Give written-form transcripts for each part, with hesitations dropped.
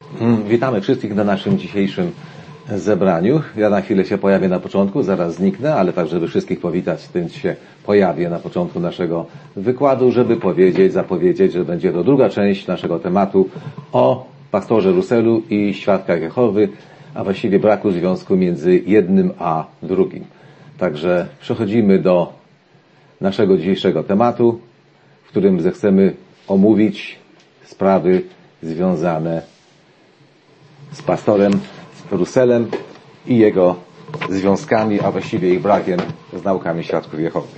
Witamy wszystkich na naszym dzisiejszym zebraniu. Ja na chwilę się pojawię na początku, zaraz zniknę, ale tak, żeby wszystkich powitać, więc się pojawię na początku naszego wykładu, żeby zapowiedzieć, że będzie to druga część naszego tematu o pastorze Russelu i świadkach Jehowy, a właściwie braku związku między jednym a drugim. Także przechodzimy do naszego dzisiejszego tematu, w którym zechcemy omówić sprawy związane z pastorem Russellem i jego związkami, a właściwie ich brakiem z naukami świadków Jehowy.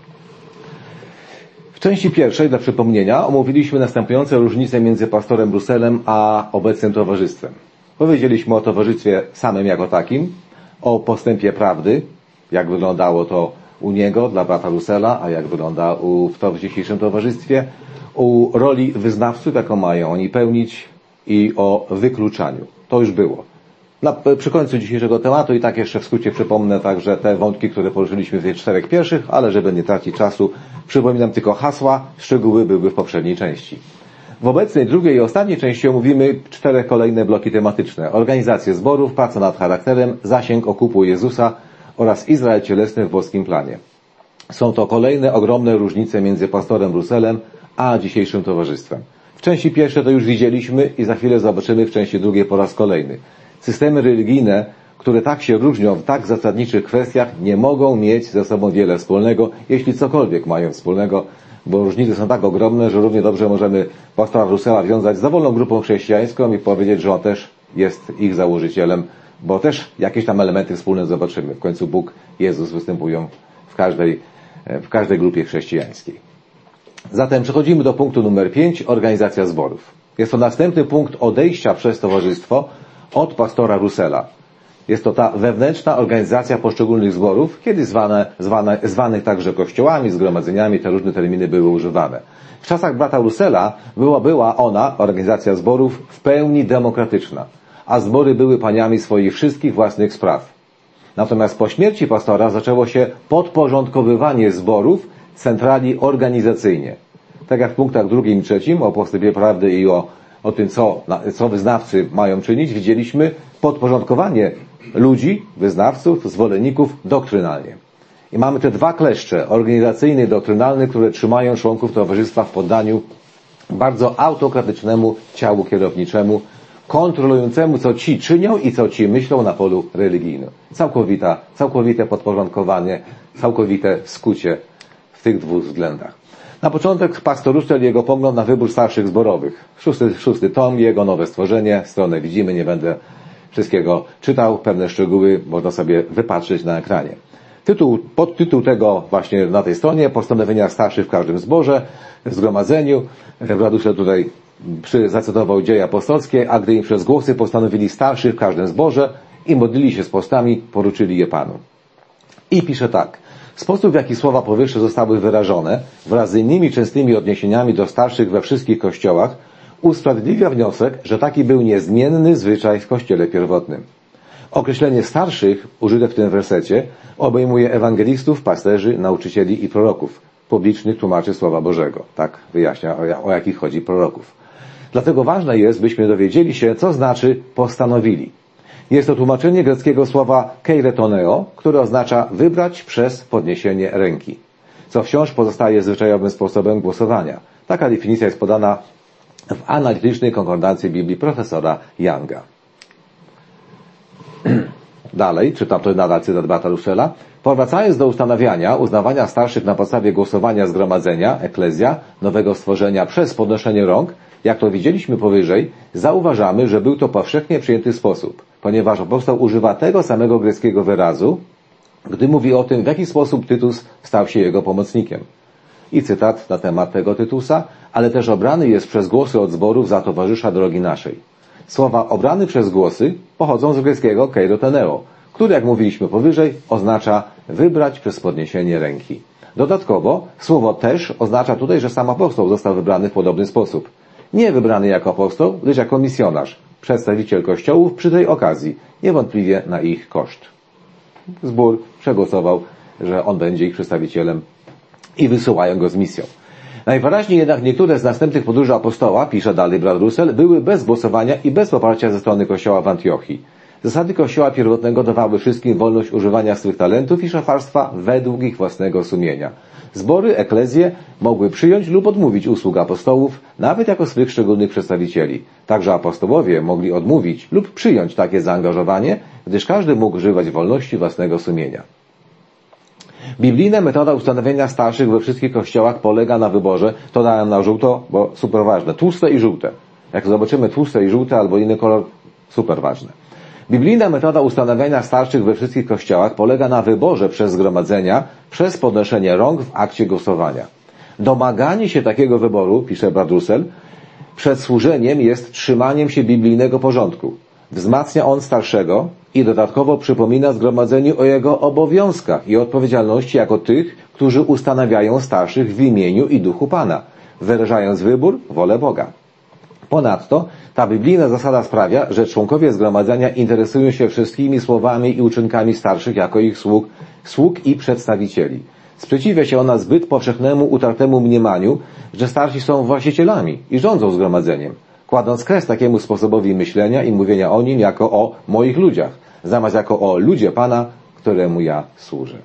W części pierwszej, dla przypomnienia, omówiliśmy następujące różnice między pastorem Russellem a obecnym towarzystwem. Powiedzieliśmy o towarzystwie samym jako takim, o postępie prawdy, jak wyglądało to u niego, dla brata Russella, a jak wygląda w dzisiejszym towarzystwie, o roli wyznawców, jaką mają oni pełnić i o wykluczaniu. To już było. Przy końcu dzisiejszego tematu i tak jeszcze w skrócie przypomnę także te wątki, które poruszyliśmy w tych 4 pierwszych, ale żeby nie tracić czasu, przypominam tylko hasła, szczegóły były w poprzedniej części. W obecnej drugiej i ostatniej części omówimy 4 kolejne bloki tematyczne. Organizację zborów, praca nad charakterem, zasięg okupu Jezusa oraz Izrael cielesny w boskim planie. Są to kolejne ogromne różnice między pastorem Russellem a dzisiejszym towarzystwem. W części pierwszej to już widzieliśmy i za chwilę zobaczymy w części drugiej po raz kolejny. Systemy religijne, które tak się różnią w tak zasadniczych kwestiach, nie mogą mieć ze sobą wiele wspólnego, jeśli cokolwiek mają wspólnego, bo różnice są tak ogromne, że równie dobrze możemy pastora Russella wiązać z dowolną grupą chrześcijańską i powiedzieć, że on też jest ich założycielem, bo też jakieś tam elementy wspólne zobaczymy. W końcu Bóg, Jezus występują w każdej grupie chrześcijańskiej. Zatem przechodzimy do punktu numer 5, organizacja zborów. Jest to następny punkt odejścia przez towarzystwo od pastora Russella. Jest to ta wewnętrzna organizacja poszczególnych zborów, kiedy zwanych także kościołami, zgromadzeniami, te różne terminy były używane. W czasach brata Russella była ona, organizacja zborów, w pełni demokratyczna, a zbory były paniami swoich wszystkich własnych spraw. Natomiast po śmierci pastora zaczęło się podporządkowywanie zborów centrali organizacyjnie. Tak jak w punktach 2 i 3 o postępie prawdy i o tym, co wyznawcy mają czynić, widzieliśmy podporządkowanie ludzi, wyznawców, zwolenników doktrynalnie. I mamy te 2 kleszcze, organizacyjny i doktrynalny, które trzymają członków towarzystwa w poddaniu bardzo autokratycznemu ciału kierowniczemu, kontrolującemu, co ci czynią i co ci myślą na polu religijnym. Całkowite podporządkowanie, całkowite skucie w tych 2 względach. Na początek pastor Russell i jego pogląd na wybór starszych zborowych. 6 tom, jego nowe stworzenie, stronę widzimy, nie będę wszystkiego czytał, pewne szczegóły można sobie wypatrzeć na ekranie. Podtytuł tego właśnie na tej stronie, postanowienia starszych w każdym zborze, w zgromadzeniu. Brat Russell tutaj zacytował dzieje apostolskie, a gdy im przez głosy postanowili starszych w każdym zborze i modlili się z postami, poruczyli je Panu. I pisze tak. Sposób, w jaki słowa powyższe zostały wyrażone, wraz z innymi częstymi odniesieniami do starszych we wszystkich kościołach, usprawiedliwia wniosek, że taki był niezmienny zwyczaj w kościele pierwotnym. Określenie starszych, użyte w tym wersecie, obejmuje ewangelistów, pasterzy, nauczycieli i proroków, publicznych tłumaczy Słowa Bożego. Tak wyjaśnia, o jakich chodzi proroków. Dlatego ważne jest, byśmy dowiedzieli się, co znaczy postanowili. Jest to tłumaczenie greckiego słowa keiretoneo, które oznacza wybrać przez podniesienie ręki, co wciąż pozostaje zwyczajowym sposobem głosowania. Taka definicja jest podana w analitycznej konkordancji Biblii profesora Younga. Dalej, czytam to nadal cytat brata Russella. Powracając do uznawania starszych na podstawie głosowania zgromadzenia, eklezja, nowego stworzenia przez podnoszenie rąk, jak to widzieliśmy powyżej, zauważamy, że był to powszechnie przyjęty sposób, ponieważ apostoł używa tego samego greckiego wyrazu, gdy mówi o tym, w jaki sposób Tytus stał się jego pomocnikiem. I cytat na temat tego Tytusa, ale też obrany jest przez głosy od zborów za towarzysza drogi naszej. Słowa obrany przez głosy pochodzą z greckiego keiroteneo, który, jak mówiliśmy powyżej, oznacza wybrać przez podniesienie ręki. Dodatkowo, słowo też oznacza tutaj, że sam apostoł został wybrany w podobny sposób. Nie wybrany jako apostoł, lecz jako misjonarz, przedstawiciel kościołów przy tej okazji, niewątpliwie na ich koszt. Zbór przegłosował, że on będzie ich przedstawicielem i wysyłają go z misją. Najwyraźniej jednak niektóre z następnych podróży apostoła, pisze dalej brat Russell, były bez głosowania i bez poparcia ze strony Kościoła w Antiochii. Zasady Kościoła pierwotnego dawały wszystkim wolność używania swych talentów i szafarstwa według ich własnego sumienia. Zbory, eklezje mogły przyjąć lub odmówić usług apostołów, nawet jako swych szczególnych przedstawicieli. Także apostołowie mogli odmówić lub przyjąć takie zaangażowanie, gdyż każdy mógł używać wolności własnego sumienia. Biblijna metoda ustanowienia starszych we wszystkich kościołach polega na wyborze, to dałem na żółto, bo super ważne, tłuste i żółte. Jak zobaczymy tłuste i żółte albo inny kolor, super ważne. Biblijna metoda ustanawiania starszych we wszystkich kościołach polega na wyborze przez zgromadzenia, przez podnoszenie rąk w akcie głosowania. Domaganie się takiego wyboru, pisze brat Russell, przed służeniem jest trzymaniem się biblijnego porządku. Wzmacnia on starszego i dodatkowo przypomina zgromadzeniu o jego obowiązkach i odpowiedzialności jako tych, którzy ustanawiają starszych w imieniu i duchu Pana, wyrażając wybór, wolę Boga. Ponadto ta biblijna zasada sprawia, że członkowie zgromadzenia interesują się wszystkimi słowami i uczynkami starszych jako ich sług i przedstawicieli. Sprzeciwia się ona zbyt powszechnemu, utartemu mniemaniu, że starsi są właścicielami i rządzą zgromadzeniem, kładąc kres takiemu sposobowi myślenia i mówienia o nim jako o moich ludziach, zamiast jako o ludzie Pana, któremu ja służę.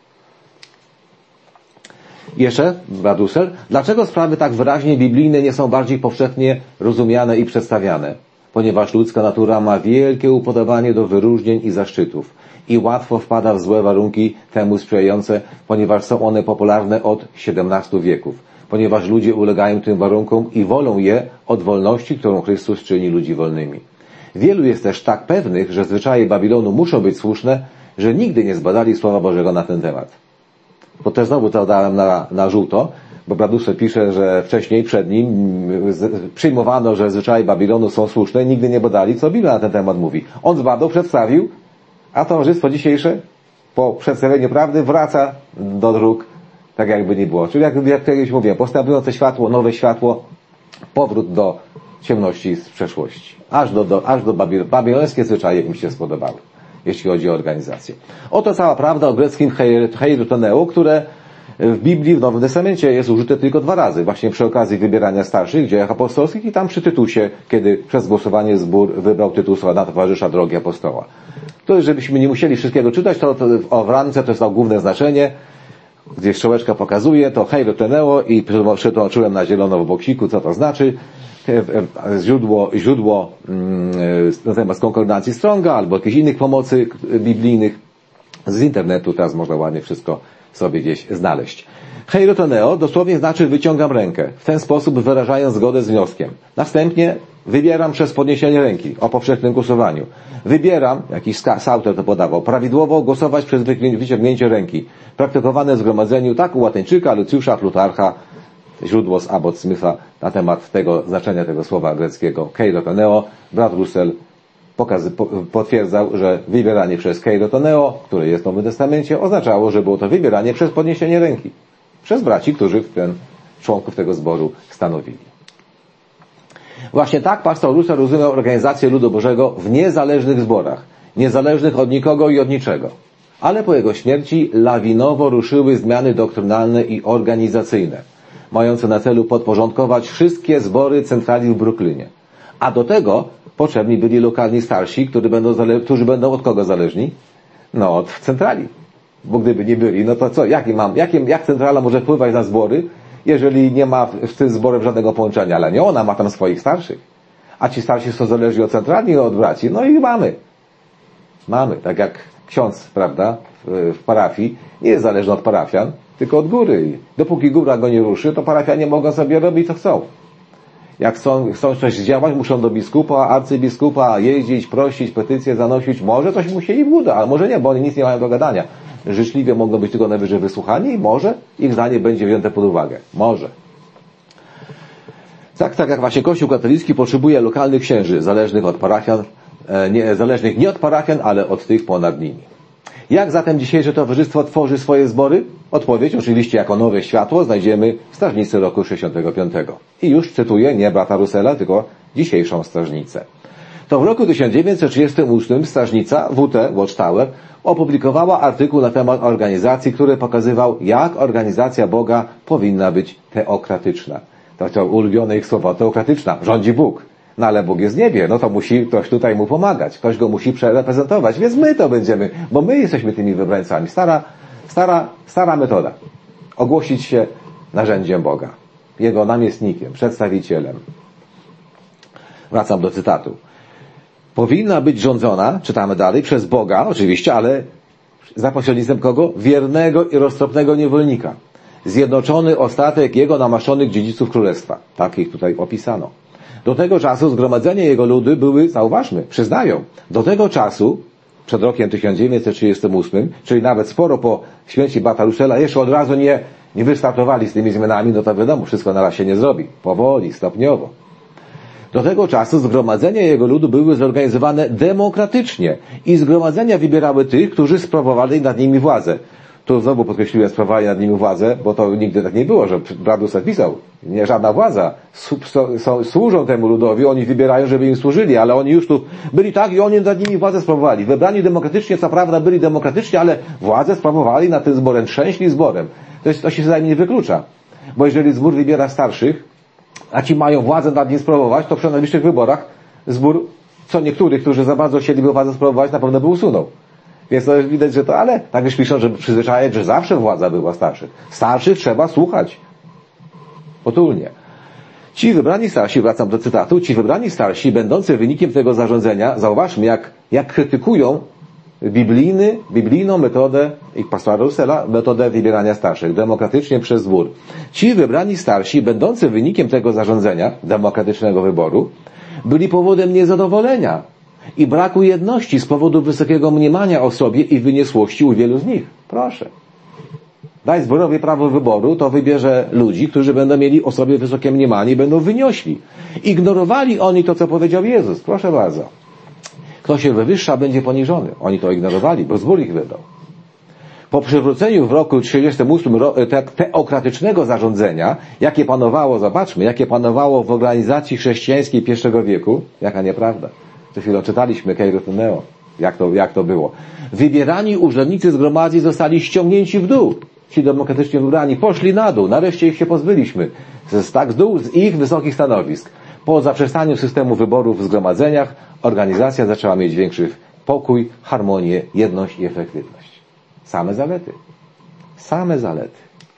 Jeszcze, brat Russell, dlaczego sprawy tak wyraźnie biblijne nie są bardziej powszechnie rozumiane i przedstawiane? Ponieważ ludzka natura ma wielkie upodobanie do wyróżnień i zaszczytów i łatwo wpada w złe warunki temu sprzyjające, ponieważ są one popularne od XVII wieków, ponieważ ludzie ulegają tym warunkom i wolą je od wolności, którą Chrystus czyni ludzi wolnymi. Wielu jest też tak pewnych, że zwyczaje Babilonu muszą być słuszne, że nigdy nie zbadali Słowa Bożego na ten temat. Bo też znowu to dałem na żółto, bo brat Russell pisze, że wcześniej przed nim przyjmowano, że zwyczaje Babilonu są słuszne i nigdy nie badali, co Biblia na ten temat mówi. On zbadał, przedstawił, a towarzystwo dzisiejsze po przedstawieniu prawdy wraca do dróg, tak jakby nie było. Czyli jak kiedyś mówiłem, postępujące światło, nowe światło, powrót do ciemności z przeszłości. Aż do babilońskie zwyczaje im się spodobały, jeśli chodzi o organizację. Oto cała prawda o greckim heirotoneu, które w Biblii, w Nowym Testamencie jest użyte tylko 2 razy, właśnie przy okazji wybierania starszych w dziejach apostolskich i tam przy Tytusie, kiedy przez głosowanie zbór wybrał Tytusa na towarzysza drogi apostoła. To, żebyśmy nie musieli wszystkiego czytać, to w randce to jest to główne znaczenie, gdzie strzałeczka pokazuje, to heirotoneo i przetłumaczyłem na zielono w boksiku, co to znaczy. Źródło natomiast konkordancji Stronga albo jakichś innych pomocy biblijnych z internetu, teraz można ładnie wszystko sobie gdzieś znaleźć. Heirotoneo dosłownie znaczy wyciągam rękę, w ten sposób wyrażając zgodę z wnioskiem. Następnie wybieram przez podniesienie ręki o powszechnym głosowaniu. Wybieram, jakiś autor to podawał, prawidłowo głosować przez wyciągnięcie ręki. Praktykowane w zgromadzeniu tak u Łateńczyka, Lucjusza, Plutarcha, źródło z Abbot Smitha na temat tego znaczenia tego słowa greckiego heirotoneo. Brat Russell potwierdzał, że wybieranie przez heirotoneo, które jest w Nowym Testamencie, oznaczało, że było to wybieranie przez podniesienie ręki. Przez braci, którzy członków tego zboru stanowili. Właśnie tak pastor Russell rozumiał organizację ludu Bożego w niezależnych zborach, niezależnych od nikogo i od niczego. Ale po jego śmierci lawinowo ruszyły zmiany doktrynalne i organizacyjne, mające na celu podporządkować wszystkie zbory centrali w Brooklynie. A do tego potrzebni byli lokalni starsi, którzy będą od kogo zależni? No, od centrali. Bo gdyby nie byli, no to co? Jak centrala może wpływać na zbory, jeżeli nie ma z tym zborem żadnego połączenia? Ale nie ona ma tam swoich starszych. A ci starsi są zależni od centrali i od braci. No i mamy, tak jak ksiądz, prawda, w parafii nie jest zależny od parafian, tylko od góry. I dopóki góra go nie ruszy, to parafianie mogą sobie robić co chcą. Jak chcą coś działać, muszą do biskupa, arcybiskupa jeździć, prosić, petycje zanosić. Może coś musieli uda, ale może nie, bo oni nic nie mają do gadania. Życzliwie mogą być tylko najwyżej wysłuchani i może ich zdanie będzie wzięte pod uwagę. Może. Tak jak właśnie Kościół katolicki potrzebuje lokalnych księży, zależnych od parafian, zależnych nie od parafian, ale od tych ponad nimi. Jak zatem dzisiejsze towarzystwo tworzy swoje zbory? Odpowiedź oczywiście jako nowe światło znajdziemy w Strażnicy roku 65. I już cytuję nie brata Russella, tylko dzisiejszą Strażnicę. to w roku 1938 strażnica WT, Watchtower, opublikowała artykuł na temat organizacji, który pokazywał, jak organizacja Boga powinna być teokratyczna. To ulubione ich słowo, teokratyczna, rządzi Bóg. No ale Bóg jest w niebie, no to musi ktoś tutaj mu pomagać, ktoś go musi przereprezentować, więc my to będziemy, bo my jesteśmy tymi wybrańcami. Stara metoda. Ogłosić się narzędziem Boga, Jego namiestnikiem, przedstawicielem. Wracam do cytatu. Powinna być rządzona, czytamy dalej, przez Boga, oczywiście, ale za pośrednictwem kogo? Wiernego i roztropnego niewolnika. Zjednoczony ostatek Jego namaszczonych dziedziców królestwa. Tak ich tutaj opisano. Do tego czasu zgromadzenie Jego ludy były, zauważmy, przyznają, do tego czasu, przed rokiem 1938, czyli nawet sporo po śmierci brata Russella, jeszcze od razu nie wystartowali z tymi zmianami, no to wiadomo, wszystko na raz się nie zrobi. Powoli, stopniowo. Do tego czasu zgromadzenia Jego ludu były zorganizowane demokratycznie i zgromadzenia wybierały tych, którzy sprawowali nad nimi władzę. Tu znowu podkreśliłem, sprawowali nad nimi władzę, bo to nigdy tak nie było, że brat Russell pisał. Nie, żadna władza. Służą temu ludowi, oni wybierają, żeby im służyli, ale oni już tu byli tak i oni nad nimi władzę sprawowali. Wybrani demokratycznie, co prawda byli demokratycznie, ale władzę sprawowali nad tym zborem, trzęśli zborem. To się wzajemnie nie wyklucza. Bo jeżeli zbór wybiera starszych, a ci mają władzę nad nim sprawować, to przy najbliższych wyborach zbór, co niektórych, którzy za bardzo chcieliby władzę sprawować, na pewno by usunął. Więc to widać, że to, ale tak już piszą, żeby przyzwyczajać, że zawsze władza była starszych. Starszych trzeba słuchać. Potulnie. Ci wybrani starsi, wracam do cytatu, ci wybrani starsi, będący wynikiem tego zarządzenia, zauważmy, jak krytykują biblijną metodę i pastora Russella, metodę wybierania starszych, demokratycznie przez zbór. Ci wybrani starsi, będący wynikiem tego zarządzenia, demokratycznego wyboru, byli powodem niezadowolenia i braku jedności z powodu wysokiego mniemania o sobie i wyniosłości u wielu z nich. Proszę. Daj zborowi prawo wyboru, to wybierze ludzi, którzy będą mieli o sobie wysokie mniemanie i będą wyniośli. Ignorowali oni to, co powiedział Jezus. Proszę bardzo. Kto się wywyższa, będzie poniżony. Oni to ignorowali, bo zbór ich wybrał. Po przywróceniu w roku 1938 teokratycznego zarządzenia, jakie panowało, zobaczmy, jakie panowało w organizacji chrześcijańskiej I wieku, jaka nieprawda. Przed chwilą czytaliśmy Keirotuneo, jak to było. Wybierani urzędnicy zgromadzeń zostali ściągnięci w dół. Ci demokratycznie wybrani poszli na dół, nareszcie ich się pozbyliśmy. Z dół z ich wysokich stanowisk. Po zaprzestaniu systemu wyborów w zgromadzeniach, organizacja zaczęła mieć większy pokój, harmonię, jedność i efektywność. Same zalety. Same zalety.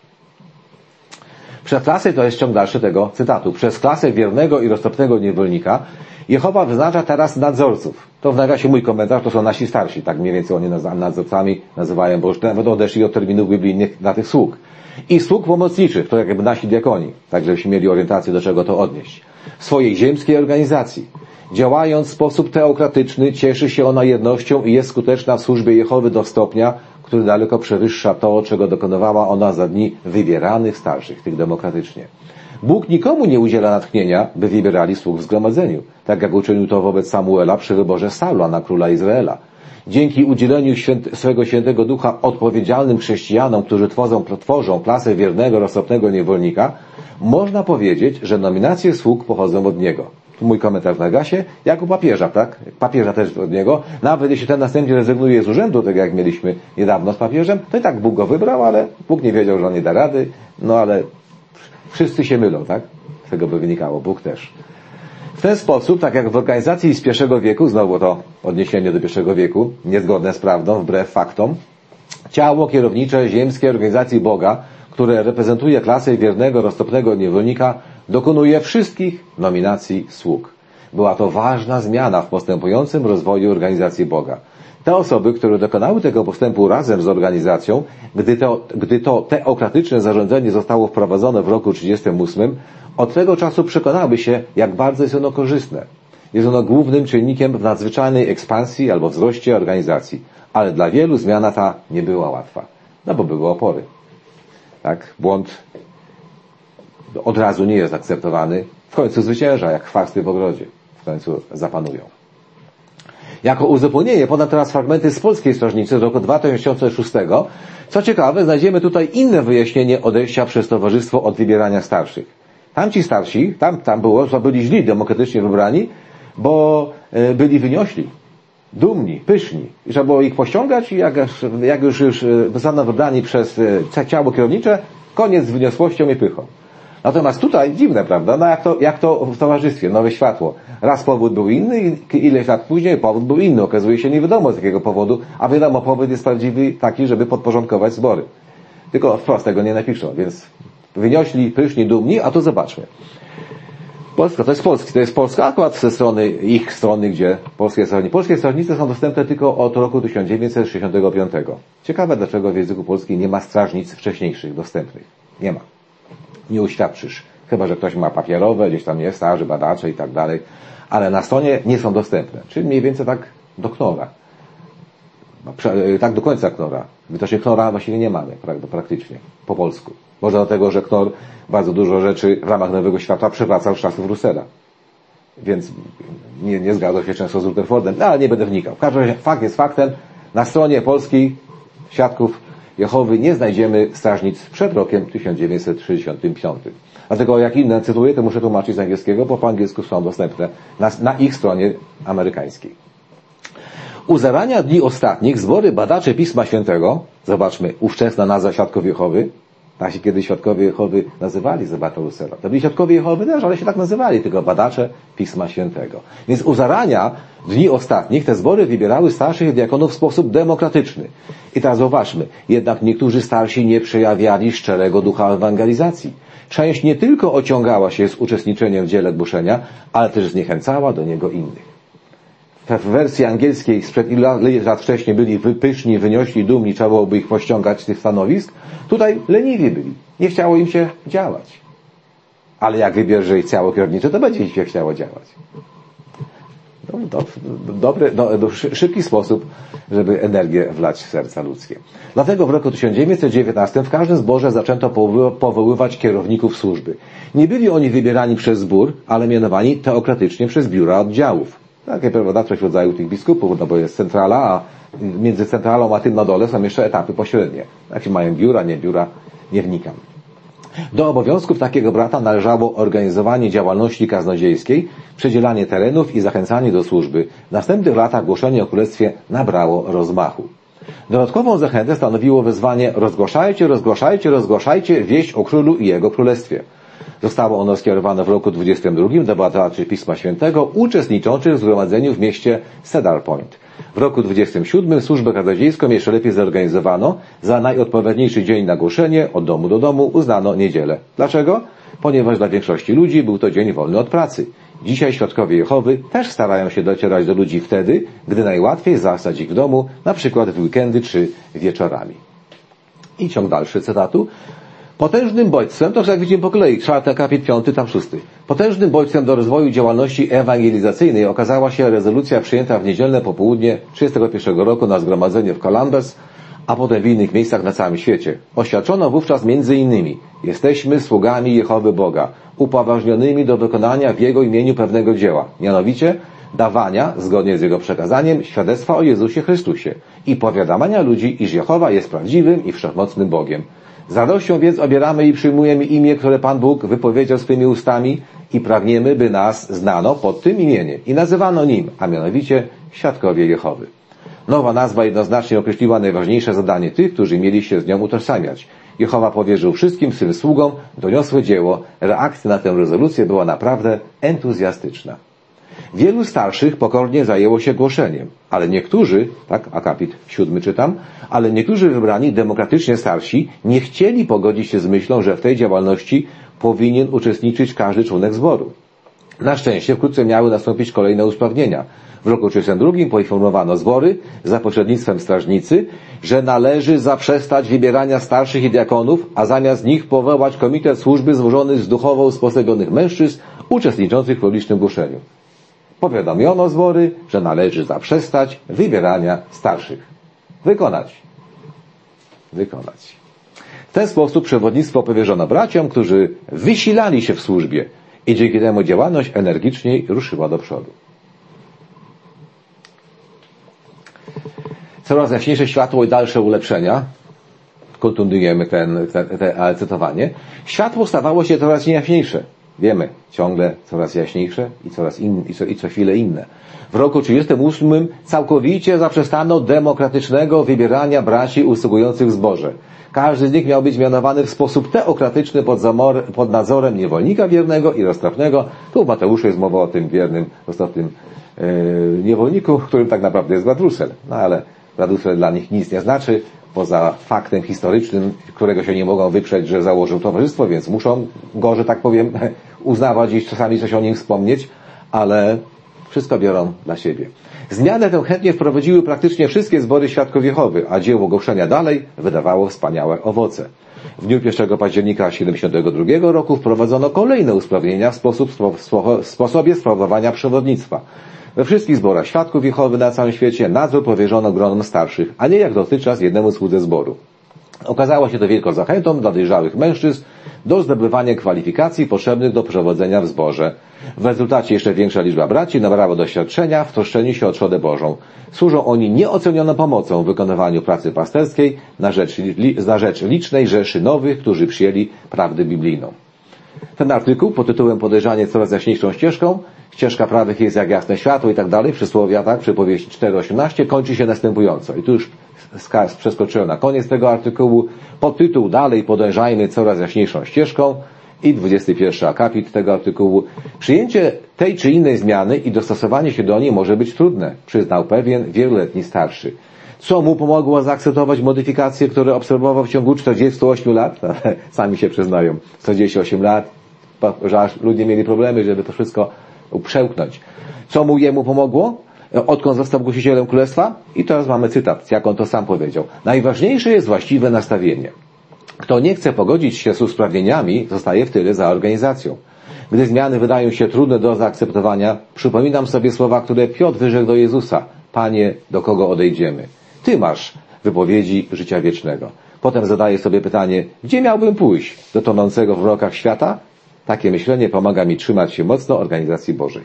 Przez klasę, to jest ciąg dalszy tego cytatu, przez klasę wiernego i roztropnego niewolnika Jehowa wyznacza teraz nadzorców. To w nawiasie mój komentarz, to są nasi starsi, tak mniej więcej oni nadzorcami nazywają, bo już nawet odeszli od terminów biblijnych dla tych sług. I sług pomocniczych, to jakby nasi diakoni, tak żebyśmy mieli orientację, do czego to odnieść. W swojej ziemskiej organizacji, działając w sposób teokratyczny, cieszy się ona jednością i jest skuteczna w służbie Jehowy do stopnia, który daleko przewyższa to, czego dokonywała ona za dni wybieranych starszych, tych demokratycznie. Bóg nikomu nie udziela natchnienia, by wybierali sług w zgromadzeniu, tak jak uczynił to wobec Samuela przy wyborze Saula na króla Izraela. Dzięki udzieleniu swego świętego ducha odpowiedzialnym chrześcijanom, którzy tworzą klasę wiernego, roztropnego niewolnika, można powiedzieć, że nominacje sług pochodzą od niego. Tu mój komentarz na gasie, jak u papieża, tak? Papieża też od niego. Nawet jeśli ten następnie rezygnuje z urzędu, tak jak mieliśmy niedawno z papieżem, to i tak Bóg go wybrał, ale Bóg nie wiedział, że on nie da rady. No ale wszyscy się mylą, tak? Z tego by wynikało, Bóg też. W ten sposób, tak jak w organizacji z I wieku, znowu to odniesienie do I wieku, niezgodne z prawdą, wbrew faktom, ciało kierownicze ziemskiej organizacji Boga, które reprezentuje klasę wiernego, roztropnego niewolnika, dokonuje wszystkich nominacji sług. Była to ważna zmiana w postępującym rozwoju organizacji Boga. Te osoby, które dokonały tego postępu razem z organizacją, gdy to teokratyczne zarządzenie zostało wprowadzone w roku 1938, od tego czasu przekonały się, jak bardzo jest ono korzystne. Jest ono głównym czynnikiem w nadzwyczajnej ekspansji albo wzroście organizacji. Ale dla wielu zmiana ta nie była łatwa. No bo były opory. Tak? Błąd od razu nie jest akceptowany. W końcu zwycięża, jak chwasty w ogrodzie. W końcu zapanują. Jako uzupełnienie podam teraz fragmenty z polskiej strażnicy z roku 2006. Co ciekawe, znajdziemy tutaj inne wyjaśnienie odejścia przez towarzystwo od wybierania starszych. Tamci starsi, tam było, to byli źli demokratycznie wybrani, bo byli wyniośli, dumni, pyszni. I trzeba było ich pościągać i jak już zostaną wybrani przez ciało kierownicze, koniec z wyniosłością i pychą. Natomiast tutaj, dziwne, prawda, no jak to w towarzystwie, nowe światło. Raz powód był inny i ileś lat później powód był inny. Okazuje się, nie wiadomo z jakiego powodu, a wiadomo, powód jest prawdziwy taki, żeby podporządkować zbory. Tylko wprost tego nie napiszą, więc wyniośli, pyszni, dumni, a tu zobaczmy. Polska, to jest Polska akurat ze strony ich strony, gdzie polskie stronnice są dostępne tylko od roku 1965. Ciekawe, dlaczego w języku polskim nie ma strażnic wcześniejszych dostępnych. Nie ma. Nie uświadczysz. Chyba że ktoś ma papierowe, gdzieś tam jest, starzy badacze i tak dalej, ale na stronie nie są dostępne. Czyli mniej więcej tak do knora. Tak do końca knora. Widocznie knora właściwie nie mamy, praktycznie, po polsku. Może dlatego, że knor bardzo dużo rzeczy w ramach Nowego Świata przywracał z czasów Russella. Więc nie zgadzał się często z Rutherfordem, ale nie będę wnikał. W każdym razie fakt jest faktem. Na stronie polskiej Świadków Jehowy nie znajdziemy strażnic przed rokiem 1965. Dlatego jak inne cytuję, to muszę tłumaczyć z angielskiego, bo po angielsku są dostępne na ich stronie amerykańskiej. U zarania dni ostatnich zbory badacze Pisma Świętego, zobaczmy, ówczesna nazwa Świadków Jehowy, tak się kiedyś Świadkowie Jehowy nazywali, zobaczmy Russella. To byli Świadkowie Jehowy też, ale się tak nazywali, tylko badacze Pisma Świętego. Więc u zarania dni ostatnich te zbory wybierały starszych diakonów w sposób demokratyczny. I teraz zobaczmy, jednak niektórzy starsi nie przejawiali szczerego ducha ewangelizacji. Część nie tylko ociągała się z uczestniczeniem w dziele głoszenia, ale też zniechęcała do niego innych. W wersji angielskiej sprzed ilu lat wcześniej byli pyszni, wyniośli, dumni, trzeba byłoby ich pościągać z tych stanowisk. Tutaj leniwi byli. Nie chciało im się działać. Ale jak wybierze ich ciało kierownicze, to będzie im się chciało działać. Szybki sposób, żeby energię wlać w serca ludzkie. Dlatego w roku 1919 w każdym zborze zaczęto powoływać kierowników służby. Nie byli oni wybierani przez zbór, ale mianowani teokratycznie przez biura oddziałów. Takie prawodawcze w rodzaju tych biskupów, no bo jest centrala, a między centralą a tym na dole są jeszcze etapy pośrednie. Jakie mają biura, nie biura, nie wnikam. Do obowiązków takiego brata należało organizowanie działalności kaznodziejskiej, przydzielanie terenów i zachęcanie do służby. W następnych latach głoszenie o królestwie nabrało rozmachu. Dodatkową zachętę stanowiło wezwanie rozgłaszajcie, rozgłaszajcie, rozgłaszajcie wieść o królu i jego królestwie. Zostało ono skierowane w roku 22 do badaczy Pisma Świętego uczestniczących w zgromadzeniu w mieście Cedar Point. W roku 27 służbę kaznodziejską jeszcze lepiej zorganizowano. Za najodpowiedniejszy dzień na głoszenie od domu do domu uznano niedzielę. Dlaczego? Ponieważ dla większości ludzi był to dzień wolny od pracy. Dzisiaj Świadkowie Jehowy też starają się docierać do ludzi wtedy, gdy najłatwiej zastać ich w domu, na przykład w weekendy czy wieczorami. I ciąg dalszy cytatu. Potężnym bodźcem, to jak widzimy po kolei, 4 akapit, 5, tam 6. Potężnym bodźcem do rozwoju działalności ewangelizacyjnej okazała się rezolucja przyjęta w niedzielne popołudnie 1931 roku na zgromadzenie w Columbus, a potem w innych miejscach na całym świecie. Oświadczono wówczas między innymi: jesteśmy sługami Jehowy Boga, upoważnionymi do wykonania w Jego imieniu pewnego dzieła, mianowicie dawania, zgodnie z Jego przekazaniem, świadectwa o Jezusie Chrystusie i powiadamania ludzi, iż Jehowa jest prawdziwym i wszechmocnym Bogiem. Z radością więc obieramy i przyjmujemy imię, które Pan Bóg wypowiedział swymi ustami i pragniemy, by nas znano pod tym imieniem i nazywano nim, a mianowicie Świadkowie Jehowy. Nowa nazwa jednoznacznie określiła najważniejsze zadanie tych, którzy mieli się z nią utożsamiać. Jehowa powierzył wszystkim swym sługom doniosłe dzieło. Reakcja na tę rezolucję była naprawdę entuzjastyczna. Wielu starszych pokornie zajęło się głoszeniem, ale niektórzy, tak, akapit 7 czytam, ale niektórzy wybrani demokratycznie starsi nie chcieli pogodzić się z myślą, że w tej działalności powinien uczestniczyć każdy członek zboru. Na szczęście wkrótce miały nastąpić kolejne usprawnienia. W roku 1932 poinformowano zbory za pośrednictwem strażnicy, że należy zaprzestać wybierania starszych i diakonów, a zamiast nich powołać komitet służby złożony z duchowo usposobionych mężczyzn uczestniczących w publicznym głoszeniu. Powiadomiono zbory, że należy zaprzestać wybierania starszych. Wykonać. W ten sposób przewodnictwo powierzono braciom, którzy wysilali się w służbie i dzięki temu działalność energiczniej ruszyła do przodu. Coraz jaśniejsze światło i dalsze ulepszenia. Kontynuujemy cytowanie. Światło stawało się coraz jaśniejsze. Wiemy, ciągle coraz jaśniejsze i co chwilę inne. W roku 1938 całkowicie zaprzestano demokratycznego wybierania braci usługujących w zborze. Każdy z nich miał być mianowany w sposób teokratyczny pod nadzorem niewolnika wiernego i roztropnego. Tu w Mateuszu jest mowa o tym wiernym, roztropnym niewolniku, którym tak naprawdę jest brat Russell. No ale brat Russell dla nich nic nie znaczy, poza faktem historycznym, którego się nie mogą wyprzeć, że założył towarzystwo, więc muszą go, że tak powiem, uznawać i czasami coś o nim wspomnieć, ale wszystko biorą dla siebie. Zmianę tę chętnie wprowadziły praktycznie wszystkie zbory Świadków Jehowy, a dzieło głoszenia dalej wydawało wspaniałe owoce. W dniu 1 października 1972 roku wprowadzono kolejne usprawnienia w sposobie sprawowania przewodnictwa. We wszystkich zborach Świadków Jehowy na całym świecie nadzór powierzono gronom starszych, a nie jak dotychczas jednemu słudze zboru. Okazało się to wielką zachętą dla dojrzałych mężczyzn do zdobywania kwalifikacji potrzebnych do przewodzenia w zborze. W rezultacie jeszcze większa liczba braci nabrała doświadczenia w troszczeniu się o trzodę Bożą. Służą oni nieocenioną pomocą w wykonywaniu pracy pasterskiej na rzecz licznej rzeszy nowych, którzy przyjęli prawdę biblijną. Ten artykuł pod tytułem Podejrzanie coraz jaśniejszą ścieżką, ścieżka prawych jest jak jasne światło i tak dalej, przysłowia, tak, przypowieść 4:18 kończy się następująco. I tu już przeskoczyłem na koniec tego artykułu. Podtytuł dalej podążajmy coraz jaśniejszą ścieżką i 21 akapit tego artykułu. Przyjęcie tej czy innej zmiany i dostosowanie się do niej może być trudne, przyznał pewien wieloletni starszy. Co mu pomogło zaakceptować modyfikacje, które obserwował w ciągu 48 lat? Sami się przyznają. 48 lat, że aż ludzie mieli problemy, żeby to wszystko przełknąć. Co mu jemu pomogło? Odkąd został głosicielem Królestwa? I teraz mamy cytat, jak on to sam powiedział. Najważniejsze jest właściwe nastawienie. Kto nie chce pogodzić się z usprawnieniami, zostaje w tyle za organizacją. Gdy zmiany wydają się trudne do zaakceptowania, przypominam sobie słowa, które Piotr wyrzekł do Jezusa. Panie, do kogo odejdziemy? Ty masz wypowiedzi życia wiecznego. Potem zadaje sobie pytanie, gdzie miałbym pójść? Do tonącego w mrokach świata? Takie myślenie pomaga mi trzymać się mocno organizacji Bożej.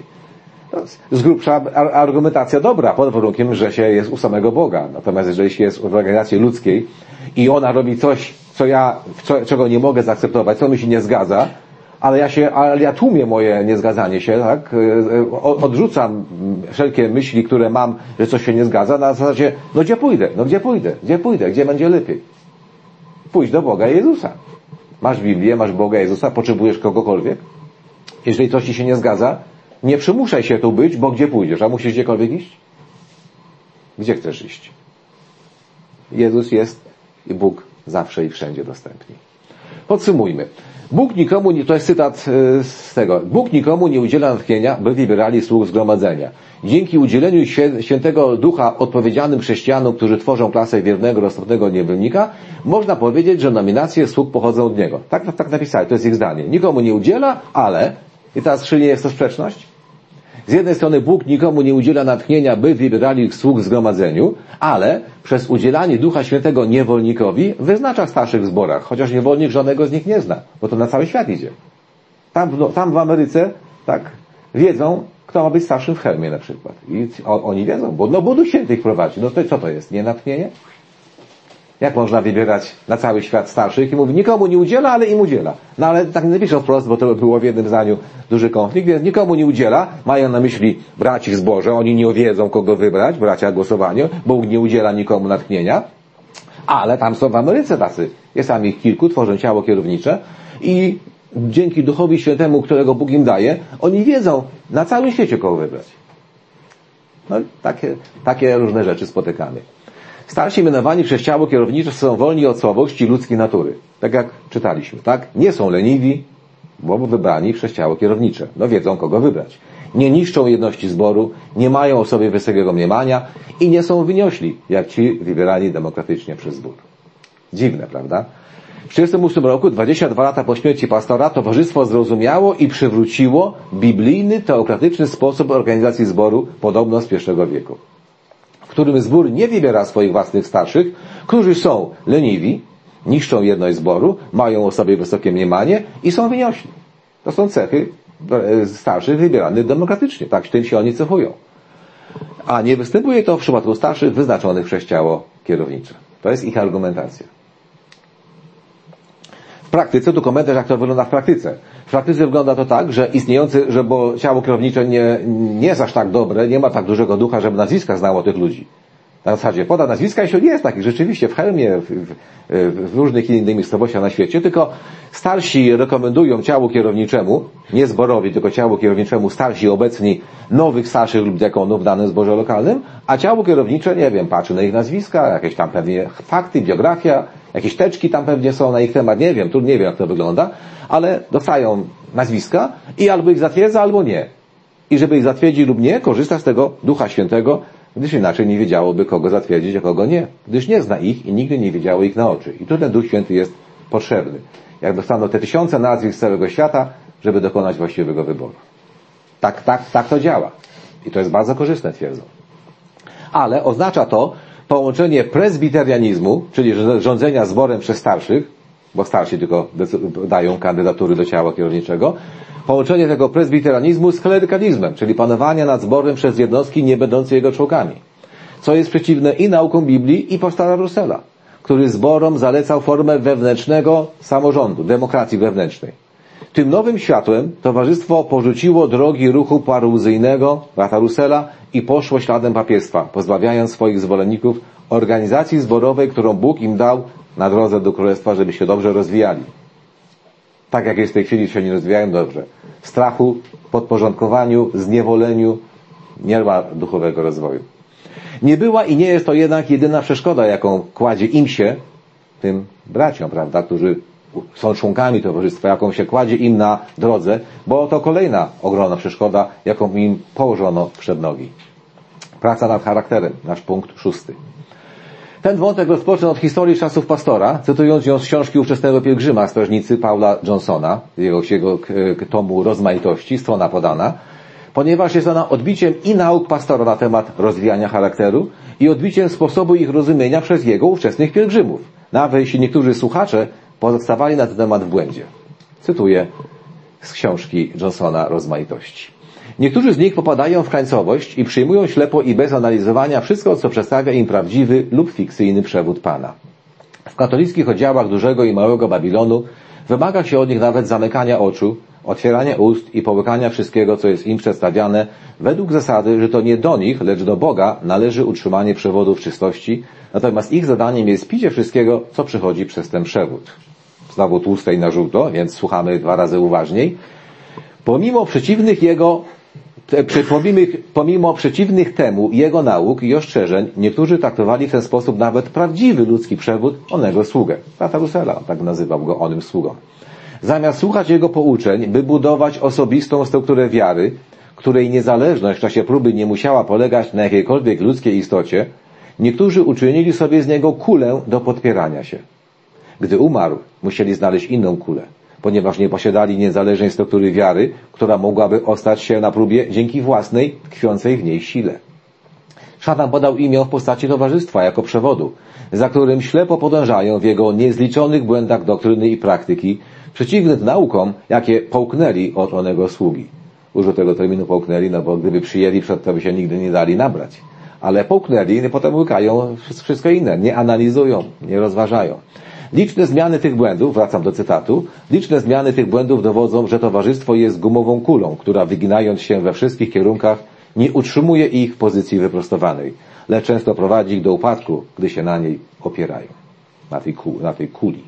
Z grubsza argumentacja dobra, pod warunkiem, że się jest u samego Boga. Natomiast jeżeli się jest w organizacji ludzkiej i ona robi coś, czego nie mogę zaakceptować, co mi się nie zgadza, ale ja tłumię moje niezgadzanie się, tak? Odrzucam wszelkie myśli, które mam, że coś się nie zgadza, na zasadzie, gdzie będzie lepiej? Pójdź do Boga Jezusa. Masz Biblię, masz Boga Jezusa, potrzebujesz kogokolwiek? Jeżeli coś ci się nie zgadza, nie przymuszaj się tu być, bo gdzie pójdziesz? A musisz gdziekolwiek iść? Gdzie chcesz iść? Jezus jest i Bóg zawsze i wszędzie dostępni. Podsumujmy. To jest cytat z tego. Bóg nikomu nie udziela natchnienia, by wybierali sług zgromadzenia. Dzięki udzieleniu Świętego Ducha odpowiedzialnym chrześcijanom, którzy tworzą klasę wiernego, roztropnego niewolnika, można powiedzieć, że nominacje sług pochodzą od Niego. Tak napisali, to jest ich zdanie. Nikomu nie udziela, ale... I teraz czy nie jest to sprzeczność? Z jednej strony Bóg nikomu nie udziela natchnienia, by wybierali sług w zgromadzeniu, ale przez udzielanie Ducha Świętego niewolnikowi wyznacza starszych w zborach, chociaż niewolnik żadnego z nich nie zna, bo to na cały świat idzie. Tam w Ameryce, tak, wiedzą, kto ma być starszym w Helmie na przykład. I oni wiedzą, bo Duch Święty ich prowadzi. No to co to jest? Nie natchnienie? Jak można wybierać na cały świat starszych? I mówi, nikomu nie udziela, ale im udziela. No ale tak nie piszą wprost, bo to by było w jednym zdaniu duży konflikt, więc nikomu nie udziela, mają na myśli braci w zborze, oni nie wiedzą, kogo wybrać, bracia głosowaniu, Bóg nie udziela nikomu natchnienia, ale tam są w Ameryce tacy. Jest tam ich kilku, tworzą ciało kierownicze i dzięki Duchowi Świętemu, którego Bóg im daje, oni wiedzą na całym świecie, kogo wybrać. No takie różne rzeczy spotykamy. Starsi mianowani przez ciało kierownicze są wolni od słabości ludzkiej natury. Tak jak czytaliśmy, tak? Nie są leniwi, bo wybrani przez ciało kierownicze. No wiedzą, kogo wybrać. Nie niszczą jedności zboru, nie mają o sobie wysokiego mniemania i nie są wyniośli, jak ci wybierani demokratycznie przez zbór. Dziwne, prawda? W 1938 roku, 22 lata po śmierci pastora, towarzystwo zrozumiało i przywróciło biblijny, teokratyczny sposób organizacji zboru, podobno z I wieku, w którym zbór nie wybiera swoich własnych starszych, którzy są leniwi, niszczą jedność zboru, mają o sobie wysokie mniemanie i są wyniośli. To są cechy starszych wybieranych demokratycznie. Tak, tym się oni cechują. A nie występuje to w przypadku starszych wyznaczonych przez ciało kierownicze. To jest ich argumentacja. W praktyce, tu komentarz, jak to wygląda w praktyce. W praktyce wygląda to tak, że bo ciało kierownicze nie jest aż tak dobre, nie ma tak dużego ducha, żeby nazwiska znało tych ludzi. Na zasadzie poda nazwiska, jeśli nie jest takich rzeczywiście w Chełmie, w różnych innych miejscowościach na świecie, tylko starsi rekomendują ciału kierowniczemu, nie zborowi, tylko ciału kierowniczemu starsi obecni nowych starszych lub diakonów w danym zborze lokalnym, a ciało kierownicze, nie wiem, patrzy na ich nazwiska, jakieś tam pewnie fakty, biografia, jakieś teczki tam pewnie są na ich temat, nie wiem, tu nie wiem jak to wygląda, ale dostają nazwiska i albo ich zatwierdza, albo nie. I żeby ich zatwierdzić lub nie, korzysta z tego Ducha Świętego, gdyż inaczej nie wiedziałoby, kogo zatwierdzić, a kogo nie. Gdyż nie zna ich i nigdy nie widziało ich na oczy. I tu ten Duch Święty jest potrzebny. Jak dostaną te tysiące nazwisk z całego świata, żeby dokonać właściwego wyboru. Tak to działa. I to jest bardzo korzystne, twierdzą. Ale oznacza to połączenie prezbiterianizmu, czyli rządzenia zborem przez starszych, bo starsi tylko dają kandydatury do ciała kierowniczego, połączenie tego prezbiterianizmu z klerykalizmem, czyli panowania nad zborem przez jednostki nie będące jego członkami, co jest przeciwne i naukom Biblii, i apostolatowi Russella, który zborom zalecał formę wewnętrznego samorządu, demokracji wewnętrznej. Tym nowym światłem towarzystwo porzuciło drogi ruchu paruzyjnego brata Russella i poszło śladem papiestwa, pozbawiając swoich zwolenników organizacji zborowej, którą Bóg im dał na drodze do Królestwa, żeby się dobrze rozwijali. Tak jak jest w tej chwili, się nie rozwijają dobrze. W strachu, podporządkowaniu, zniewoleniu nie ma duchowego rozwoju. Nie była i nie jest to jednak jedyna przeszkoda, jaką kładzie im się, tym braciom, prawda, którzy są członkami towarzystwa, jaką się kładzie im na drodze, bo to kolejna ogromna przeszkoda, jaką im położono przed nogi. Praca nad charakterem, nasz punkt 6. Ten wątek rozpoczął od historii czasów pastora, cytując ją z książki ówczesnego pielgrzyma strażnicy Paula Johnsona, jego tomu Rozmaitości, strona podana, ponieważ jest ona odbiciem i nauk pastora na temat rozwijania charakteru i odbiciem sposobu ich rozumienia przez jego ówczesnych pielgrzymów, nawet jeśli niektórzy słuchacze pozostawali na ten temat w błędzie. Cytuję z książki Johnsona Rozmaitości. Niektórzy z nich popadają w krańcowość i przyjmują ślepo i bez analizowania wszystko, co przedstawia im prawdziwy lub fikcyjny przewód Pana. W katolickich oddziałach dużego i małego Babilonu wymaga się od nich nawet zamykania oczu, otwierania ust i połykania wszystkiego, co jest im przedstawiane, według zasady, że to nie do nich, lecz do Boga należy utrzymanie przewodu w czystości, natomiast ich zadaniem jest picie wszystkiego, co przychodzi przez ten przewód. Znowu tłuste i na żółto, więc słuchamy 2 razy uważniej. Pomimo przeciwnych temu jego nauk i ostrzeżeń, niektórzy traktowali w ten sposób nawet prawdziwy ludzki przewód onego sługę. Brata Russella, tak nazywał go onym sługą. Zamiast słuchać jego pouczeń, by budować osobistą strukturę wiary, której niezależność w czasie próby nie musiała polegać na jakiejkolwiek ludzkiej istocie, niektórzy uczynili sobie z niego kulę do podpierania się. Gdy umarł, musieli znaleźć inną kulę, ponieważ nie posiadali niezależnej struktury wiary, która mogłaby ostać się na próbie dzięki własnej, tkwiącej w niej sile. Szatan podał imię w postaci towarzystwa jako przewodu, za którym ślepo podążają w jego niezliczonych błędach doktryny i praktyki, przeciwnych naukom, jakie połknęli od onego sługi. Użył tego terminu połknęli, no bo gdyby przyjęli przed to by się nigdy nie dali nabrać. Ale połknęli i potem łykają wszystko inne, nie analizują, nie rozważają. Liczne zmiany tych błędów, wracam do cytatu, liczne zmiany tych błędów dowodzą, że towarzystwo jest gumową kulą, która wyginając się we wszystkich kierunkach nie utrzymuje ich w pozycji wyprostowanej, lecz często prowadzi ich do upadku, gdy się na niej opierają. Na tej kuli.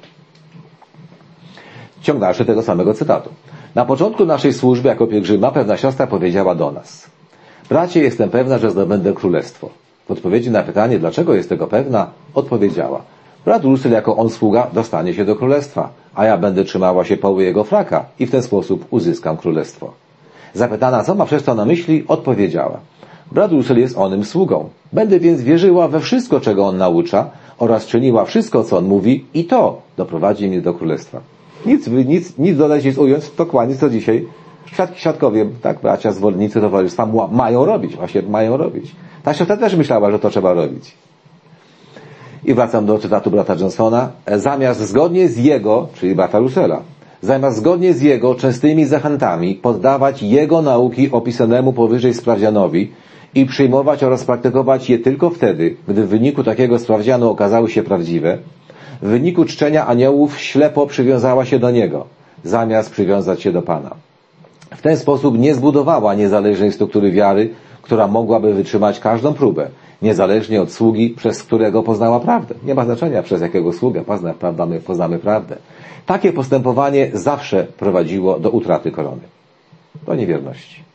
Ciąg dalszy tego samego cytatu. Na początku naszej służby jako pielgrzyma pewna siostra powiedziała do nas: bracie, jestem pewna, że zdobędę królestwo. W odpowiedzi na pytanie, dlaczego jest tego pewna, odpowiedziała: brat Russell jako on sługa dostanie się do królestwa, a ja będę trzymała się poły jego fraka i w ten sposób uzyskam królestwo. Zapytana, co ma przez to na myśli, odpowiedziała: brat Russell jest onym sługą. Będę więc wierzyła we wszystko, czego on naucza oraz czyniła wszystko, co on mówi i to doprowadzi mnie do królestwa. Nic dodać, nic ująć, dokładnie co dzisiaj świadkowie, tak, bracia, zwolennicy towarzystwa mają robić, właśnie mają robić. Ta siostra też myślała, że to trzeba robić. I wracam do cytatu brata Johnsona. Zamiast zgodnie z jego, czyli brata Russella, zamiast jego częstymi zachętami poddawać jego nauki opisanemu powyżej sprawdzianowi i przyjmować oraz praktykować je tylko wtedy, gdy w wyniku takiego sprawdzianu okazały się prawdziwe, w wyniku czczenia aniołów ślepo przywiązała się do Niego, zamiast przywiązać się do Pana. W ten sposób nie zbudowała niezależnej struktury wiary, która mogłaby wytrzymać każdą próbę, niezależnie od sługi, przez którego poznała prawdę. Nie ma znaczenia, przez jakiego sługę poznamy prawdę. Takie postępowanie zawsze prowadziło do utraty korony, do niewierności.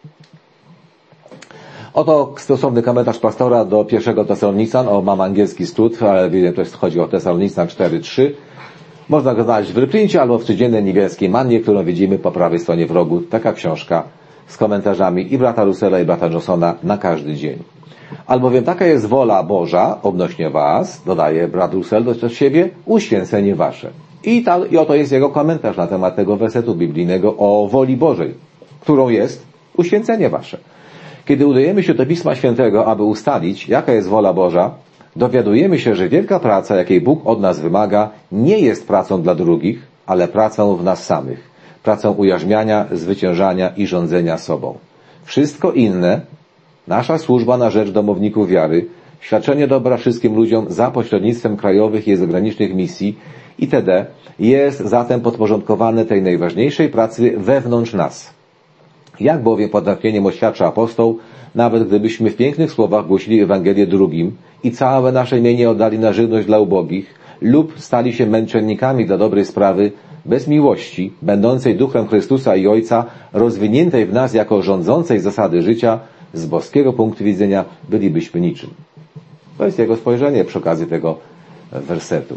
Oto stosowny komentarz pastora do 1 Tesaloniczan. Mam angielski skrót, ale wiem, to chodzi o Tesaloniczan 4:3. Można go znaleźć w reprincie albo w codziennej niebiańskiej mannie, którą widzimy po prawej stronie w rogu. Taka książka z komentarzami i brata Russella, i brata Johnsona na każdy dzień. Albowiem taka jest wola Boża odnośnie was, dodaje brat Russell do siebie, uświęcenie wasze. I oto jest jego komentarz na temat tego wersetu biblijnego o woli Bożej, którą jest uświęcenie wasze. Kiedy udajemy się do Pisma Świętego, aby ustalić, jaka jest wola Boża, dowiadujemy się, że wielka praca, jakiej Bóg od nas wymaga, nie jest pracą dla drugich, ale pracą w nas samych. Pracą ujarzmiania, zwyciężania i rządzenia sobą. Wszystko inne, nasza służba na rzecz domowników wiary, świadczenie dobra wszystkim ludziom za pośrednictwem krajowych i zagranicznych misji itd. jest zatem podporządkowane tej najważniejszej pracy wewnątrz nas. Jak bowiem pod natchnieniem oświadcza apostoł, nawet gdybyśmy w pięknych słowach głosili Ewangelię drugim i całe nasze mienie oddali na żywność dla ubogich lub stali się męczennikami dla dobrej sprawy, bez miłości, będącej duchem Chrystusa i Ojca, rozwiniętej w nas jako rządzącej zasady życia, z boskiego punktu widzenia bylibyśmy niczym. To jest jego spojrzenie przy okazji tego wersetu.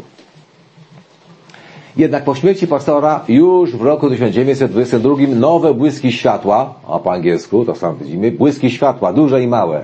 Jednak po śmierci pastora już w roku 1922 nowe błyski światła, a po angielsku to sam widzimy, błyski światła, duże i małe.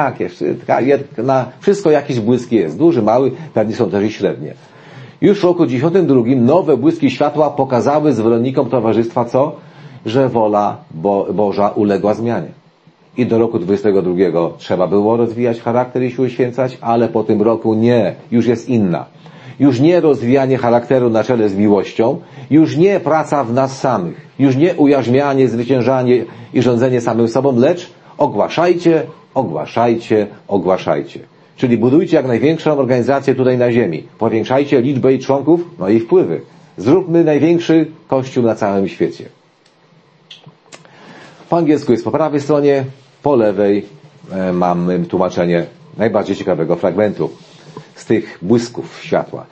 Wszystko jakiś błysk jest, duży, mały, pewnie są też i średnie. Już w roku 1992 nowe błyski światła pokazały zwolennikom towarzystwa co? Że wola Boża uległa zmianie. I do roku 22 trzeba było rozwijać charakter i się uświęcać, ale po tym roku nie, już jest inna. Już nie rozwijanie charakteru na czele z miłością, już nie praca w nas samych, już nie ujarzmianie, zwyciężanie i rządzenie samym sobą, lecz ogłaszajcie, ogłaszajcie, ogłaszajcie. Czyli budujcie jak największą organizację tutaj na ziemi. Powiększajcie liczbę jej członków, no i wpływy. Zróbmy największy kościół na całym świecie. Po angielsku jest po prawej stronie, po lewej mamy tłumaczenie najbardziej ciekawego fragmentu z tych błysków światła.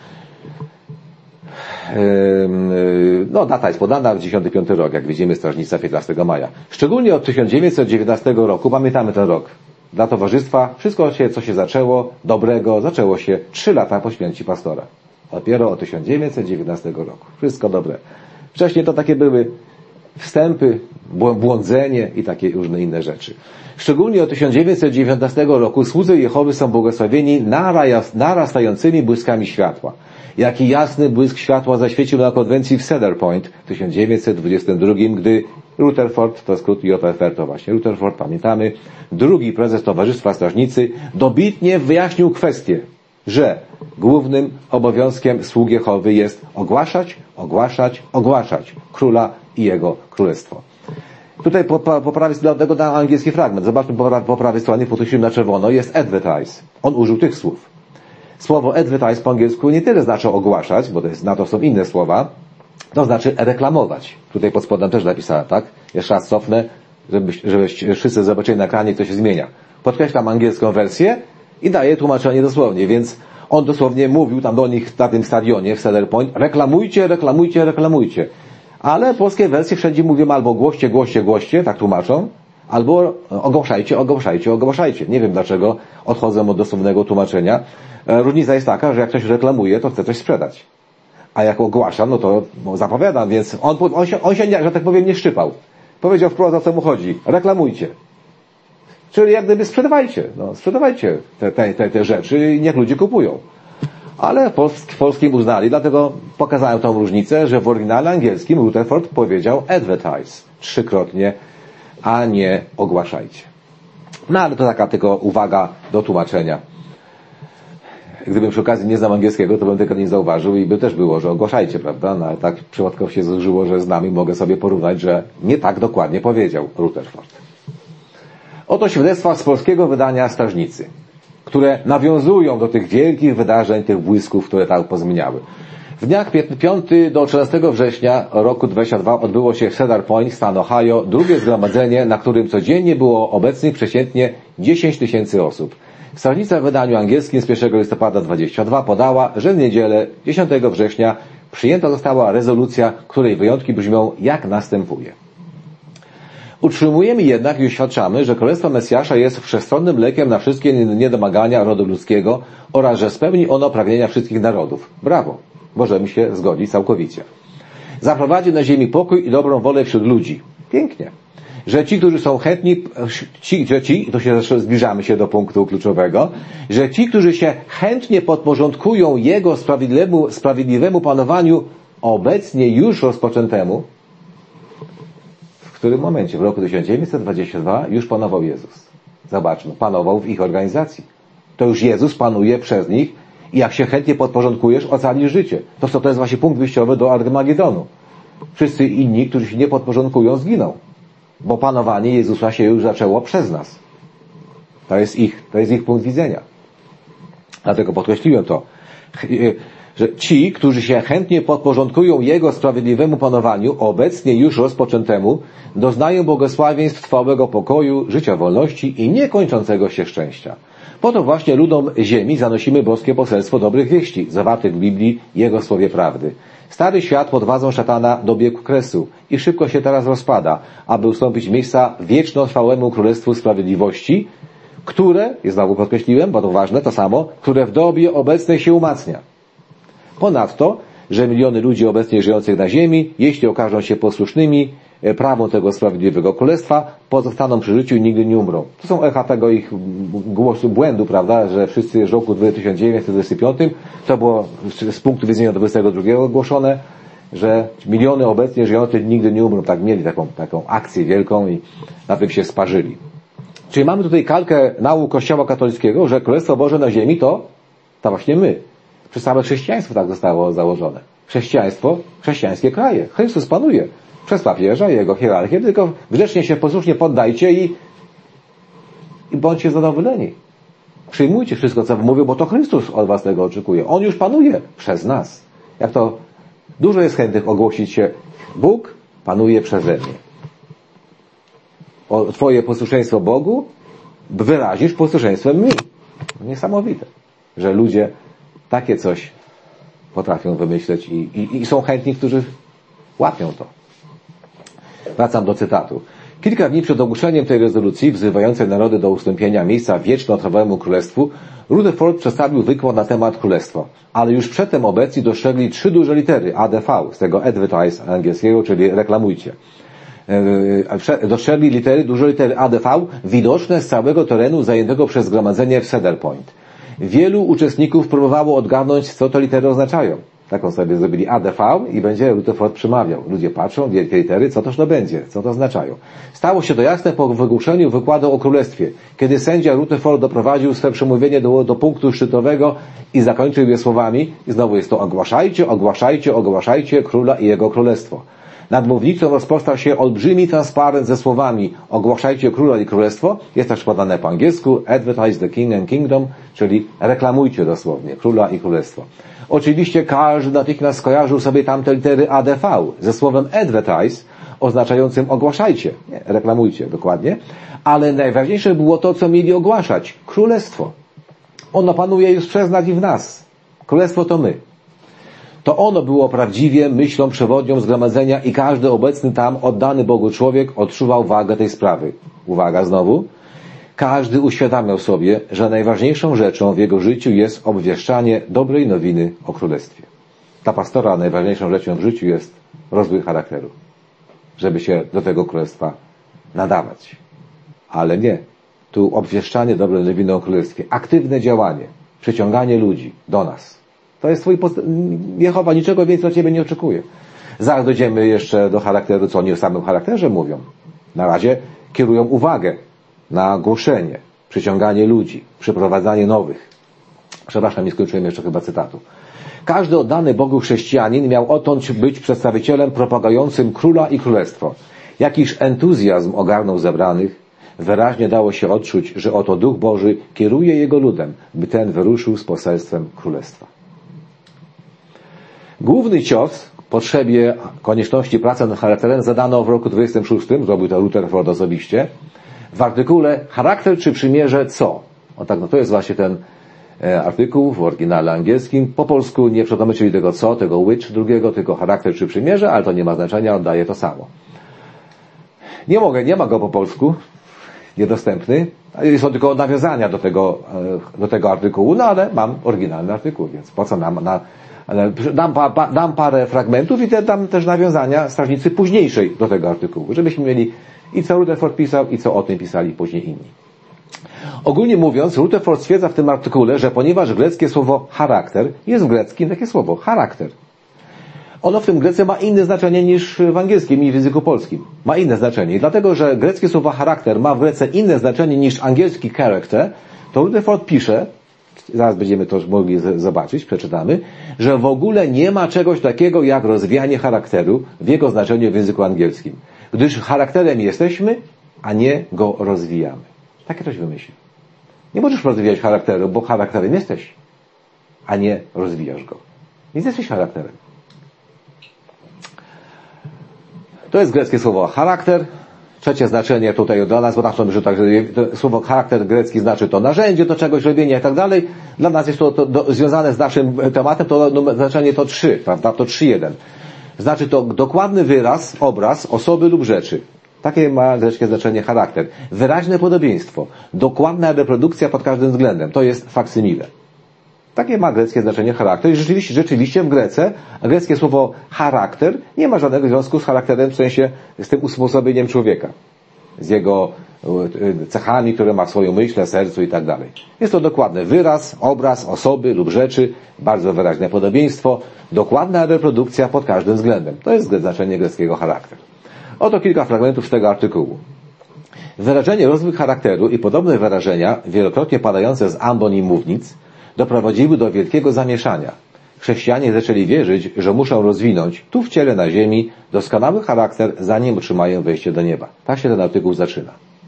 Data jest podana w 95 rok, jak widzimy, strażnica 15 maja. Szczególnie od 1919 roku, pamiętamy ten rok, dla towarzystwa wszystko, co się zaczęło dobrego, zaczęło się 3 lata po śmierci pastora. Dopiero od 1919 roku. Wszystko dobre. Wcześniej to takie były wstępy, błądzenie i takie różne inne rzeczy. Szczególnie od 1919 roku słudzy Jehowy są błogosławieni narastającymi błyskami światła. Jaki jasny błysk światła zaświecił na konwencji w Cedar Point w 1922, gdy Rutherford, to skrót JFR, to właśnie Rutherford, pamiętamy, drugi prezes Towarzystwa Strażnicy, dobitnie wyjaśnił kwestię, że głównym obowiązkiem sług Jehowy jest ogłaszać, ogłaszać, ogłaszać Króla i Jego Królestwo. Tutaj po prawej stronie, dlatego dam angielski fragment. Zobaczmy po prawej stronie, podkreśliłem na czerwono, jest advertise. On użył tych słów. Słowo advertise po angielsku nie tyle znaczy ogłaszać, bo na to są inne słowa, to znaczy reklamować. Tutaj pod spodem też napisałem, tak? Jeszcze raz cofnę, żebyście wszyscy zobaczyli na ekranie, co się zmienia. Podkreślam angielską wersję i daję tłumaczenie dosłownie, więc on dosłownie mówił tam do nich na tym stadionie w Cedar Point, reklamujcie, reklamujcie, reklamujcie. Ale polskie wersje wszędzie mówią albo głoście, głoście, głoście, tak tłumaczą, albo ogłaszajcie, ogłaszajcie, ogłaszajcie. Nie wiem dlaczego odchodzę od dosłownego tłumaczenia. Różnica jest taka, że jak ktoś reklamuje, to chce coś sprzedać. A jak ogłaszam, no to zapowiadam, więc on się, że tak powiem, nie szczypał. Powiedział wprost, o co mu chodzi. Reklamujcie. Czyli jak gdyby sprzedawajcie. No, sprzedawajcie te rzeczy i niech ludzie kupują. Ale w polskim uznali, dlatego pokazałem tą różnicę, że w oryginale angielskim Rutherford powiedział advertise 3-krotnie, a nie ogłaszajcie. No ale to taka tylko uwaga do tłumaczenia. Gdybym przy okazji nie znał angielskiego, to bym tego nie zauważył i by też było, że ogłaszajcie, prawda? No ale tak przypadkowo się złożyło, że z nami mogę sobie porównać, że nie tak dokładnie powiedział Rutherford. Oto świadectwa z polskiego wydania Strażnicy, które nawiązują do tych wielkich wydarzeń, tych błysków, które tak pozmieniały. W dniach 5 do 13 września roku 2022 odbyło się w Cedar Point, stan Ohio, drugie zgromadzenie, na którym codziennie było obecnych przeciętnie 10 000 osób. Strażnica w wydaniu angielskim z 1 listopada 2022 podała, że w niedzielę 10 września przyjęta została rezolucja, której wyjątki brzmią jak następuje. Utrzymujemy jednak i uświadczamy, że Królestwo Mesjasza jest wszechstronnym lekiem na wszystkie niedomagania rodu ludzkiego oraz że spełni ono pragnienia wszystkich narodów. Brawo! Możemy się zgodzić całkowicie. Zaprowadzi na ziemi pokój i dobrą wolę wśród ludzi. Pięknie. Że ci, którzy są chętni, to się zbliżamy się do punktu kluczowego, że ci, którzy się chętnie podporządkują Jego sprawiedliwemu panowaniu obecnie już rozpoczętemu, w którym momencie? W roku 1922 już panował Jezus. Zobaczmy, panował w ich organizacji. To już Jezus panuje przez nich i jak się chętnie podporządkujesz, ocalisz życie. To jest właśnie punkt wyjściowy do Armagedonu. Wszyscy inni, którzy się nie podporządkują, zginą. Bo panowanie Jezusa się już zaczęło przez nas. To jest ich punkt widzenia. Dlatego podkreśliłem to, że ci, którzy się chętnie podporządkują Jego sprawiedliwemu panowaniu, obecnie już rozpoczętemu, doznają błogosławieństw trwałego pokoju, życia wolności i niekończącego się szczęścia. Po to właśnie ludom ziemi zanosimy boskie poselstwo dobrych wieści, zawartych w Biblii, Jego słowie prawdy. Stary świat pod władzą szatana dobiegł kresu i szybko się teraz rozpada, aby ustąpić miejsca wieczno-trwałemu Królestwu Sprawiedliwości, które, i znowu podkreśliłem, bo to ważne, to samo, które w dobie obecnej się umacnia. Ponadto, że miliony ludzi obecnie żyjących na ziemi, jeśli okażą się posłusznymi prawom tego sprawiedliwego królestwa, pozostaną przy życiu i nigdy nie umrą. To są echa tego ich głosu błędu, prawda, że wszyscy w roku 1925, to było z punktu widzenia 22 ogłoszone, że miliony obecnie żyjących nigdy nie umrą. Tak mieli taką akcję wielką i na tym się sparzyli. Czyli mamy tutaj kalkę nauk Kościoła katolickiego, że Królestwo Boże na ziemi to właśnie my. Przez całe chrześcijaństwo tak zostało założone. Chrześcijańskie kraje. Chrystus panuje przez papieża i jego hierarchię, tylko grzecznie się posłusznie poddajcie i bądźcie zadowoleni. Przyjmujcie wszystko, co mówią, bo to Chrystus od was tego oczekuje. On już panuje przez nas. Jak to dużo jest chętnych ogłosić się, Bóg panuje przeze mnie. Twoje posłuszeństwo Bogu wyrazisz posłuszeństwem mi. Niesamowite, że ludzie takie coś potrafią wymyśleć i są chętni, którzy łapią to. Wracam do cytatu. Kilka dni przed ogłoszeniem tej rezolucji wzywającej narody do ustąpienia miejsca wieczno-trwałemu królestwu, Rutherford przedstawił wykład na temat królestwa. Ale już przedtem obecni dostrzegli 3 duże litery ADV, z tego advertise angielskiego, czyli reklamujcie. Dostrzegli duże litery ADV widoczne z całego terenu zajętego przez zgromadzenie w Cedar Point. Wielu uczestników próbowało odgadnąć, co te litery oznaczają. Taką sobie zrobili ADV i będzie Rutherford przemawiał. Ludzie patrzą, wielkie litery, co toż to będzie, co to oznaczają. Stało się to jasne po wygłoszeniu wykładu o królestwie, kiedy sędzia Rutherford doprowadził swe przemówienie do punktu szczytowego i zakończył je słowami, i znowu jest to ogłaszajcie, ogłaszajcie, ogłaszajcie króla i jego królestwo. Nad mównicą rozpostał się olbrzymi transparent ze słowami ogłaszajcie króla i królestwo. Jest też podane po angielsku advertise the king and kingdom, czyli reklamujcie dosłownie króla i królestwo. Oczywiście każdy natychmiast skojarzył sobie tamte litery ADV ze słowem advertise, oznaczającym ogłaszajcie, nie, reklamujcie dokładnie, ale najważniejsze było to, co mieli ogłaszać. Królestwo. Ono panuje już przez nas i w nas. Królestwo to my. To ono było prawdziwie myślą przewodnią zgromadzenia i każdy obecny tam oddany Bogu człowiek odczuwał wagę tej sprawy. Uwaga znowu. Każdy uświadamiał sobie, że najważniejszą rzeczą w jego życiu jest obwieszczanie dobrej nowiny o Królestwie. Dla pastora najważniejszą rzeczą w życiu jest rozwój charakteru, żeby się do tego Królestwa nadawać. Ale nie. Tu obwieszczanie dobrej nowiny o Królestwie, aktywne działanie, przyciąganie ludzi do nas. To jest Jehowa niczego więcej od ciebie nie oczekuje. Zaraz dojdziemy jeszcze do charakteru, co oni o samym charakterze mówią. Na razie kierują uwagę na głoszenie, przyciąganie ludzi, przyprowadzanie nowych. Przepraszam, nie skończyłem jeszcze chyba cytatu. Każdy oddany Bogu chrześcijanin miał odtąd być przedstawicielem propagującym króla i królestwo. Jakiż entuzjazm ogarnął zebranych. wyraźnie dało się odczuć, że oto Duch Boży kieruje Jego ludem, by ten wyruszył z poselstwem Królestwa. Główny cios potrzebie konieczności pracy nad charakterem zadano w roku 26, zrobił to Rutherford osobiście, w artykule Charakter czy przymierze co? O tak, no to jest właśnie ten artykuł w oryginale angielskim. Po polsku nie przetłumaczyli tego co, tego which drugiego, tylko charakter czy przymierze, ale to nie ma znaczenia, oddaje to samo. Nie ma go po polsku, niedostępny. Są tylko nawiązania do tego artykułu, no ale mam oryginalny artykuł, więc po co nam dam parę fragmentów i dam też nawiązania strażnicy późniejszej do tego artykułu, żebyśmy mieli i co Rutherford pisał, i co o tym pisali później inni. Ogólnie mówiąc, Rutherford stwierdza w tym artykule, że ponieważ greckie słowo charakter jest w greckim takie słowo charakter. Ono w tym Grece ma inne znaczenie niż w angielskim i w języku polskim. Ma inne znaczenie. I dlatego, że greckie słowo charakter ma w Grece inne znaczenie niż angielski character, to Rutherford pisze, zaraz będziemy to mogli zobaczyć, przeczytamy, że w ogóle nie ma czegoś takiego jak rozwijanie charakteru w jego znaczeniu w języku angielskim. Gdyż charakterem jesteśmy, a nie go rozwijamy. Takie coś wymyślił. Nie możesz rozwijać charakteru, bo charakterem jesteś, a nie rozwijasz go. Więc jesteś charakterem. To jest greckie słowo charakter. Trzecie znaczenie tutaj dla nas, bo tak że słowo charakter grecki znaczy to narzędzie do czegoś robienia i tak dalej. Dla nas jest to związane z naszym tematem, to znaczenie to 3, prawda? To 3:1. Znaczy to dokładny wyraz, obraz osoby lub rzeczy. Takie ma greckie znaczenie charakter. Wyraźne podobieństwo. Dokładna reprodukcja pod każdym względem. To jest faksymile. Takie ma greckie znaczenie charakter i rzeczywiście w Grece greckie słowo charakter nie ma żadnego związku z charakterem, w sensie z tym usposobieniem człowieka. Z jego cechami, które ma w swoją myśl, sercu i tak dalej. Jest to dokładny wyraz, obraz osoby lub rzeczy, bardzo wyraźne podobieństwo, dokładna reprodukcja pod każdym względem. To jest znaczenie greckiego charakter. Oto kilka fragmentów z tego artykułu. Wyrażenie rozwój charakteru i podobne wyrażenia, wielokrotnie padające z ambon i mównic, doprowadziły do wielkiego zamieszania. Chrześcijanie zaczęli wierzyć, że muszą rozwinąć tu w ciele na ziemi doskonały charakter, zanim otrzymają wejście do nieba. Tak się ten artykuł zaczyna.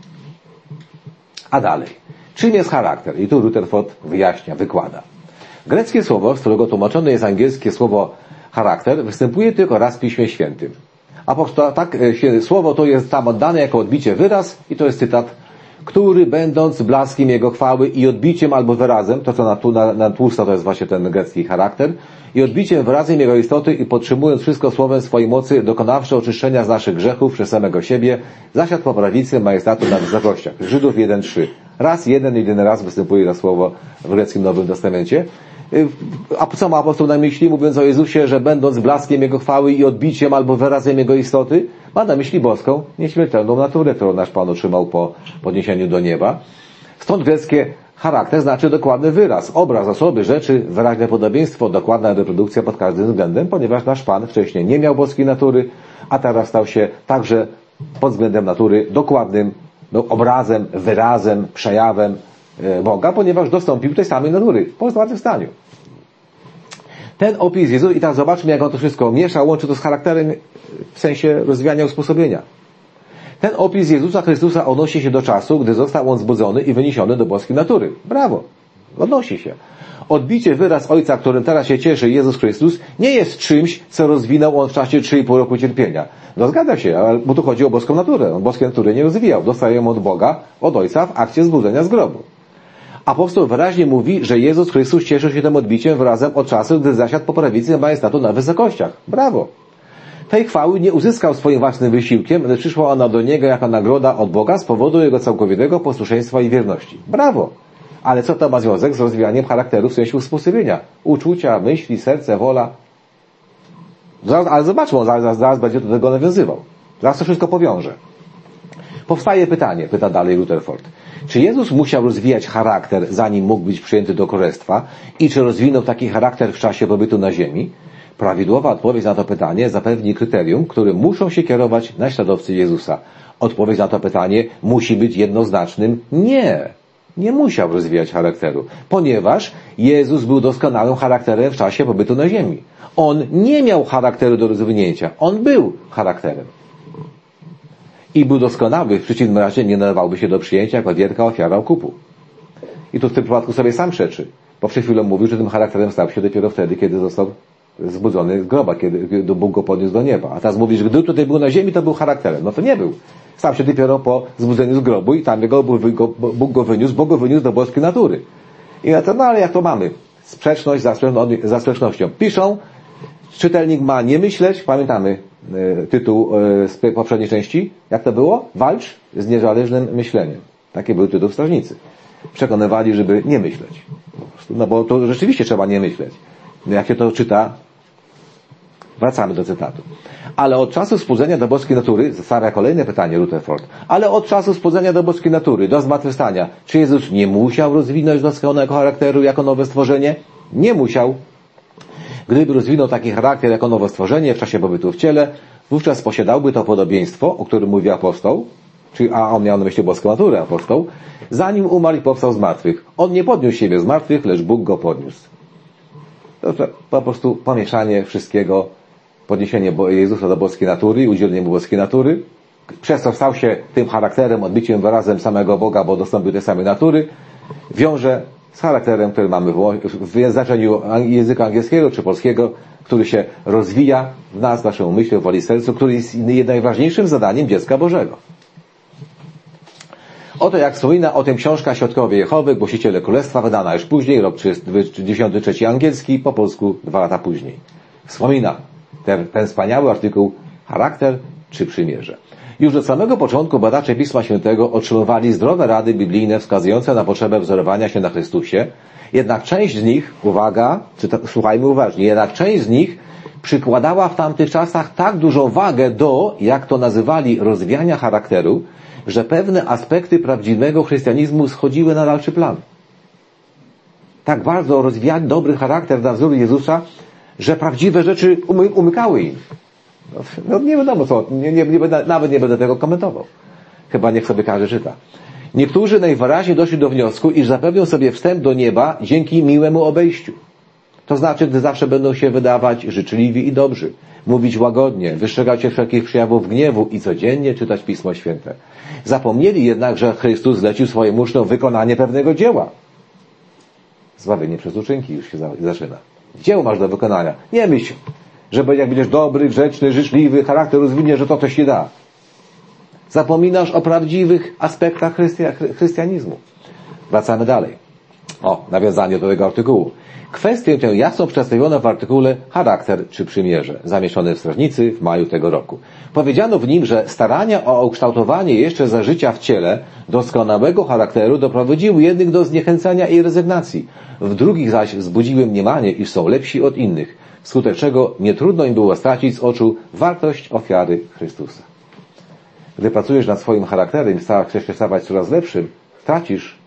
A dalej. Czym jest charakter? I tu Rutherford wyjaśnia, wykłada. Greckie słowo, z którego tłumaczone jest angielskie słowo charakter, występuje tylko raz w Piśmie Świętym. Słowo to jest tam oddane jako odbicie wyraz i to jest cytat, który będąc blaskiem Jego chwały i odbiciem albo wyrazem, to co na tłusto to jest właśnie ten grecki charakter, i odbiciem wyrazem Jego istoty i podtrzymując wszystko słowem swojej mocy, dokonawszy oczyszczenia z naszych grzechów przez samego siebie, zasiadł po prawicy majestatu na wysokościach. Żydów 1:3. Jedyny raz występuje to słowo w greckim Nowym Testamencie. A co ma apostoł na myśli, mówiąc o Jezusie, że będąc blaskiem Jego chwały i odbiciem albo wyrazem Jego istoty, ma na myśli boską, nieśmiertelną naturę, którą nasz Pan otrzymał po podniesieniu do nieba. Stąd greckie charakter znaczy dokładny wyraz, obraz osoby, rzeczy, wyraźne podobieństwo, dokładna reprodukcja pod każdym względem, ponieważ nasz Pan wcześniej nie miał boskiej natury, a teraz stał się także pod względem natury dokładnym obrazem, wyrazem, przejawem Boga, ponieważ dostąpił tej samej natury po zmartwychwstaniu. Ten opis Jezusa, i tak zobaczmy, jak on to wszystko miesza, łączy to z charakterem w sensie rozwijania usposobienia. Ten opis Jezusa Chrystusa odnosi się do czasu, gdy został on zbudzony i wyniesiony do boskiej natury. Brawo! Odnosi się. Odbicie wyraz Ojca, którym teraz się cieszy Jezus Chrystus, nie jest czymś, co rozwinął on w czasie 3,5 roku cierpienia. No zgadza się, bo tu chodzi o boską naturę. On boskiej natury nie rozwijał. Dostaje ją od Boga, od Ojca w akcie zbudzenia z grobu. Apostoł wyraźnie mówi, że Jezus Chrystus cieszył się tym odbiciem wyrazem od czasu, gdy zasiadł po prawicy majestatu na wysokościach. Brawo! Tej chwały nie uzyskał swoim własnym wysiłkiem, lecz przyszła ona do Niego jako nagroda od Boga z powodu Jego całkowitego posłuszeństwa i wierności. Brawo! Ale co to ma związek z rozwijaniem charakteru w sensie usposobienia? Uczucia, myśli, serce, wola. Ale zobaczmy, zaraz będzie do tego nawiązywał. Zaraz to wszystko powiąże. Powstaje pytanie, pyta dalej Rutherford. Czy Jezus musiał rozwijać charakter, zanim mógł być przyjęty do królestwa? I czy rozwinął taki charakter w czasie pobytu na ziemi? Prawidłowa odpowiedź na to pytanie zapewni kryterium, którym muszą się kierować naśladowcy Jezusa. Odpowiedź na to pytanie musi być jednoznacznym nie. Nie musiał rozwijać charakteru, ponieważ Jezus był doskonałym charakterem w czasie pobytu na ziemi. On nie miał charakteru do rozwinięcia. On był charakterem. i był doskonały, w przeciwnym razie nie nadawałby się do przyjęcia jako wielka ofiara okupu. I tu w tym przypadku sobie sam przeczy, bo przed chwilą mówił, że tym charakterem stał się dopiero wtedy, kiedy został zbudzony z groba, kiedy Bóg go podniósł do nieba. A teraz mówi, że gdy tutaj był na ziemi, to był charakterem. No to nie był. Stał się dopiero po zbudzeniu z grobu i tam Bóg go wyniósł, bo go wyniósł do boskiej natury. I na to, no ale jak to mamy? Sprzeczność za sprzecznością. Piszą, czytelnik ma nie myśleć, pamiętamy tytuł z poprzedniej części, jak to było? Walcz z niezależnym myśleniem. Taki był tytuł strażnicy. Przekonywali, żeby nie myśleć. Po prostu, no bo to rzeczywiście trzeba nie myśleć. Jak się to czyta, wracamy do cytatu. Ale od czasu wschodzenia do boskiej natury, stawia kolejne pytanie Rutherford, ale od czasu wschodzenia do boskiej natury, do zmartwychwstania, czy Jezus nie musiał rozwinąć doskonałego charakteru jako nowe stworzenie? Nie musiał. Gdyby rozwinął taki charakter jako nowe stworzenie w czasie pobytu w ciele, wówczas posiadałby to podobieństwo, o którym mówi apostoł, a on miał na myśli boską naturę apostoł, zanim umarł i powstał z martwych. On nie podniósł siebie z martwych, lecz Bóg go podniósł. To po prostu pomieszanie wszystkiego, podniesienie Jezusa do boskiej natury i udzielenie mu boskiej natury, przez co stał się tym charakterem, odbiciem, wyrazem samego Boga, bo dostąpił tej samej natury, wiąże z charakterem, który mamy w znaczeniu języka angielskiego czy polskiego, który się rozwija w nas, w naszym umyśle, w woli sercu, który jest najważniejszym zadaniem dziecka Bożego. Oto jak wspomina o tym książka Świadkowie Jehowy, Głosiciele Królestwa, wydana już później, rok 93 angielski, po polsku 2 lata później. Wspomina ten wspaniały artykuł Charakter czy przymierze. Już od samego początku badacze Pisma Świętego otrzymywali zdrowe rady biblijne wskazujące na potrzebę wzorowania się na Chrystusie, jednak część z nich, uwaga, słuchajmy uważnie, jednak część z nich przykładała w tamtych czasach tak dużą wagę do, jak to nazywali, rozwijania charakteru, że pewne aspekty prawdziwego chrystianizmu schodziły na dalszy plan. Tak bardzo rozwijali dobry charakter na wzór Jezusa, że prawdziwe rzeczy umykały im. No nie wiadomo co, nawet nie będę tego komentował. Chyba niech sobie każdy czyta. Niektórzy najwyraźniej doszli do wniosku, iż zapewnią sobie wstęp do nieba dzięki miłemu obejściu. To znaczy, gdy zawsze będą się wydawać życzliwi i dobrzy, mówić łagodnie, wystrzegać się wszelkich przejawów gniewu i codziennie czytać Pismo Święte. Zapomnieli jednak, że Chrystus zlecił swoim uczniom wykonanie pewnego dzieła. Zbawienie przez uczynki już się zaczyna. Dzieło masz do wykonania. Nie myśl, że jak będziesz dobry, grzeczny, życzliwy, charakter rozwinie, że to coś ci da. Zapominasz o prawdziwych aspektach chrystianizmu. Wracamy dalej. Nawiązanie do tego artykułu. Kwestię tę jasno przedstawiono w artykule Charakter czy przymierze, zamieszczonym w Strażnicy w maju tego roku. Powiedziano w nim, że starania o ukształtowanie jeszcze za życia w ciele doskonałego charakteru doprowadziły jednych do zniechęcenia i rezygnacji, w drugich zaś wzbudziły mniemanie, iż są lepsi od innych, wskutek czego nie trudno im było stracić z oczu wartość ofiary Chrystusa. Gdy pracujesz nad swoim charakterem i chcesz się stawać coraz lepszym, tracisz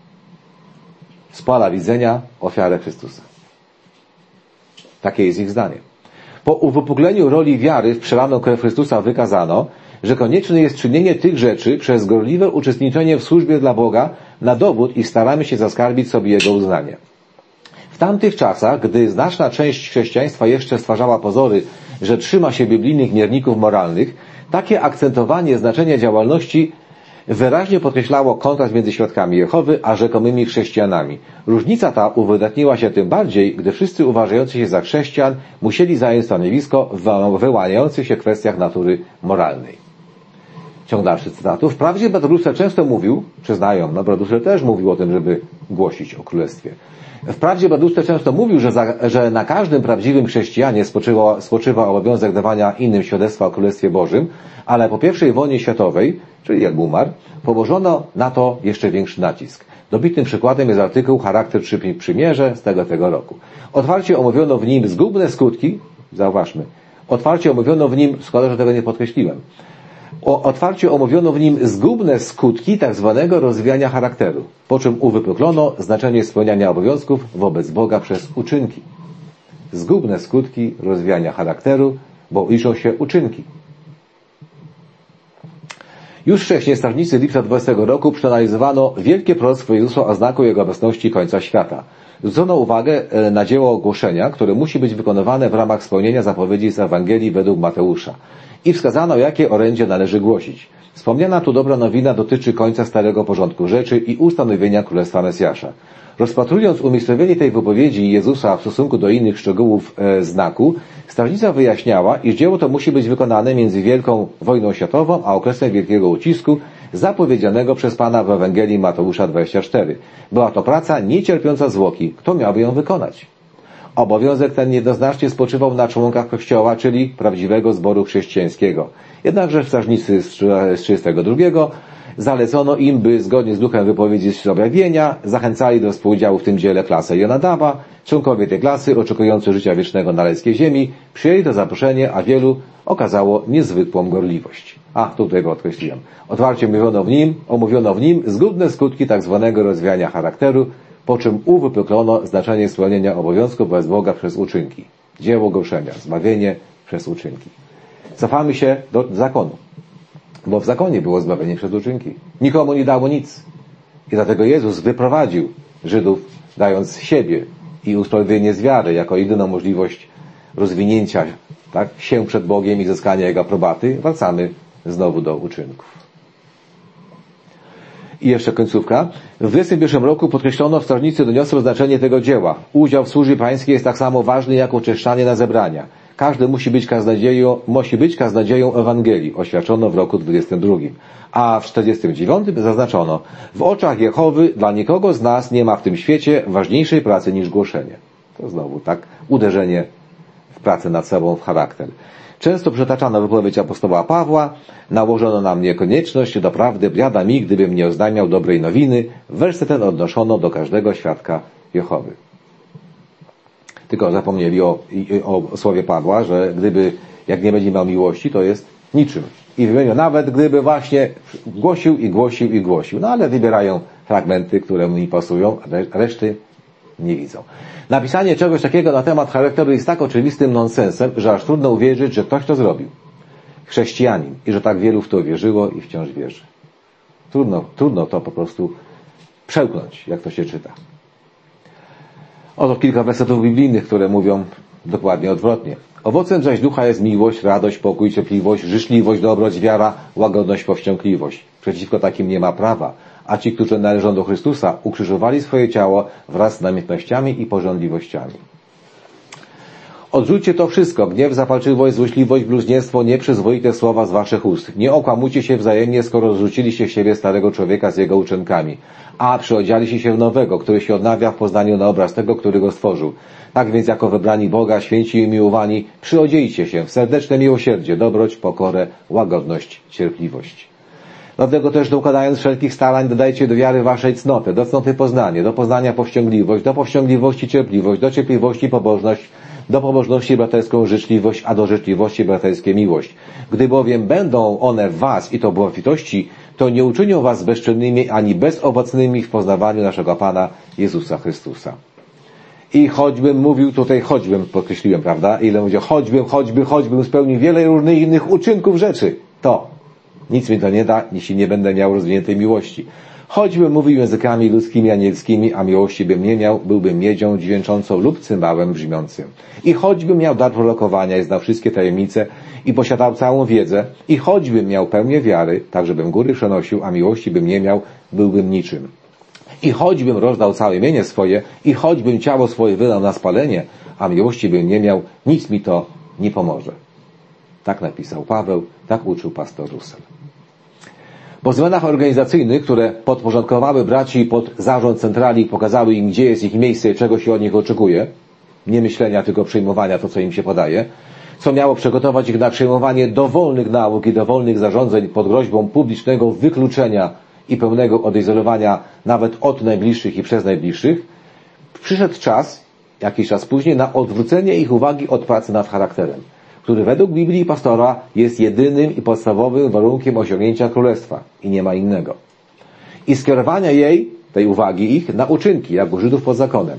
z pola widzenia ofiarę Chrystusa. Takie jest ich zdanie. Po uwypukleniu roli wiary w przelaną krew Chrystusa wykazano, że konieczne jest czynienie tych rzeczy przez gorliwe uczestniczenie w służbie dla Boga na dowód i staramy się zaskarbić sobie Jego uznanie. W tamtych czasach, gdy znaczna część chrześcijaństwa jeszcze stwarzała pozory, że trzyma się biblijnych mierników moralnych, takie akcentowanie znaczenia działalności wyraźnie podkreślało kontrast między świadkami Jehowy a rzekomymi chrześcijanami. Różnica ta uwydatniła się tym bardziej, gdy wszyscy uważający się za chrześcijan musieli zająć stanowisko w wyłaniających się kwestiach natury moralnej. Ciąg dalszy cytatu. Wprawdzie brat Russell często mówił, przyznają, brat Russell też mówił o tym, żeby głosić o królestwie. Wprawdzie brat Russell często mówił, że na każdym prawdziwym chrześcijanie spoczywa obowiązek dawania innym świadectwa o Królestwie Bożym, ale po I wojnie światowej, czyli jak umarł, położono na to jeszcze większy nacisk. Dobitnym przykładem jest artykuł Charakter czy przymierze z tego roku. Otwarcie omówiono w nim zgubne skutki, zauważmy, szkoda, że tego nie podkreśliłem, otwarcie omówiono w nim zgubne skutki tak zwanego rozwijania charakteru, po czym uwypuklono znaczenie spełniania obowiązków wobec Boga przez uczynki. Zgubne skutki rozwijania charakteru, bo liczą się uczynki. Już wcześniej strażnicy lipca 20 roku przeanalizowano wielkie proroctwo Jezusa o znaku Jego obecności końca świata. Zwrócono uwagę na dzieło ogłoszenia, które musi być wykonywane w ramach spełnienia zapowiedzi z Ewangelii według Mateusza. I wskazano, jakie orędzie należy głosić. Wspomniana tu dobra nowina dotyczy końca starego porządku rzeczy i ustanowienia Królestwa Mesjasza. Rozpatrując umiejscowienie tej wypowiedzi Jezusa w stosunku do innych szczegółów znaku, strażnica wyjaśniała, iż dzieło to musi być wykonane między Wielką Wojną Światową a okresem wielkiego ucisku, zapowiedzianego przez Pana w Ewangelii Mateusza 24. Była to praca niecierpiąca zwłoki. Kto miałby ją wykonać? Obowiązek ten jednoznacznie spoczywał na członkach Kościoła, czyli prawdziwego zboru chrześcijańskiego. Jednakże strażnicy z 32 zalecono im, by zgodnie z duchem wypowiedzi z objawienia zachęcali do współudziału w tym dziele klasę Jonadaba. Członkowie tej klasy, oczekujący życia wiecznego na leckiej ziemi, przyjęli to zaproszenie, a wielu okazało niezwykłą gorliwość. Tutaj podkreśliłem. Otwarcie omówiono w nim zgubne skutki tak zwanego rozwijania charakteru, po czym uwypuklono znaczenie spełnienia obowiązków wobec Boga przez uczynki. Dzieło głoszenia, zbawienie przez uczynki. Cofamy się do zakonu, bo w zakonie było zbawienie przez uczynki. Nikomu nie dało nic. I dlatego Jezus wyprowadził Żydów, dając siebie i usprawiedliwienie z wiary jako jedyną możliwość rozwinięcia się przed Bogiem i zyskania Jego aprobaty. Wracamy znowu do uczynków. I jeszcze końcówka. W 21 roku podkreślono, w strażnicy doniosło znaczenie tego dzieła. Udział w służbie pańskiej jest tak samo ważny jak uczęszczanie na zebrania. Każdy musi być kaznodzieją Ewangelii, oświadczono w roku 22. A w 49 zaznaczono, w oczach Jehowy dla nikogo z nas nie ma w tym świecie ważniejszej pracy niż głoszenie. To znowu uderzenie w pracę nad sobą, w charakter. Często przytaczano wypowiedź apostoła Pawła, nałożono na mnie konieczność, doprawdy biada mi, gdybym nie oznajmiał dobrej nowiny. Werset ten odnoszono do każdego świadka Jehowy. Tylko zapomnieli o słowie Pawła, że jak nie będzie miał miłości, to jest niczym. I wymienił, nawet gdyby właśnie głosił. Ale wybierają fragmenty, które mu nie pasują, reszty nie widzą. Napisanie czegoś takiego na temat charakteru jest tak oczywistym nonsensem, że aż trudno uwierzyć, że ktoś to zrobił. Chrześcijanin. I że tak wielu w to wierzyło i wciąż wierzy. Trudno to po prostu przełknąć, jak to się czyta. Oto kilka wersetów biblijnych, które mówią dokładnie odwrotnie. Owocem zaś ducha jest miłość, radość, pokój, cierpliwość, życzliwość, dobroć, wiara, łagodność, powściągliwość. Przeciwko takim nie ma prawa. A ci, którzy należą do Chrystusa, ukrzyżowali swoje ciało wraz z namiętnościami i pożądliwościami. Odrzućcie to wszystko, gniew, zapalczywość, złośliwość, bluźnierstwo, nieprzyzwoite słowa z waszych ust. Nie okłamujcie się wzajemnie, skoro zrzuciliście z siebie starego człowieka z jego uczynkami, a przyodzialiście się w nowego, który się odnawia w poznaniu na obraz tego, który go stworzył. Tak więc jako wybrani Boga, święci i miłowani, przyodziejcie się w serdeczne miłosierdzie, dobroć, pokorę, łagodność, cierpliwość. Dlatego też dokładając wszelkich starań, dodajcie do wiary waszej cnoty, do cnoty poznanie, do poznania powściągliwość, do powściągliwości cierpliwość, do cierpliwości pobożność, do pobożności braterską życzliwość, a do życzliwości braterskie miłość. Gdy bowiem będą one w was i to w obfitości, to nie uczynią was bezczynnymi ani bezowocnymi w poznawaniu naszego Pana Jezusa Chrystusa. I choćbym podkreśliłem, prawda? Ile mówię, choćbym spełnił wiele różnych innych uczynków rzeczy, to nic mi to nie da, jeśli nie będę miał rozwiniętej miłości. Choćbym mówił językami ludzkimi, anielskimi, a miłości bym nie miał, byłbym miedzią dźwięczącą lub cymbałem brzmiącym. I choćbym miał dar prorokowania i znał wszystkie tajemnice i posiadał całą wiedzę, i choćbym miał pełnię wiary, tak żebym góry przenosił, a miłości bym nie miał, byłbym niczym. I choćbym rozdał całe mienie swoje, i choćbym ciało swoje wydał na spalenie, a miłości bym nie miał, nic mi to nie pomoże. Tak napisał Paweł, tak uczył pastor Russell. Po zmianach organizacyjnych, które podporządkowały braci pod zarząd centrali, pokazały im, gdzie jest ich miejsce i czego się od nich oczekuje, nie myślenia, tylko przyjmowania to, co im się podaje, co miało przygotować ich na przyjmowanie dowolnych nauk i dowolnych zarządzeń pod groźbą publicznego wykluczenia i pełnego odizolowania nawet od najbliższych i przez najbliższych, przyszedł czas, jakiś czas później, na odwrócenie ich uwagi od pracy nad charakterem, który według Biblii pastora jest jedynym i podstawowym warunkiem osiągnięcia królestwa i nie ma innego. I skierowania tej uwagi ich na uczynki, jak u Żydów pod zakonem.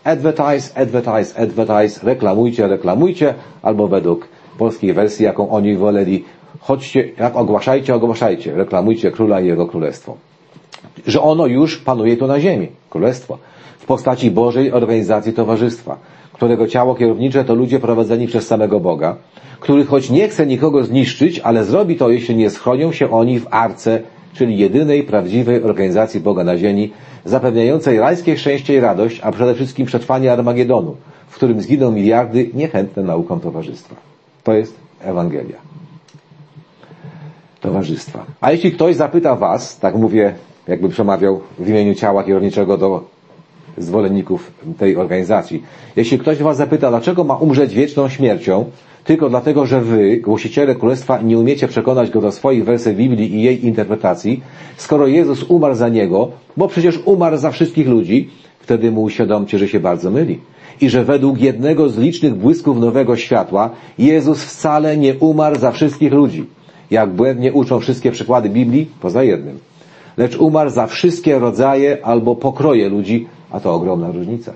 Advertise, reklamujcie, albo według polskiej wersji, jaką oni woleli, ogłaszajcie, reklamujcie króla i jego królestwo. Że ono już panuje tu na ziemi, królestwo. w postaci Bożej organizacji towarzystwa, którego ciało kierownicze to ludzie prowadzeni przez samego Boga, który choć nie chce nikogo zniszczyć, ale zrobi to, jeśli nie schronią się oni w arce, czyli jedynej prawdziwej organizacji Boga na ziemi, zapewniającej rajskie szczęście i radość, a przede wszystkim przetrwanie Armagedonu, w którym zginą miliardy niechętne naukom towarzystwa. To jest Ewangelia towarzystwa. A jeśli ktoś zapyta was, tak mówię, jakby przemawiał w imieniu ciała kierowniczego do zwolenników tej organizacji, jeśli ktoś was zapyta, dlaczego ma umrzeć wieczną śmiercią, tylko dlatego, że wy, głosiciele Królestwa, nie umiecie przekonać go do swoich wersji Biblii i jej interpretacji, skoro Jezus umarł za niego, bo przecież umarł za wszystkich ludzi, wtedy mu uświadomcie, że się bardzo myli. I że według jednego z licznych błysków nowego światła Jezus wcale nie umarł za wszystkich ludzi, jak błędnie uczą wszystkie przykłady Biblii, poza jednym. Lecz umarł za wszystkie rodzaje albo pokroje ludzi, a to ogromna różnica.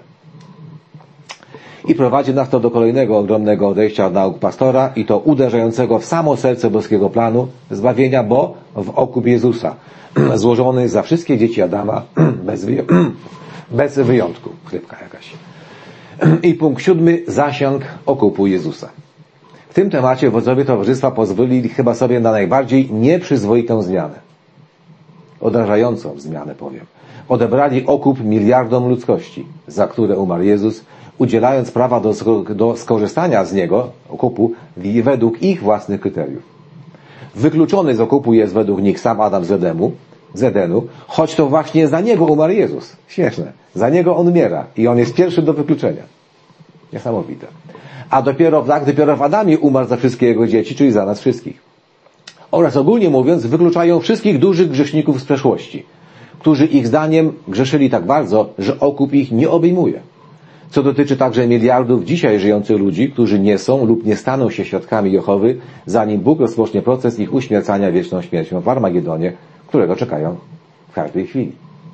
I prowadzi nas to do kolejnego ogromnego odejścia od nauk pastora i to uderzającego w samo serce boskiego planu zbawienia, bo w okup Jezusa, złożony za wszystkie dzieci Adama, bez wyjątku. Chrypka jakaś. I punkt 7. Zasięg okupu Jezusa. W tym temacie wodzowie towarzystwa pozwolili chyba sobie na najbardziej nieprzyzwoitą zmianę. Odrażającą zmianę, powiem. Odebrali okup miliardom ludzkości, za które umarł Jezus, udzielając prawa do skorzystania z niego, okupu, według ich własnych kryteriów. Wykluczony z okupu jest według nich sam Adam z Edenu, choć to właśnie za niego umarł Jezus. Śmieszne. Za niego on umiera i on jest pierwszy do wykluczenia. Niesamowite. A dopiero w Adamie umarł za wszystkie jego dzieci, czyli za nas wszystkich. Oraz ogólnie mówiąc, wykluczają wszystkich dużych grzeszników z przeszłości, którzy ich zdaniem grzeszyli tak bardzo, że okup ich nie obejmuje. Co dotyczy także miliardów dzisiaj żyjących ludzi, którzy nie są lub nie staną się świadkami Jehowy, zanim Bóg rozpocznie proces ich uśmiercania wieczną śmiercią w Armagedonie, którego czekają w każdej chwili.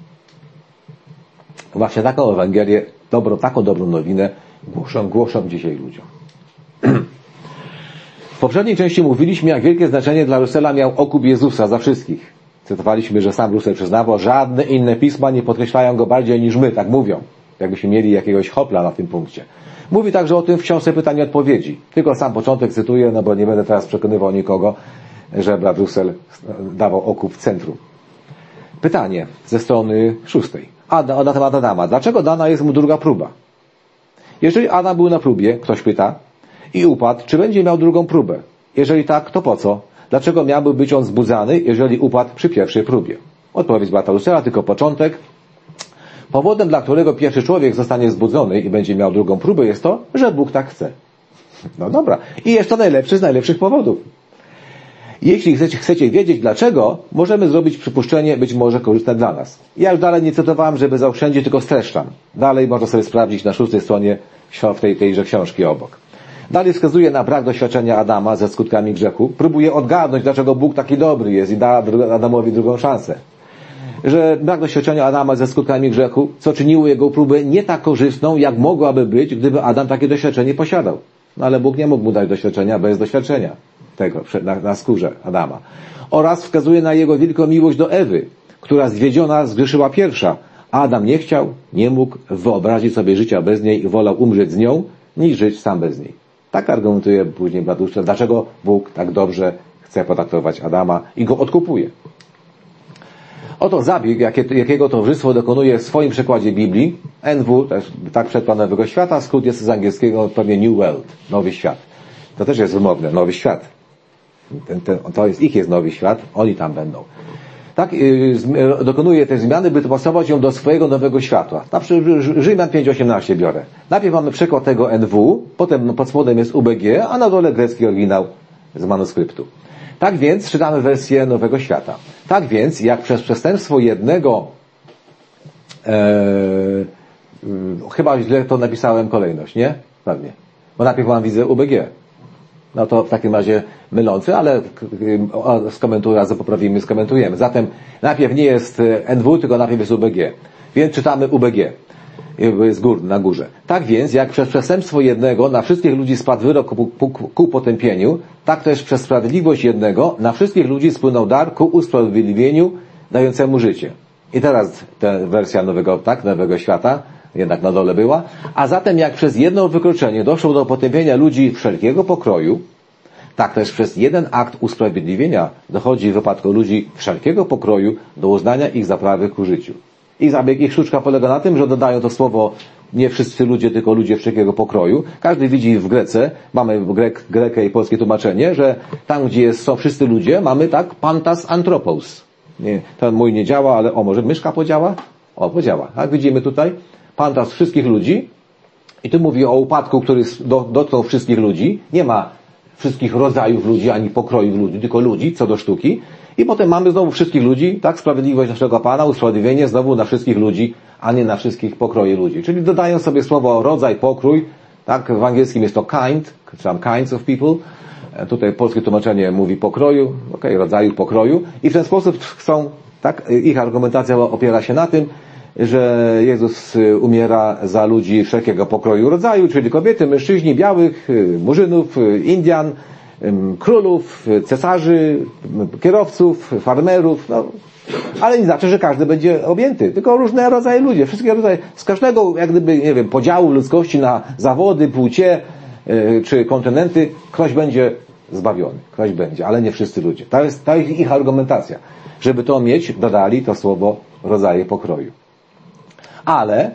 Właśnie taką Ewangelię, taką dobrą nowinę głoszą dzisiaj ludziom. W poprzedniej części mówiliśmy, jak wielkie znaczenie dla Russella miał okup Jezusa za wszystkich. Cytowaliśmy, że sam Russell przyznawał, żadne inne pisma nie podkreślają go bardziej niż my, tak mówią. Jakbyśmy mieli jakiegoś hopla na tym punkcie. Mówi także o tym w książce Pytań i Odpowiedzi. Tylko sam początek cytuję, bo nie będę teraz przekonywał nikogo, że brat Russell dawał okup w centrum. Pytanie ze strony 6. Na temat Adama. Dlaczego dana jest mu druga próba? Jeżeli Adam był na próbie, ktoś pyta, i upadł, czy będzie miał drugą próbę? Jeżeli tak, to po co? Dlaczego miałby być on zbudzany, jeżeli upadł przy pierwszej próbie? Odpowiedź brata Russella, tylko początek. Powodem, dla którego pierwszy człowiek zostanie zbudzony i będzie miał drugą próbę, jest to, że Bóg tak chce. No dobra. I jest to najlepszy z najlepszych powodów. Jeśli chcecie wiedzieć dlaczego, możemy zrobić przypuszczenie, być może korzystne dla nas. Ja już dalej nie cytowałem, żeby zaoszczędzić, tylko streszczam. Dalej można sobie sprawdzić na 6. stronie tejże książki obok. Dalej wskazuje na brak doświadczenia Adama ze skutkami grzechu. Próbuje odgadnąć, dlaczego Bóg taki dobry jest i da Adamowi drugą szansę. Że brak doświadczenia Adama ze skutkami grzechu, co czyniło jego próbę nie tak korzystną, jak mogłaby być, gdyby Adam takie doświadczenie posiadał. No ale Bóg nie mógł mu dać doświadczenia bez doświadczenia tego na skórze Adama. Oraz wskazuje na jego wielką miłość do Ewy, która zwiedziona zgrzeszyła pierwsza. A Adam nie chciał, nie mógł wyobrazić sobie życia bez niej i wolał umrzeć z nią, niż żyć sam bez niej. Tak argumentuje później brat Russell, dlaczego Bóg tak dobrze chce potraktować Adama i go odkupuje. Oto zabieg, jakiego towarzystwo dokonuje w swoim przekładzie Biblii. NW, też tak przekład Nowego Świata, skrót jest z angielskiego pewnie New World, Nowy Świat. To też jest wymowne, Nowy Świat. To jest ich jest Nowy Świat, oni tam będą. Tak dokonuje tej zmiany, by pasować ją do swojego Nowego Światła. Na przykład Rzymian 5:18 biorę. Najpierw mamy przekład tego NW, potem pod spodem jest UBG, a na dole grecki oryginał z manuskryptu. Tak więc czytamy wersję Nowego Świata. Tak więc, jak przez przestępstwo jednego, chyba źle to napisałem kolejność, nie? Pewnie. Bo najpierw mam widzę UBG. No to w takim razie mylący, ale skomentujemy. Zatem najpierw nie jest NW, tylko najpierw jest UBG. Więc czytamy UBG. Jest na górze. Tak więc, jak przez przestępstwo jednego na wszystkich ludzi spadł wyrok ku potępieniu, tak też przez sprawiedliwość jednego na wszystkich ludzi spłynął dar ku usprawiedliwieniu dającemu życie. I teraz ta wersja Nowego Świata jednak na dole była. A zatem jak przez jedno wykroczenie doszło do potępienia ludzi wszelkiego pokroju, tak też przez jeden akt usprawiedliwienia dochodzi w wypadku ludzi wszelkiego pokroju do uznania ich zaprawy ku życiu. I zabieg, ich sztuczka polega na tym, że dodają to słowo nie wszyscy ludzie, tylko ludzie wszelkiego pokroju. Każdy widzi w Grece, mamy grekę i polskie tłumaczenie, że tam, gdzie są wszyscy ludzie, mamy tak pantas anthropos. Nie, ten mój nie działa, ale może myszka podziała? Podziała. Tak, widzimy tutaj pantas wszystkich ludzi i tu mówi o upadku, który dotknął wszystkich ludzi. Nie ma wszystkich rodzajów ludzi, ani pokrojów ludzi, tylko ludzi, co do sztuki. I potem mamy znowu wszystkich ludzi, tak, sprawiedliwość naszego Pana, usprawiedliwienie znowu na wszystkich ludzi, a nie na wszystkich pokroje ludzi. Czyli dodają sobie słowo rodzaj, pokrój, tak, w angielskim jest to kind, czy tam kinds of people. Tutaj polskie tłumaczenie mówi pokroju, rodzaju pokroju. I w ten sposób chcą, tak, ich argumentacja opiera się na tym, że Jezus umiera za ludzi wszelkiego pokroju rodzaju, czyli kobiety, mężczyźni, białych, murzynów, Indian, królów, cesarzy, kierowców, farmerów, no. Ale nie znaczy, że każdy będzie objęty, tylko różne rodzaje ludzi, wszystkie rodzaje, z każdego, jak gdyby, nie wiem, podziału ludzkości na zawody, płcie, czy kontynenty, ktoś będzie zbawiony, ktoś będzie, ale nie wszyscy ludzie. To jest ich argumentacja. Żeby to mieć, dodali to słowo rodzaje pokroju. Ale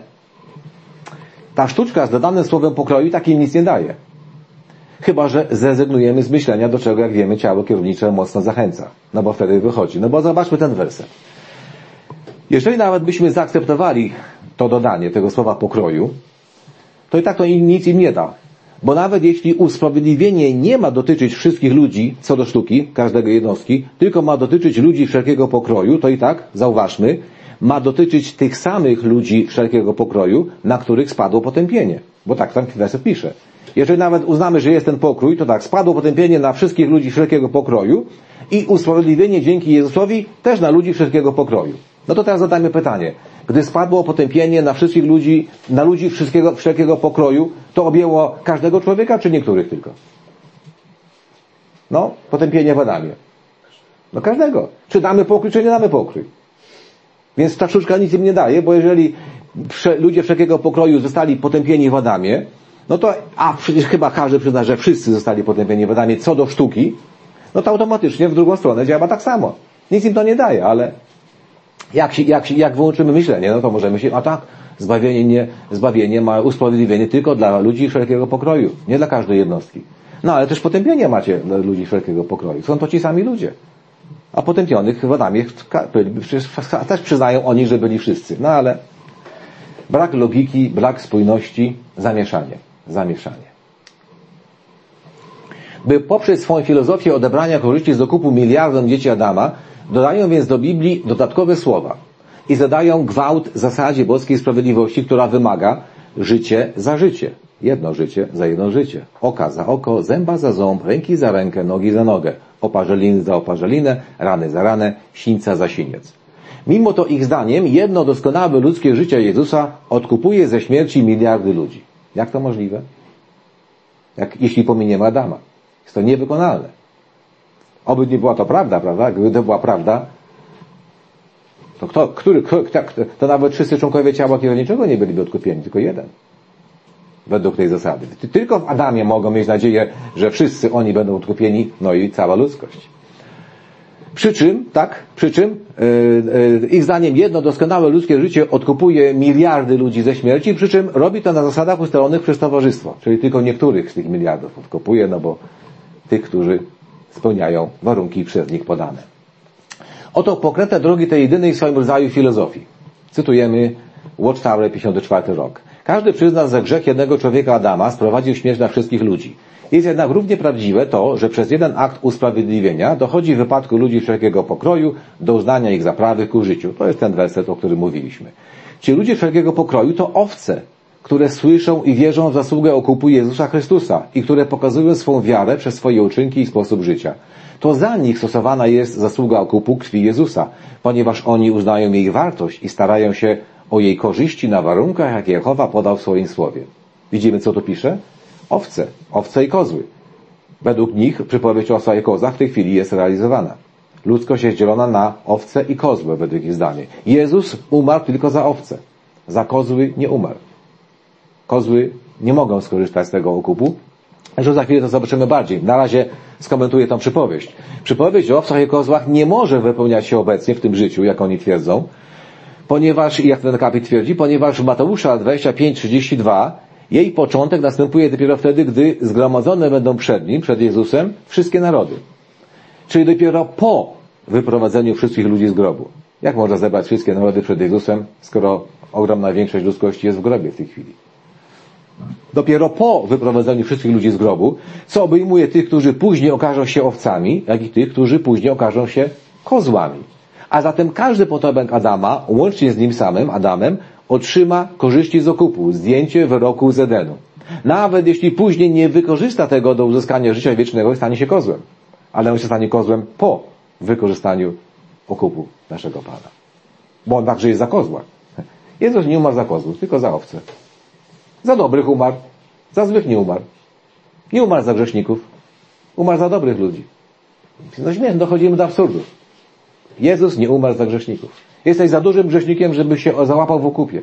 ta sztuczka z dodanym słowem pokroju takim nic nie daje. Chyba że zrezygnujemy z myślenia, do czego, jak wiemy, ciało kierownicze mocno zachęca. No bo wtedy wychodzi. No bo zobaczmy ten werset. Jeżeli nawet byśmy zaakceptowali to dodanie tego słowa pokroju, to i tak to nic im nie da. Bo nawet jeśli usprawiedliwienie nie ma dotyczyć wszystkich ludzi, co do sztuki, każdego jednostki, tylko ma dotyczyć ludzi wszelkiego pokroju, to i tak, zauważmy, ma dotyczyć tych samych ludzi wszelkiego pokroju, na których spadło potępienie. Bo tak tam werset pisze. Jeżeli nawet uznamy, że jest ten pokrój, to tak, spadło potępienie na wszystkich ludzi wszelkiego pokroju i usprawiedliwienie dzięki Jezusowi też na ludzi wszelkiego pokroju. No to teraz zadajmy pytanie. Gdy spadło potępienie na wszystkich ludzi, na ludzi wszelkiego pokroju, to objęło każdego człowieka, czy niektórych tylko? No, potępienie w Adamie. No każdego. Czy damy pokój, czy nie damy pokój. Więc ta sztuczka nic im nie daje, bo jeżeli ludzie wszelkiego pokroju zostali potępieni w Adamie, no to, a przecież chyba każdy przyzna, że wszyscy zostali potępieni w Adamie co do sztuki, no to automatycznie w drugą stronę działa tak samo. Nic im to nie daje, ale jak wyłączymy myślenie, no to możemy się, a tak, zbawienie ma usprawiedliwienie tylko dla ludzi wszelkiego pokroju, nie dla każdej jednostki. No ale też potępienie macie dla ludzi wszelkiego pokroju. Są to ci sami ludzie. A potępionych w Adamie też przyznają oni, że byli wszyscy. No ale brak logiki, brak spójności, zamieszanie. By poprzez swoją filozofię odebrania korzyści z dokupu miliardom dzieci Adama, dodają więc do Biblii dodatkowe słowa i zadają gwałt zasadzie boskiej sprawiedliwości, która wymaga życie za życie. Jedno życie za jedno życie. Oka za oko, zęba za ząb, ręki za rękę, nogi za nogę. Oparzeliny za oparzelinę, rany za ranę, sińca za siniec. Mimo to ich zdaniem jedno doskonałe ludzkie życie Jezusa odkupuje ze śmierci miliardy ludzi. Jak to możliwe? Jeśli pominiemy Adama. Jest to niewykonalne. Oby nie była to prawda, prawda? Gdyby to była prawda, to to nawet wszyscy członkowie ciała kierowniczego nie byliby odkupieni, tylko jeden. Według tej zasady. Tylko w Adamie mogą mieć nadzieję, że wszyscy oni będą odkupieni, no i cała ludzkość. Przy czym ich zdaniem jedno doskonałe ludzkie życie odkupuje miliardy ludzi ze śmierci, przy czym robi to na zasadach ustalonych przez towarzystwo. Czyli tylko niektórych z tych miliardów odkupuje, no bo tych, którzy spełniają warunki przez nich podane. Oto pokrętne drogi tej jedynej w swoim rodzaju filozofii. Cytujemy Watchtower, 54 rok. Każdy przyzna, że grzech jednego człowieka Adama sprowadził śmierć na wszystkich ludzi. Jest jednak równie prawdziwe to, że przez jeden akt usprawiedliwienia dochodzi w wypadku ludzi wszelkiego pokroju do uznania ich zaprawy ku życiu. To jest ten werset, o którym mówiliśmy. Ci ludzie wszelkiego pokroju to owce, które słyszą i wierzą w zasługę okupu Jezusa Chrystusa i które pokazują swą wiarę przez swoje uczynki i sposób życia. To za nich stosowana jest zasługa okupu krwi Jezusa, ponieważ oni uznają jej wartość i starają się o jej korzyści na warunkach, jakie Jehowa podał w swoim słowie. Widzimy, co tu pisze? Owce i kozły. Według nich przypowieść o osłach i kozach w tej chwili jest realizowana. Ludzkość jest dzielona na owce i kozły, według ich zdania. Jezus umarł tylko za owce. za kozły nie umarł. Kozły nie mogą skorzystać z tego okupu. Zresztą za chwilę to zobaczymy bardziej. Na razie skomentuję tą przypowieść. Przypowieść o owcach i kozłach nie może wypełniać się obecnie w tym życiu, jak oni twierdzą, ponieważ, jak ten akapit twierdzi, ponieważ w Mateusza 25:32 jej początek następuje dopiero wtedy, gdy zgromadzone będą przed Nim, przed Jezusem, wszystkie narody. Czyli dopiero po wyprowadzeniu wszystkich ludzi z grobu. Jak można zebrać wszystkie narody przed Jezusem, skoro ogromna większość ludzkości jest w grobie w tej chwili? Dopiero po wyprowadzeniu wszystkich ludzi z grobu, co obejmuje tych, którzy później okażą się owcami, jak i tych, którzy później okażą się kozłami. A zatem każdy potomek Adama, łącznie z nim samym, Adamem, otrzyma korzyści z okupu, zdjęcie wyroku z Edenu. Nawet jeśli później nie wykorzysta tego do uzyskania życia wiecznego i stanie się kozłem. Ale on się stanie kozłem po wykorzystaniu okupu naszego Pana. Bo on także jest za kozła. Jezus nie umarł za kozłów, tylko za owce. Za dobrych umarł, za złych nie umarł. Nie umarł za grzeszników, umarł za dobrych ludzi. No śmiem, dochodzimy do absurdu. Jezus nie umarł za grzeszników. Jesteś za dużym grzesznikiem, żeby się załapał w okupie.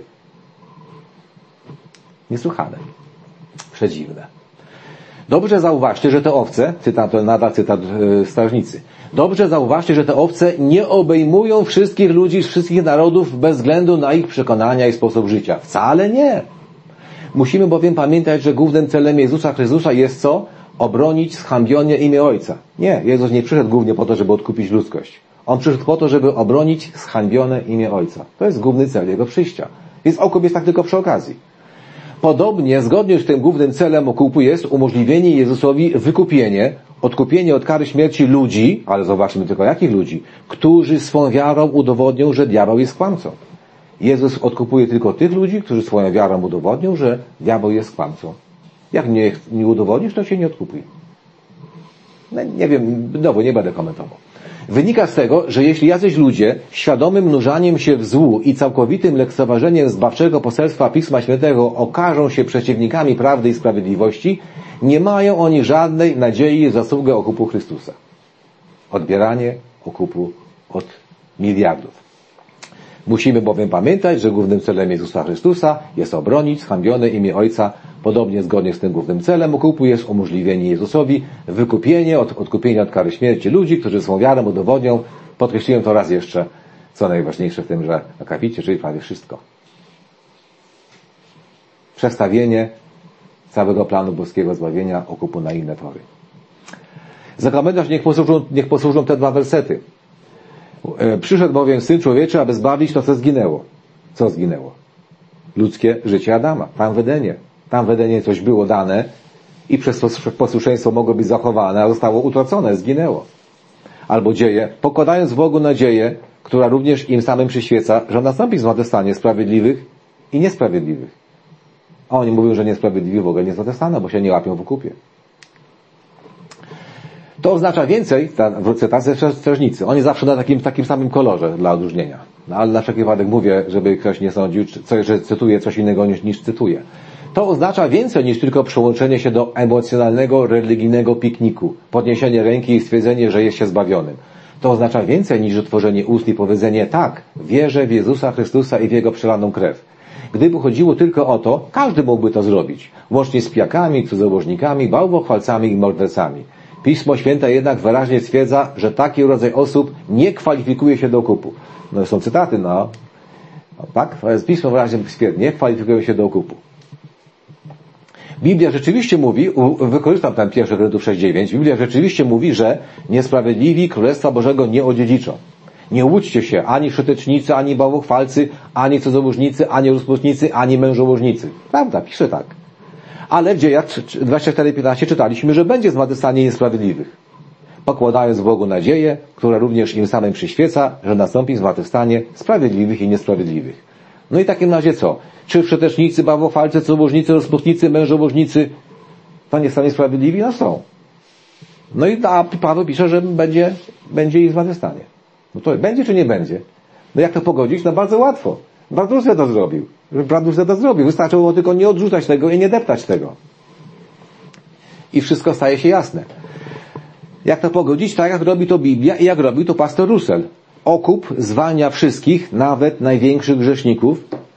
Niesłychane. Przedziwne. Dobrze zauważcie, że te owce, to nadal cytat strażnicy, dobrze zauważcie, że te owce nie obejmują wszystkich ludzi z wszystkich narodów bez względu na ich przekonania i sposób życia. Wcale nie. Musimy bowiem pamiętać, że głównym celem Jezusa Chrystusa jest co? Obronić zhańbione imię Ojca. Nie, Jezus nie przyszedł głównie po to, żeby odkupić ludzkość. On przyszedł po to, żeby obronić zhańbione imię Ojca. To jest główny cel Jego przyjścia. Więc okup jest tak tylko przy okazji. Podobnie, zgodnie z tym głównym celem okupu jest umożliwienie Jezusowi wykupienie, odkupienie od kary śmierci ludzi, ale zobaczmy tylko jakich ludzi, którzy swą wiarą udowodnią, że diabeł jest kłamcą. Jezus odkupuje tylko tych ludzi, którzy swoją wiarą udowodnią, że diabeł jest kłamcą. Jak nie udowodnisz, to się nie odkupuj. No, nie wiem, nie będę komentował. Wynika z tego, że jeśli jacyś ludzie świadomym nurzaniem się w złu i całkowitym lekceważeniem zbawczego poselstwa Pisma Świętego okażą się przeciwnikami prawdy i sprawiedliwości, nie mają oni żadnej nadziei w zasługę okupu Chrystusa. Odbieranie okupu od miliardów. Musimy bowiem pamiętać, że głównym celem Jezusa Chrystusa jest obronić zhańbione imię Ojca. Podobnie zgodnie z tym głównym celem okupu jest umożliwienie Jezusowi wykupienie, odkupienia od kary śmierci ludzi, którzy swą wiarą udowodnią, podkreśliłem to raz jeszcze, co najważniejsze w tymże akapicie, czyli prawie wszystko. Przestawienie całego planu boskiego zbawienia okupu na inne tory. Za komentarz niech posłużą te dwa wersety. Przyszedł bowiem Syn Człowieczy, aby zbawić to, co zginęło. Co zginęło? Ludzkie życie Adama. Tam w Edenie coś było dane i przez posłuszeństwo mogło być zachowane, a zostało utracone, zginęło. Albo dzieje, pokładając w Bogu nadzieję, która również im samym przyświeca, że nastąpi zmartwychwstanie sprawiedliwych i niesprawiedliwych. A oni mówią, że niesprawiedliwi w ogóle nie zmartwychwstaną, bo się nie łapią w okupie. To oznacza więcej, tacy strażnicy, oni zawsze na takim samym kolorze dla odróżnienia. No, ale na wszelki wypadek mówię, żeby ktoś nie sądził, że cytuję coś innego niż cytuję. To oznacza więcej niż tylko przyłączenie się do emocjonalnego, religijnego pikniku, podniesienie ręki i stwierdzenie, że jest się zbawionym. To oznacza więcej niż otworzenie ust i powiedzenie tak, wierzę w Jezusa Chrystusa i w Jego przelaną krew. Gdyby chodziło tylko o to, każdy mógłby to zrobić, łącznie z pijakami, cudzołożnikami, bałwochwalcami i mordercami. Pismo Święte jednak wyraźnie stwierdza, że taki rodzaj osób nie kwalifikuje się do okupu. No są cytaty, tak? Pismo wyraźnie stwierdza, nie kwalifikują się do okupu. Biblia rzeczywiście mówi, wykorzystam ten 1 Koryntiów 6:9, Biblia rzeczywiście mówi, że niesprawiedliwi Królestwa Bożego nie odziedziczą. Nie łudźcie się, ani wszetecznicy, ani bałwochwalcy, ani cudzołożnicy, ani rozpustnicy, ani mężołożnicy. Prawda, pisze tak. Ale w Dziejach 24:15 czytaliśmy, że będzie zmartwychwstanie niesprawiedliwych. Pokładając w Bogu nadzieję, która również im samym przyświeca, że nastąpi zmartwychwstanie sprawiedliwych i niesprawiedliwych. No i w takim razie co? Czy wszetecznicy, bałwochwalcy, cudzołożnicy, rozpustnicy, mężołożnicy to nie są niesprawiedliwi? No są. No i Paweł pisze, że będzie ich zmartwychwstanie. No to będzie czy nie będzie? No jak to pogodzić? No bardzo łatwo. Brat to zrobił. Wystarczyło tylko nie odrzucać tego i nie deptać tego. I wszystko staje się jasne. Jak to pogodzić? Tak jak robi to Biblia i jak robił to pastor Russell. Okup zwalnia wszystkich, nawet największych grzeszników,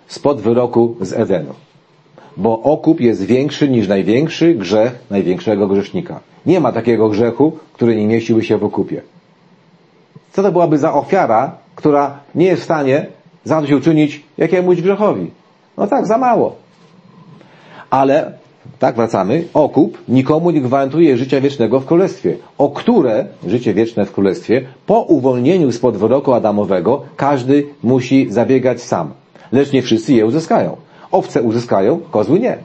spod wyroku z Edenu. Bo okup jest większy niż największy grzech największego grzesznika. Nie ma takiego grzechu, który nie mieściłby się w okupie. Co to byłaby za ofiara, która nie jest w stanie zadośćuczynić jakiemuś grzechowi? No tak, za mało. Ale, tak wracamy, okup nikomu nie gwarantuje życia wiecznego w Królestwie. O które życie wieczne w Królestwie po uwolnieniu spod wyroku Adamowego każdy musi zabiegać sam. Lecz nie wszyscy je uzyskają. Owce uzyskają, kozły nie.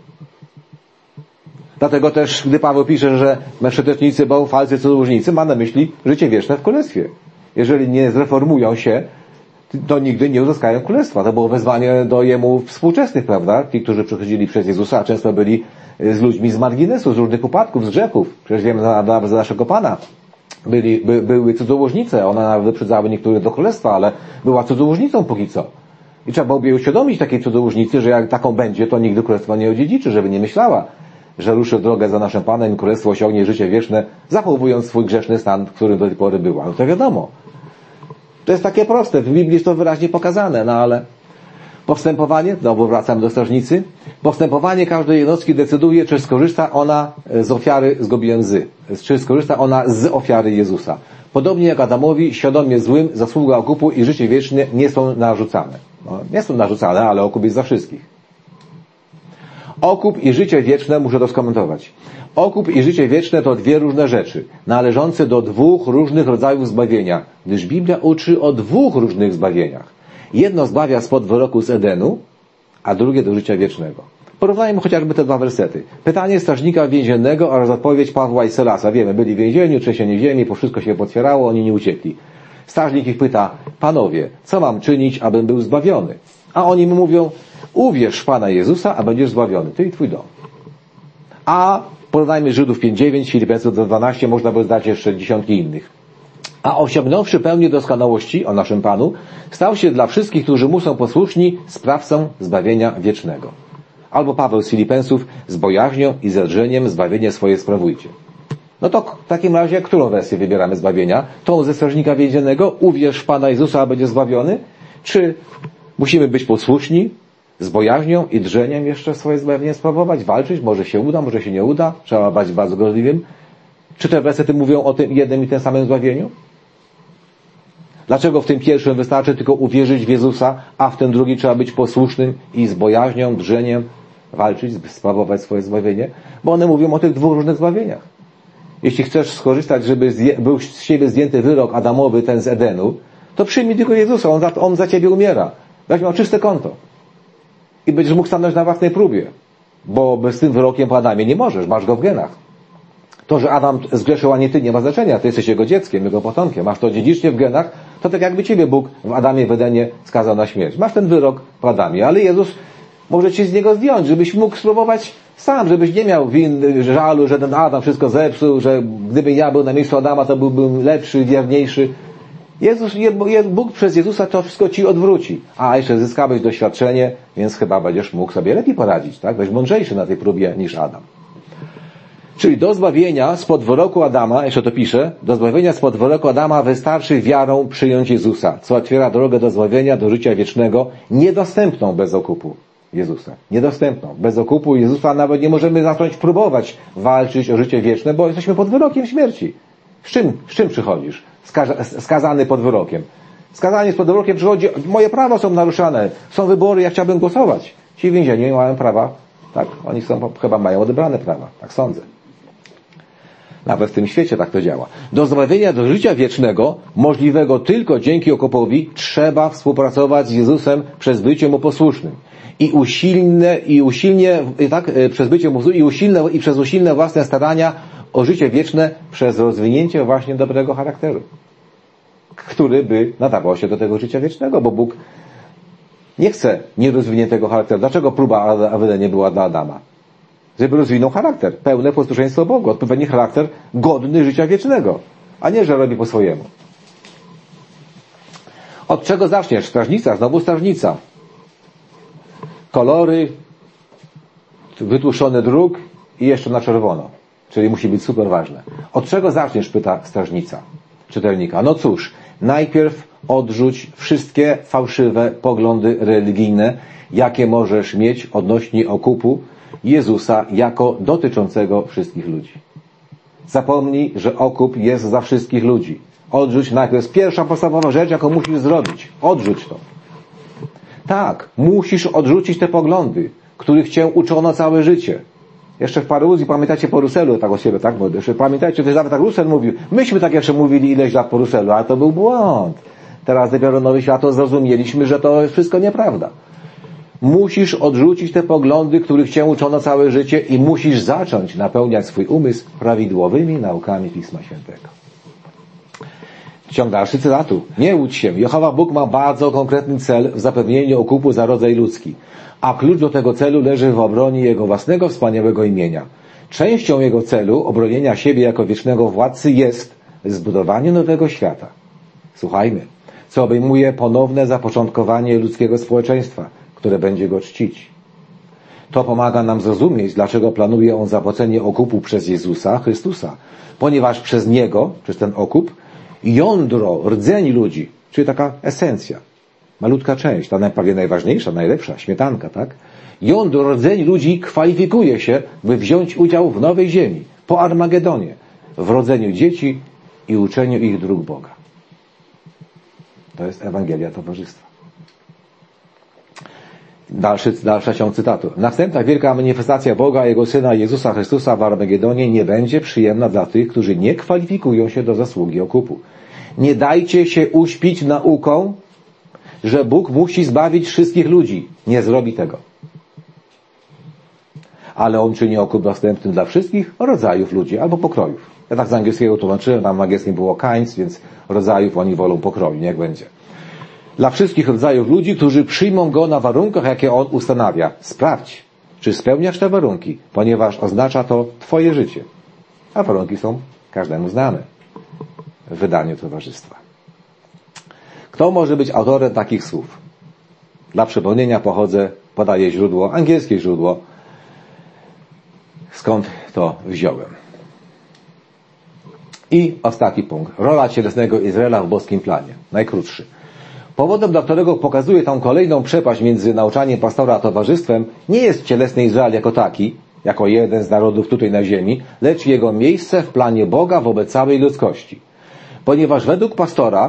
Dlatego też, gdy Paweł pisze, że mężczyźni, bałwalcy, cudzołóżnicy, ma na myśli życie wieczne w Królestwie. Jeżeli nie zreformują się, to nigdy nie uzyskają Królestwa. To było wezwanie do jemu współczesnych, prawda? Ci, którzy przychodzili przez Jezusa, a często byli z ludźmi z marginesu, z różnych upadków, z grzechów. Przecież wiemy za naszego Pana. Były cudzołożnice, one nawet wyprzedzały niektórych do Królestwa, ale była cudzołożnicą póki co. I trzeba byłoby jej uświadomić takiej cudzołożnicy, że jak taką będzie, to nigdy Królestwa nie odziedziczy, żeby nie myślała, że ruszy w drogę za naszym Panem i Królestwo osiągnie życie wieczne, zachowując swój grzeszny stan, w którym do tej pory była. No to wiadomo. To jest takie proste. W Biblii jest to wyraźnie pokazane, no ale postępowanie, bo wracamy do strażnicy, postępowanie każdej jednostki decyduje, czy skorzysta ona z ofiary zgubiłem czy skorzysta ona z ofiary Jezusa. Podobnie jak Adamowi, świadomie złym, zasługa okupu i życie wieczne nie są narzucane. No, nie są narzucane, ale okup jest za wszystkich. Okup i życie wieczne muszę to skomentować. Okup i życie wieczne to dwie różne rzeczy, należące do dwóch różnych rodzajów zbawienia, gdyż Biblia uczy o dwóch różnych zbawieniach. Jedno zbawia spod wyroku z Edenu, a drugie do życia wiecznego. Porównajmy chociażby te dwa wersety. Pytanie strażnika więziennego oraz odpowiedź Pawła i Sylasa. Wiemy, byli w więzieniu, trzęsienie ziemi, po wszystko się potwierało, oni nie uciekli. Strażnik ich pyta, panowie, co mam czynić, abym był zbawiony? A oni mu mówią, uwierz w Pana Jezusa, a będziesz zbawiony, ty i twój dom. A porównajmy Żydów 5:9, Filipenów 2:12, można by zdać jeszcze dziesiątki innych. A osiągnąwszy pełnię doskonałości, o naszym Panu, stał się dla wszystkich, którzy mu są posłuszni, sprawcą zbawienia wiecznego. Albo Paweł z Filipensów, z bojaźnią i ze drżeniem zbawienie swoje sprawujcie. No to w takim razie, którą wersję wybieramy zbawienia? Tą ze strażnika więziennego, uwierz w Pana Jezusa, a będziesz zbawiony? Czy musimy być posłuszni, z bojaźnią i drżeniem jeszcze swoje zbawienie sprawować, walczyć? Może się uda, może się nie uda, trzeba być bardzo gorliwym. Czy te wersety mówią o tym jednym i tym samym zbawieniu? Dlaczego w tym pierwszym wystarczy tylko uwierzyć w Jezusa, a w tym drugim trzeba być posłusznym i z bojaźnią, drżeniem walczyć, sprawować swoje zbawienie? Bo one mówią o tych dwóch różnych zbawieniach. Jeśli chcesz skorzystać, żeby był z siebie zdjęty wyrok Adamowy, ten z Edenu, to przyjmij tylko Jezusa, on za ciebie umiera. Będziesz miał czyste konto. I będziesz mógł stanąć na własnej próbie. Bo z tym wyrokiem po Adamie nie możesz, masz go w genach. To, że Adam zgrzeszył, a nie ty, nie ma znaczenia. Ty jesteś jego dzieckiem, jego potomkiem. Masz to dziedzicznie w genach, to tak jakby ciebie Bóg w Adamie w Edenie skazał na śmierć. Masz ten wyrok po Adamie, ale Jezus może ci z niego zdjąć, żebyś mógł spróbować sam, żebyś nie miał winy, żalu, że ten Adam wszystko zepsuł, że gdyby ja był na miejscu Adama, to byłbym lepszy, wierniejszy. Bóg przez Jezusa to wszystko ci odwróci. A jeszcze zyskałeś doświadczenie, więc chyba będziesz mógł sobie lepiej poradzić, tak? Będziesz mądrzejszy na tej próbie niż Adam. Czyli do zbawienia spod wyroku Adama, jeszcze to piszę, do zbawienia spod wyroku Adama wystarczy wiarą przyjąć Jezusa, co otwiera drogę do zbawienia, do życia wiecznego, niedostępną bez okupu Jezusa. Niedostępną. Bez okupu Jezusa nawet nie możemy zacząć próbować walczyć o życie wieczne, bo jesteśmy pod wyrokiem śmierci. Z czym przychodzisz? Skazany pod wyrokiem. Skazanie pod wyrokiem przychodzi, moje prawa są naruszane, są wybory, ja chciałbym głosować. Ci w więzieniu nie mają prawa, tak? Oni chyba mają odebrane prawa, tak sądzę. Nawet w tym świecie tak to działa. Do zbawienia, do życia wiecznego, możliwego tylko dzięki okupowi, trzeba współpracować z Jezusem przez bycie Mu posłusznym. I przez usilne własne starania o życie wieczne przez rozwinięcie właśnie dobrego charakteru, który by nadawał się do tego życia wiecznego, bo Bóg nie chce nierozwiniętego charakteru. Dlaczego próba nie była dla Adama? Żeby rozwinął charakter, pełne posłuszeństwo Bogu, odpowiedni charakter godny życia wiecznego, a nie, że robi po swojemu. Od czego zaczniesz? Strażnica, znowu strażnica. Kolory, wytłuszczony druk i jeszcze na czerwono. Czyli musi być super ważne. Od czego zaczniesz? Pyta strażnica czytelnika. No cóż, najpierw Odrzuć wszystkie fałszywe poglądy religijne, jakie możesz mieć odnośnie okupu Jezusa jako dotyczącego wszystkich ludzi. Zapomnij, że okup jest za wszystkich ludzi. Odrzuć najpierw. To jest pierwsza podstawowa rzecz, jaką musisz zrobić. Odrzuć to. Tak, musisz odrzucić te poglądy, których cię uczono całe życie. Jeszcze w paruzji, pamiętacie po Russellu, tak o siebie, tak? Bo jeszcze pamiętajcie, że nawet tak Russell mówił. Myśmy tak jeszcze mówili ileś lat po Russellu, ale to był błąd. Teraz dopiero Nowy Świat zrozumieliśmy, że to jest wszystko nieprawda. Musisz odrzucić te poglądy, których cię uczono całe życie i musisz zacząć napełniać swój umysł prawidłowymi naukami Pisma Świętego. Ciąg dalszy cytatu. Nie łudź się. Jehowa Bóg ma bardzo konkretny cel w zapewnieniu okupu za rodzaj ludzki, a klucz do tego celu leży w obronie Jego własnego wspaniałego imienia. Częścią Jego celu, obronienia siebie jako wiecznego władcy, jest zbudowanie nowego świata. Słuchajmy, co obejmuje ponowne zapoczątkowanie ludzkiego społeczeństwa, które będzie Go czcić. To pomaga nam zrozumieć, dlaczego planuje On zapłacenie okupu przez Jezusa Chrystusa, ponieważ przez Niego, przez ten okup, jądro, rdzeń ludzi, czyli taka esencja, malutka część, ta prawie najważniejsza, najlepsza, śmietanka, tak? Jądro, rdzeń ludzi kwalifikuje się, by wziąć udział w nowej ziemi, po Armagedonie, w rodzeniu dzieci i uczeniu ich dróg Boga. To jest Ewangelia Towarzystwa. Dalsza ciąg cytatu. Następna wielka manifestacja Boga, Jego Syna Jezusa Chrystusa w Armagedonie nie będzie przyjemna dla tych, którzy nie kwalifikują się do zasługi okupu. Nie dajcie się uśpić nauką, że Bóg musi zbawić wszystkich ludzi. Nie zrobi tego. Ale On czyni okup dostępny dla wszystkich rodzajów ludzi albo pokrojów. Ja tak z angielskiego tłumaczyłem, tam w angielskim było kinds, więc rodzajów oni wolą pokroju, niech będzie. Dla wszystkich rodzajów ludzi, którzy przyjmą Go na warunkach, jakie On ustanawia. Sprawdź, czy spełniasz te warunki, ponieważ oznacza to Twoje życie. A warunki są każdemu znane w wydaniu towarzystwa. Kto może być autorem takich słów? Dla przypomnienia podaję źródło, angielskie źródło, skąd to wziąłem. I ostatni punkt. Rola cielesnego Izraela w boskim planie. Najkrótszy. Powodem, dla którego pokazuje tą kolejną przepaść między nauczaniem pastora a towarzystwem, nie jest cielesny Izrael jako taki, jako jeden z narodów tutaj na ziemi, lecz jego miejsce w planie Boga wobec całej ludzkości. Ponieważ według pastora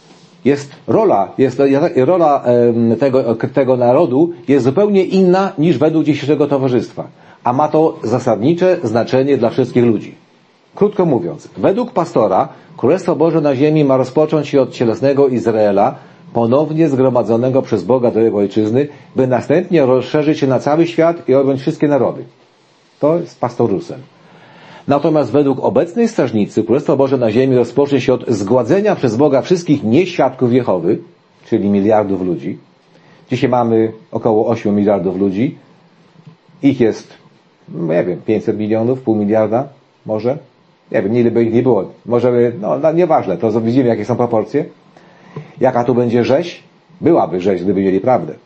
rola tego narodu jest zupełnie inna niż według dzisiejszego towarzystwa. A ma to zasadnicze znaczenie dla wszystkich ludzi. Krótko mówiąc, według pastora Królestwo Boże na ziemi ma rozpocząć się od cielesnego Izraela, ponownie zgromadzonego przez Boga do Jego ojczyzny, by następnie rozszerzyć się na cały świat i objąć wszystkie narody. To jest pastor Russell. Natomiast według obecnej strażnicy Królestwo Boże na ziemi rozpocznie się od zgładzenia przez Boga wszystkich nieświadków Jehowy, czyli miliardów ludzi. Dzisiaj mamy około 8 miliardów ludzi. Ich jest, nie wiem, 500 milionów, pół miliarda, może. Nie wiem, ile by ich nie było. Może, nieważne, to widzimy, jakie są proporcje. Jaka tu będzie rzeź? Byłaby rzeź, gdyby mieli prawdę.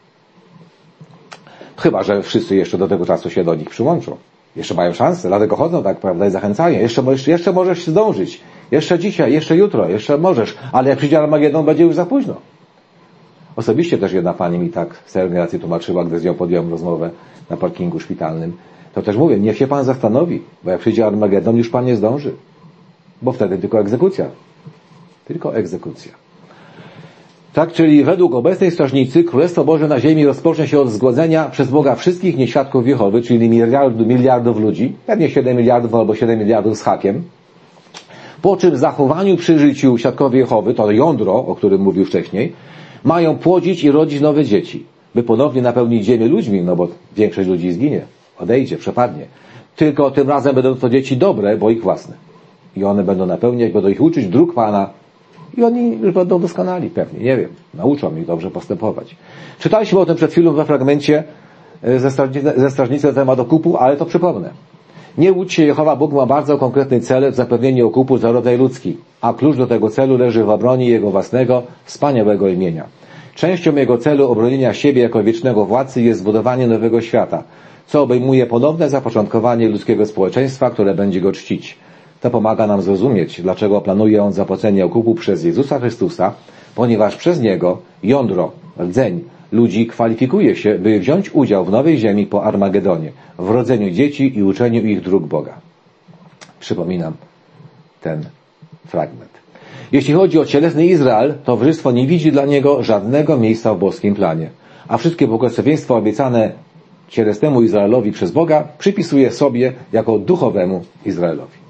Chyba że wszyscy jeszcze do tego czasu się do nich przyłączą. Jeszcze mają szansę, dlatego chodzą tak, prawda, i zachęcają. Jeszcze możesz zdążyć. Jeszcze dzisiaj, jeszcze jutro, jeszcze możesz. Ale jak przyjdzie Armagedon, będzie już za późno. Osobiście też jedna pani mi tak z tej racji tłumaczyła, gdy z nią podjąłem rozmowę na parkingu szpitalnym. To też mówię, niech się pan zastanowi, bo jak przyjdzie Armagedon, już pan nie zdąży. Bo wtedy tylko egzekucja. Tylko egzekucja. Tak, czyli według obecnej strażnicy Królestwo Boże na ziemi rozpocznie się od zgładzenia przez Boga wszystkich nieświadków Jehowy, czyli miliardów ludzi, pewnie 7 miliardów albo 7 miliardów z hakiem, po czym zachowaniu przy życiu świadkowie Jehowy, to jądro, o którym mówił wcześniej, mają płodzić i rodzić nowe dzieci, by ponownie napełnić ziemię ludźmi, no bo większość ludzi zginie, odejdzie, przepadnie. Tylko tym razem będą to dzieci dobre, bo ich własne. I one będą napełniać, będą ich uczyć dróg Pana. I oni już będą doskonali pewnie, nie wiem. Nauczą ich dobrze postępować. Czytaliśmy o tym przed chwilą we fragmencie ze strażnicy na temat okupu, ale to przypomnę. Nie łudź się, Jehowa Bóg ma bardzo konkretny cel w zapewnieniu okupu za rodzaj ludzki, a klucz do tego celu leży w obronie Jego własnego, wspaniałego imienia. Częścią Jego celu obronienia siebie jako wiecznego władcy jest zbudowanie nowego świata, co obejmuje ponowne zapoczątkowanie ludzkiego społeczeństwa, które będzie Go czcić. To pomaga nam zrozumieć, dlaczego planuje On zapłacenie okupu przez Jezusa Chrystusa, ponieważ przez niego jądro, rdzeń ludzi kwalifikuje się, by wziąć udział w nowej ziemi po Armagedonie, w rodzeniu dzieci i uczeniu ich dróg Boga. Przypominam ten fragment. Jeśli chodzi o cielesny Izrael, towarzystwo nie widzi dla niego żadnego miejsca w boskim planie, a wszystkie błogosławieństwa obiecane cielesnemu Izraelowi przez Boga przypisuje sobie jako duchowemu Izraelowi.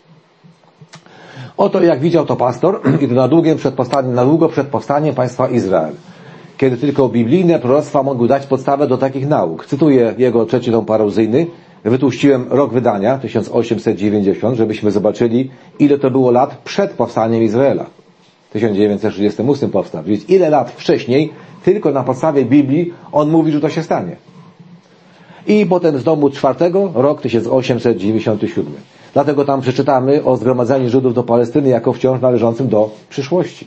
Oto jak widział to pastor i to na długo przed powstaniem państwa Izrael, kiedy tylko biblijne proroctwa mogły dać podstawę do takich nauk. Cytuję jego trzeci tom paruzyjny. Wytłuściłem rok wydania, 1890, żebyśmy zobaczyli, ile to było lat przed powstaniem Izraela. W 1938 powstał. Więc ile lat wcześniej, tylko na podstawie Biblii, on mówi, że to się stanie. I potem z domu czwartego, rok 1897. Dlatego tam przeczytamy o zgromadzeniu Żydów do Palestyny jako wciąż należącym do przyszłości.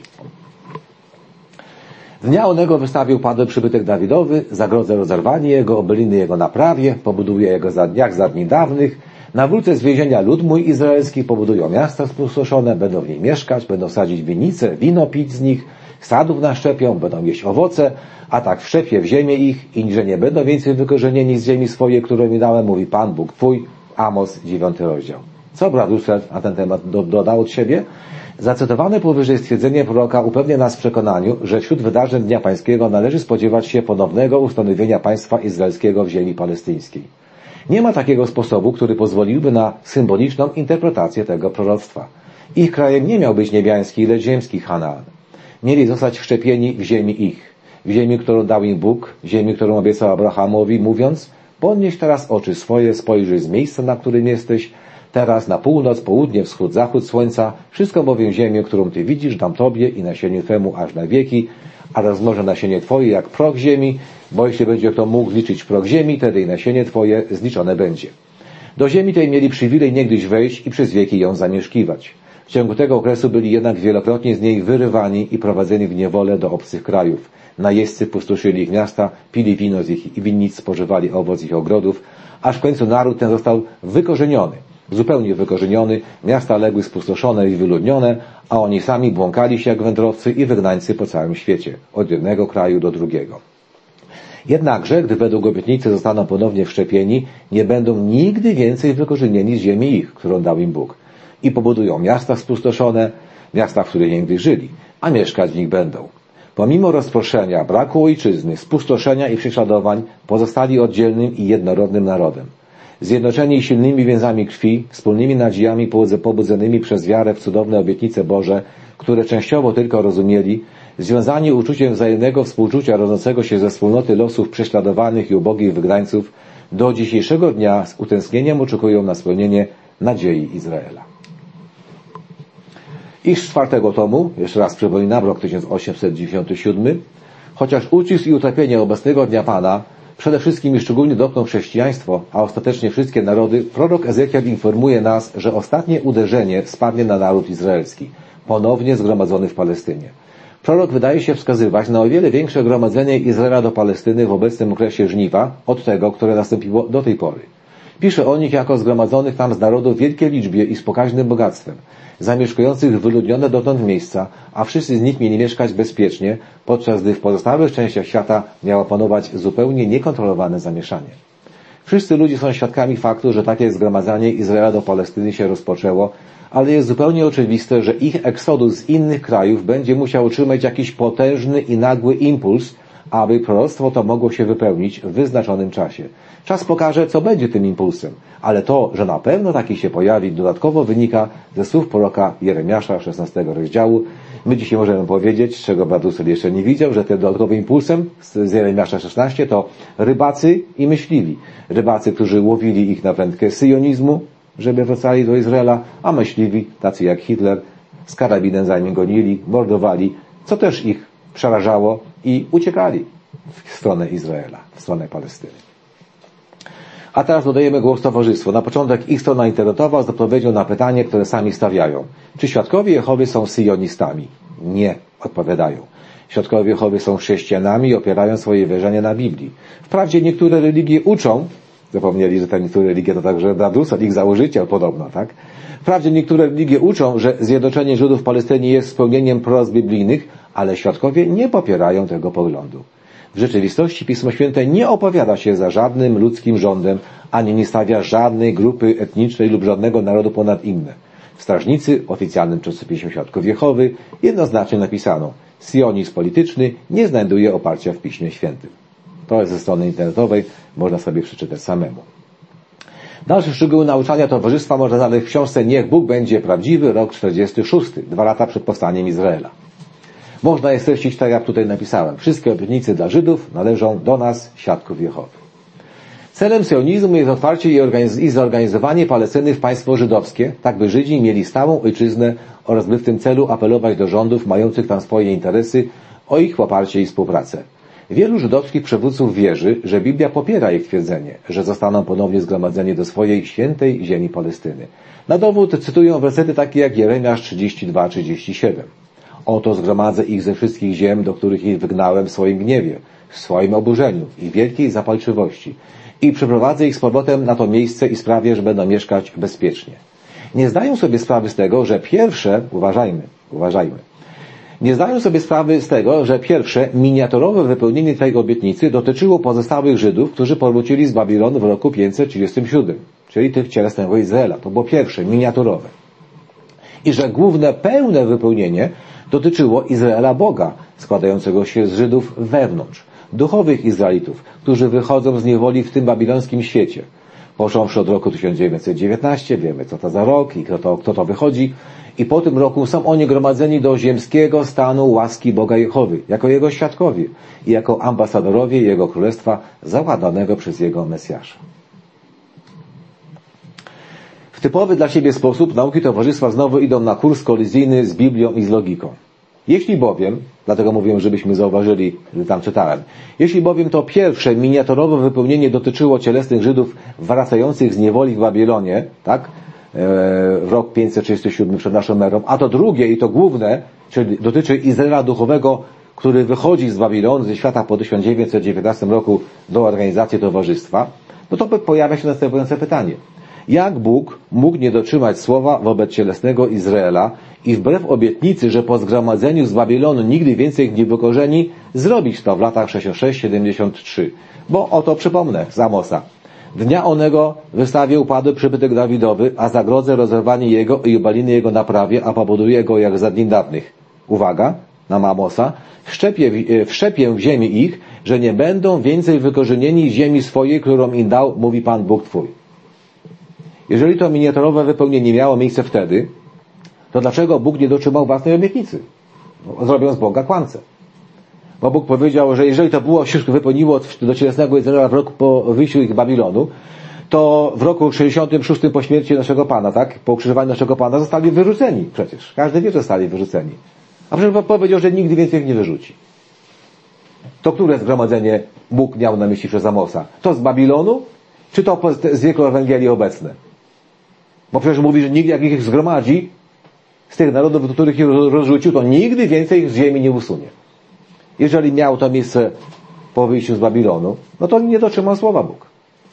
Dnia onego wystawił padły przybytek Dawidowy, zagrodze rozerwanie jego, obeliny jego naprawie, pobuduje jego jak za dni dawnych, nawrócę z więzienia lud mój izraelski, pobudują miasta spustoszone, będą w niej mieszkać, będą sadzić winnice, wino pić z nich, sadów naszczepią, będą jeść owoce, a tak wszczepię w ziemię ich i że nie będą więcej wykorzenieni z ziemi swojej, którą mi dałem, mówi Pan Bóg Twój. Amos, 9 rozdział. Co brat Russell na ten temat dodał od siebie? Zacytowane powyżej stwierdzenie proroka upewnia nas w przekonaniu, że wśród wydarzeń Dnia Pańskiego należy spodziewać się ponownego ustanowienia państwa izraelskiego w ziemi palestyńskiej. Nie ma takiego sposobu, który pozwoliłby na symboliczną interpretację tego proroctwa. Ich krajem nie miał być niebiański, lecz ziemski Chanaan. Mieli zostać wszczepieni w ziemi ich, w ziemi, którą dał im Bóg, w ziemi, którą obiecał Abrahamowi, mówiąc: podnieś teraz oczy swoje, spojrzyj z miejsca, na którym jesteś, teraz na północ, południe, wschód, zachód słońca, wszystko bowiem ziemię, którą Ty widzisz, dam Tobie i nasieniu Twemu aż na wieki, a rozmnożę nasienie Twoje jak proch ziemi, bo jeśli będzie kto mógł liczyć proch ziemi, wtedy i nasienie Twoje zliczone będzie. Do ziemi tej mieli przywilej niegdyś wejść i przez wieki ją zamieszkiwać. W ciągu tego okresu byli jednak wielokrotnie z niej wyrywani i prowadzeni w niewolę do obcych krajów. Najeźdźcy pustoszyli ich miasta, pili wino z ich winnic, spożywali owoc ich ogrodów, aż w końcu naród ten został wykorzeniony. Zupełnie wykorzeniony, miasta legły spustoszone i wyludnione, a oni sami błąkali się jak wędrowcy i wygnańcy po całym świecie, od jednego kraju do drugiego. Jednakże, gdy według obietnicy zostaną ponownie wszczepieni, nie będą nigdy więcej wykorzenieni z ziemi ich, którą dał im Bóg. I pobudują miasta spustoszone, miasta, w których niegdyś żyli, a mieszkać w nich będą. Pomimo rozproszenia, braku ojczyzny, spustoszenia i prześladowań, pozostali oddzielnym i jednorodnym narodem. Zjednoczeni silnymi więzami krwi, wspólnymi nadziejami pobudzonymi przez wiarę w cudowne obietnice Boże, które częściowo tylko rozumieli, związani uczuciem wzajemnego współczucia rodzącego się ze wspólnoty losów prześladowanych i ubogich wygnańców, do dzisiejszego dnia z utęsknieniem oczekują na spełnienie nadziei Izraela. I z 4 tomu, jeszcze raz przypominam, rok 1897, chociaż ucisk i utrapienie obecnego Dnia Pana przede wszystkim i szczególnie dotkną chrześcijaństwo, a ostatecznie wszystkie narody, prorok Ezekiel informuje nas, że ostatnie uderzenie spadnie na naród izraelski, ponownie zgromadzony w Palestynie. Prorok wydaje się wskazywać na o wiele większe gromadzenie Izraela do Palestyny w obecnym okresie żniwa od tego, które nastąpiło do tej pory. Pisze o nich jako zgromadzonych tam z narodów w wielkiej liczbie i z pokaźnym bogactwem, zamieszkujących wyludnione dotąd miejsca, a wszyscy z nich mieli mieszkać bezpiecznie, podczas gdy w pozostałych częściach świata miało panować zupełnie niekontrolowane zamieszanie. Wszyscy ludzie są świadkami faktu, że takie zgromadzenie Izraela do Palestyny się rozpoczęło, ale jest zupełnie oczywiste, że ich eksodus z innych krajów będzie musiał otrzymać jakiś potężny i nagły impuls, aby proroctwo to mogło się wypełnić w wyznaczonym czasie. Czas pokaże, co będzie tym impulsem, ale to, że na pewno taki się pojawi, dodatkowo wynika ze słów proroka Jeremiasza 16 rozdziału. My dzisiaj możemy powiedzieć, czego brat Russell jeszcze nie widział, że tym dodatkowym impulsem z Jeremiasza 16 to rybacy i myśliwi. Rybacy, którzy łowili ich na wędkę syjonizmu, żeby wracali do Izraela, a myśliwi, tacy jak Hitler, z karabinem za nim gonili, mordowali, co też ich przerażało i uciekali w stronę Izraela, w stronę Palestyny. A teraz dodajemy głos towarzystwu. Na początek ich strona internetowa z odpowiedzią na pytanie, które sami stawiają. Czy świadkowie Jehowy są syjonistami? Nie, odpowiadają. Świadkowie Jehowy są chrześcijanami i opierają swoje wierzenie na Biblii. Wprawdzie niektóre religie uczą, zapomnieli, że te niektóre religie to także brat Russell, ich założyciel podobno, tak? Wprawdzie niektóre religie uczą, że zjednoczenie Żydów w Palestynie jest spełnieniem proroctw biblijnych, ale świadkowie nie popierają tego poglądu. W rzeczywistości Pismo Święte nie opowiada się za żadnym ludzkim rządem, ani nie stawia żadnej grupy etnicznej lub żadnego narodu ponad inne. W Strażnicy, oficjalnym czasopiśmie Świadków Jehowy, jednoznacznie napisano: sionizm polityczny nie znajduje oparcia w Piśmie Świętym. To jest ze strony internetowej, można sobie przeczytać samemu. Dalsze szczegóły nauczania towarzystwa można znaleźć w książce Niech Bóg będzie prawdziwy, rok 46, 2 lata przed powstaniem Izraela. Można je streścić tak, jak tutaj napisałem. Wszystkie obietnice dla Żydów należą do nas, Świadków Jehowy. Celem sionizmu jest otwarcie i zorganizowanie Palestyny w państwo żydowskie, tak by Żydzi mieli stałą ojczyznę oraz by w tym celu apelować do rządów mających tam swoje interesy o ich poparcie i współpracę. Wielu żydowskich przywódców wierzy, że Biblia popiera ich twierdzenie, że zostaną ponownie zgromadzeni do swojej świętej ziemi Palestyny. Na dowód cytują wersety takie jak Jeremiasz 32-37. Oto zgromadzę ich ze wszystkich ziem, do których ich wygnałem w swoim gniewie, w swoim oburzeniu i wielkiej zapalczywości, i przyprowadzę ich z powrotem na to miejsce i sprawię, że będą mieszkać bezpiecznie. Nie zdają sobie sprawy z tego, że pierwsze, uważajmy, nie zdają sobie sprawy z tego, że pierwsze miniaturowe wypełnienie tej obietnicy dotyczyło pozostałych Żydów, którzy powrócili z Babilonu w roku 537, czyli tych cielesnego Izraela. To było pierwsze, miniaturowe. I że główne, pełne wypełnienie dotyczyło Izraela Boga, składającego się z Żydów wewnątrz, duchowych Izraelitów, którzy wychodzą z niewoli w tym babilońskim świecie. Począwszy od roku 1919, wiemy co to za rok i kto to wychodzi, i po tym roku są oni gromadzeni do ziemskiego stanu łaski Boga Jehowy, jako Jego świadkowie i jako ambasadorowie Jego Królestwa zakładanego przez Jego Mesjasza. W typowy dla siebie sposób nauki towarzystwa znowu idą na kurs kolizyjny z Biblią i z logiką. Jeśli bowiem, dlatego mówiłem, żebyśmy zauważyli, że tam czytałem, jeśli bowiem to pierwsze miniaturowe wypełnienie dotyczyło cielesnych Żydów wracających z niewoli w Babilonie, tak, w rok 537 przed naszą erą, a to drugie i to główne, czyli dotyczy Izraela duchowego, który wychodzi z Babilonu, ze świata po 1919 roku do organizacji towarzystwa, no to pojawia się następujące pytanie. Jak Bóg mógł nie dotrzymać słowa wobec cielesnego Izraela i wbrew obietnicy, że po zgromadzeniu z Babilonu nigdy więcej ich nie wykorzeni, zrobić to w latach 66-73? Bo oto przypomnę z Amosa. Dnia onego wystawię upadły przybytek Dawidowy, a zagrodzę rozerwanie jego i obaliny jego naprawię, a pobuduję go jak za dni dawnych. Uwaga, na Amosa. Wszczepię w ziemię ich, że nie będą więcej wykorzenieni ziemi swojej, którą im dał, mówi Pan Bóg Twój. Jeżeli to miniaturowe wypełnienie miało miejsce wtedy, to dlaczego Bóg nie dotrzymał własnej obietnicy? Zrobią z Boga kłamcę. Bo Bóg powiedział, że jeżeli to było się wypełniło do cielesnego Izraela w roku po wyjściu ich z Babilonu, to w roku 66 po śmierci naszego Pana, tak? Po ukrzyżowaniu naszego Pana zostali wyrzuceni przecież. Każdy wie, że zostali wyrzuceni. A przecież powiedział, że nigdy więcej ich nie wyrzuci. To które zgromadzenie Bóg miał na myśli przez Amosa? To z Babilonu, czy to z wieku Ewangelii obecne? Bo przecież mówi, że nigdy jak ich zgromadzi z tych narodów, do których ich rozrzucił, to nigdy więcej ich z ziemi nie usunie. Jeżeli miało to miejsce po wyjściu z Babilonu, no to nie dotrzymał słowa Bóg.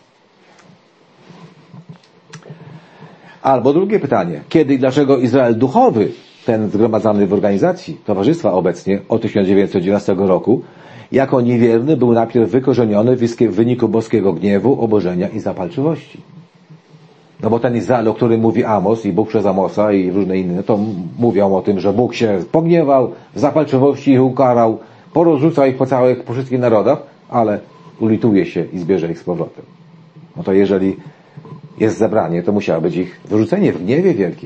Albo drugie pytanie. Kiedy i dlaczego Izrael duchowy, ten zgromadzony w organizacji towarzystwa obecnie od 1919 roku, jako niewierny był najpierw wykorzeniony w wyniku boskiego gniewu, oburzenia i zapalczywości. No bo ten Izrael, o którym mówi Amos i Bóg przez Amosa i różne inne, to mówią o tym, że Bóg się pogniewał, w zapalczywości ich ukarał, porozrzuca ich po wszystkich narodach, ale ulituje się i zbierze ich z powrotem. No to jeżeli jest zebranie, to musiało być ich wyrzucenie w gniewie wielkim.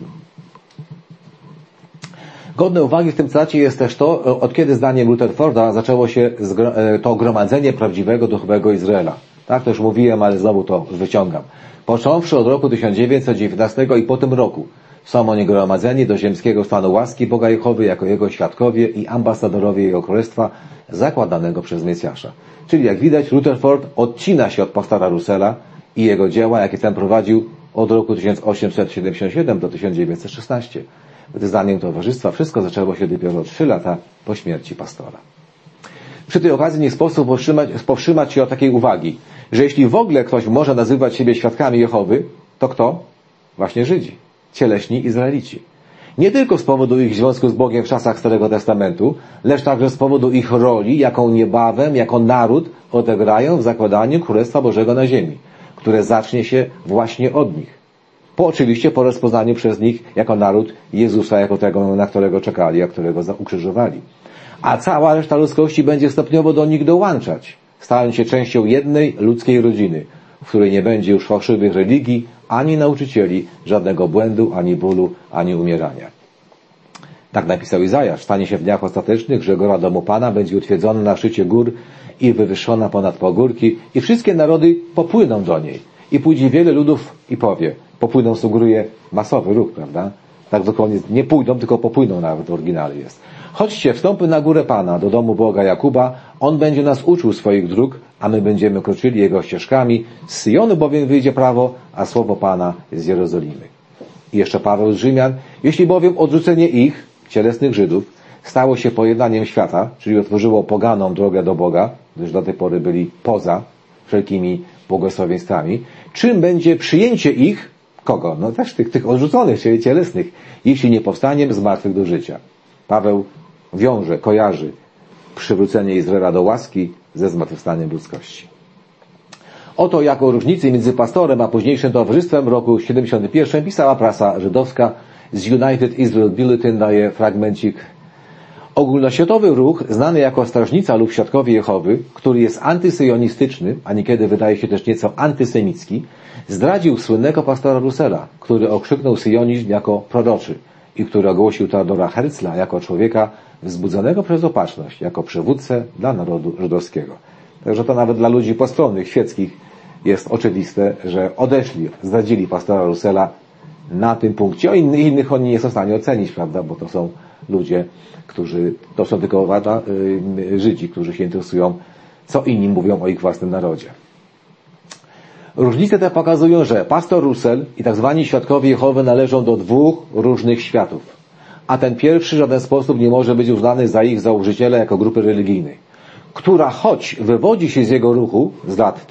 Godne uwagi w tym cytacie jest też to, od kiedy zdaniem Rutherforda zaczęło się to gromadzenie prawdziwego duchowego Izraela. Tak, to już mówiłem, ale znowu to wyciągam. Począwszy od roku 1919 i po tym roku są oni gromadzeni do ziemskiego stanu łaski Boga Jehowy jako Jego świadkowie i ambasadorowie Jego Królestwa zakładanego przez Mesjasza. Czyli jak widać, Rutherford odcina się od pastora Russella i jego dzieła, jakie ten prowadził od roku 1877 do 1916. Zdaniem towarzystwa wszystko zaczęło się dopiero 3 lata po śmierci pastora. Przy tej okazji nie sposób powstrzymać się od takiej uwagi, że jeśli w ogóle ktoś może nazywać siebie świadkami Jehowy, to kto? Właśnie Żydzi, cieleśni Izraelici. Nie tylko z powodu ich związku z Bogiem w czasach Starego Testamentu, lecz także z powodu ich roli, jaką niebawem, jako naród odegrają w zakładaniu Królestwa Bożego na ziemi, które zacznie się właśnie od nich. Oczywiście po rozpoznaniu przez nich jako naród Jezusa, jako tego, na którego czekali, a którego ukrzyżowali. A cała reszta ludzkości będzie stopniowo do nich dołączać, stając się częścią jednej ludzkiej rodziny, w której nie będzie już fałszywych religii, ani nauczycieli, żadnego błędu, ani bólu, ani umierania. Tak napisał Izajasz: stanie się w dniach ostatecznych, że góra domu Pana będzie utwierdzona na szczycie gór i wywyższona ponad pogórki i wszystkie narody popłyną do niej. I pójdzie wiele ludów i powie. Popłyną sugeruje masowy ruch, prawda? Tak dokładnie, nie pójdą, tylko popłyną, nawet w oryginale jest. Chodźcie, wstąpmy na górę Pana, do domu Boga Jakuba. On będzie nas uczył swoich dróg, a my będziemy kroczyli Jego ścieżkami. Z Syjonu bowiem wyjdzie prawo, a słowo Pana z Jerozolimy. I jeszcze Paweł z Rzymian. Jeśli bowiem odrzucenie ich, cielesnych Żydów, stało się pojednaniem świata, czyli otworzyło poganom drogę do Boga, gdyż do tej pory byli poza wszelkimi błogosławieństwami, czym będzie przyjęcie ich, kogo? No też tych odrzuconych, czyli cielesnych, jeśli nie powstaniem z martwych do życia. Paweł wiąże, kojarzy przywrócenie Izraela do łaski ze zmartwychwstaniem ludzkości. Oto jako różnicy między pastorem a późniejszym towarzystwem w roku 71 pisała prasa żydowska. Z United Israel Bulletin daje fragmencik. Ogólnoświatowy ruch, znany jako Strażnica lub Świadkowie Jehowy, który jest antysyjonistyczny, a niekiedy wydaje się też nieco antysemicki, zdradził słynnego pastora Russella, który okrzyknął syjonizm jako proroczy i który ogłosił Theodora Herzla jako człowieka wzbudzonego przez opatrzność, jako przywódcę dla narodu żydowskiego. Także to nawet dla ludzi postronnych, świeckich jest oczywiste, że odeszli, zdradzili pastora Russella na tym punkcie. O innych oni nie są w stanie ocenić, prawda, bo to są ludzie, to są tylko Żydzi, którzy się interesują, co inni mówią o ich własnym narodzie. Różnice te pokazują, że pastor Russell i tak zwani Świadkowie Jehowy należą do dwóch różnych światów, a ten pierwszy w żaden sposób nie może być uznany za ich założyciela jako grupy religijnej, która choć wywodzi się z jego ruchu z lat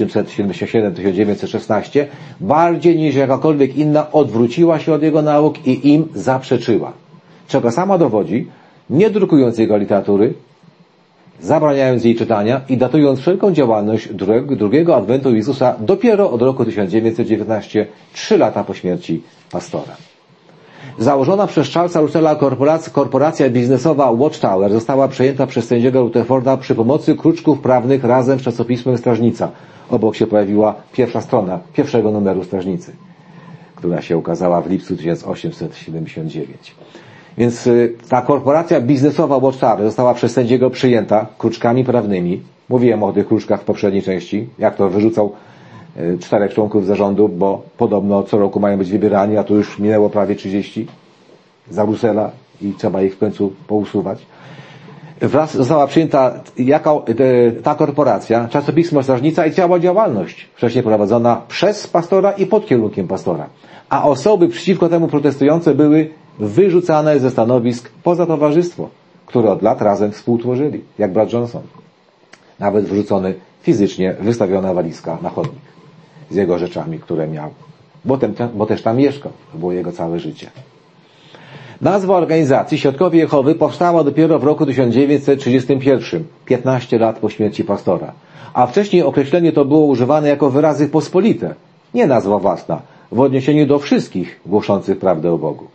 1877-1916, bardziej niż jakakolwiek inna odwróciła się od jego nauk i im zaprzeczyła. Czego sama dowodzi, nie drukując jego literatury, zabraniając jej czytania i datując wszelką działalność drugiego adwentu Jezusa dopiero od roku 1919, 3 lata po śmierci pastora. Założona przez Charlesa Russella korporacja biznesowa Watchtower została przejęta przez sędziego Rutherforda przy pomocy kruczków prawnych razem z czasopismem Strażnica. Obok się pojawiła pierwsza strona pierwszego numeru Strażnicy, która się ukazała w lipcu 1879. Więc ta korporacja biznesowa Watchtower została przez sędziego przyjęta kruczkami prawnymi. Mówiłem o tych kruczkach w poprzedniej części, jak to wyrzucał 4 członków zarządu, bo podobno co roku mają być wybierani, a tu już minęło prawie 30 za Russella i trzeba ich w końcu pousuwać. Wraz została przyjęta ta korporacja, czasopismo Strażnica i cała działalność wcześniej prowadzona przez pastora i pod kierunkiem pastora. A osoby przeciwko temu protestujące były wyrzucane ze stanowisk poza towarzystwo, które od lat razem współtworzyli, jak brat Johnson. Nawet wrzucony fizycznie, wystawiona walizka na chodnik z jego rzeczami, które miał. Bo też tam mieszkał. To było jego całe życie. Nazwa organizacji Świadkowie Jehowy powstała dopiero w roku 1931, 15 lat po śmierci pastora. A wcześniej określenie to było używane jako wyrazy pospolite, nie nazwa własna, w odniesieniu do wszystkich głoszących prawdę o Bogu.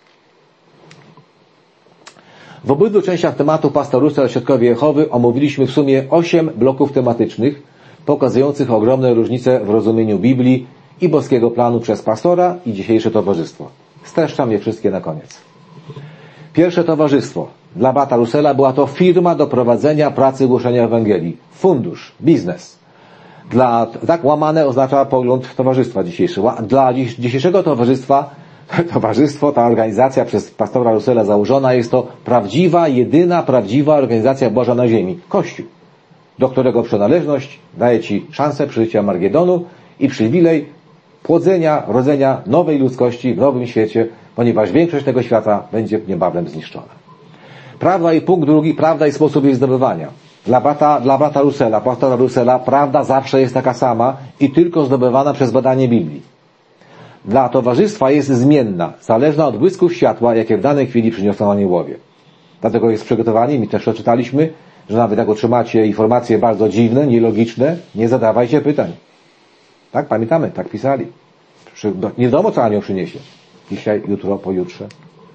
W obydwu częściach tematu pastor Russell Świadkowie Jehowy omówiliśmy w sumie 8 bloków tematycznych, pokazujących ogromne różnice w rozumieniu Biblii i boskiego planu przez pastora i dzisiejsze towarzystwo. Streszczam je wszystkie na koniec. Pierwsze towarzystwo. Dla brata Russella była to firma do prowadzenia pracy głoszenia Ewangelii. Fundusz, biznes. Tak łamane oznacza pogląd towarzystwa dzisiejszego. Dla dzisiejszego towarzystwo, ta organizacja przez pastora Russella założona jest to jedyna prawdziwa organizacja Boża na ziemi. Kościół, do którego przynależność daje Ci szansę przeżycia Margedonu i przywilej płodzenia, rodzenia nowej ludzkości w nowym świecie, ponieważ większość tego świata będzie niebawem zniszczona. Prawda i punkt drugi, prawda i sposób jej zdobywania. Dla brata Russella, pastora Russella, prawda zawsze jest taka sama i tylko zdobywana przez badanie Biblii. dla towarzystwa jest zmienna, zależna od błysków światła, jakie w danej chwili przyniosą aniołowie. Dlatego jest przygotowanie, mi też przeczytaliśmy, że nawet jak otrzymacie informacje bardzo dziwne, nielogiczne, nie zadawajcie pytań. Tak, pamiętamy, tak pisali. Nie wiadomo, co anioł przyniesie. Dzisiaj, jutro, pojutrze.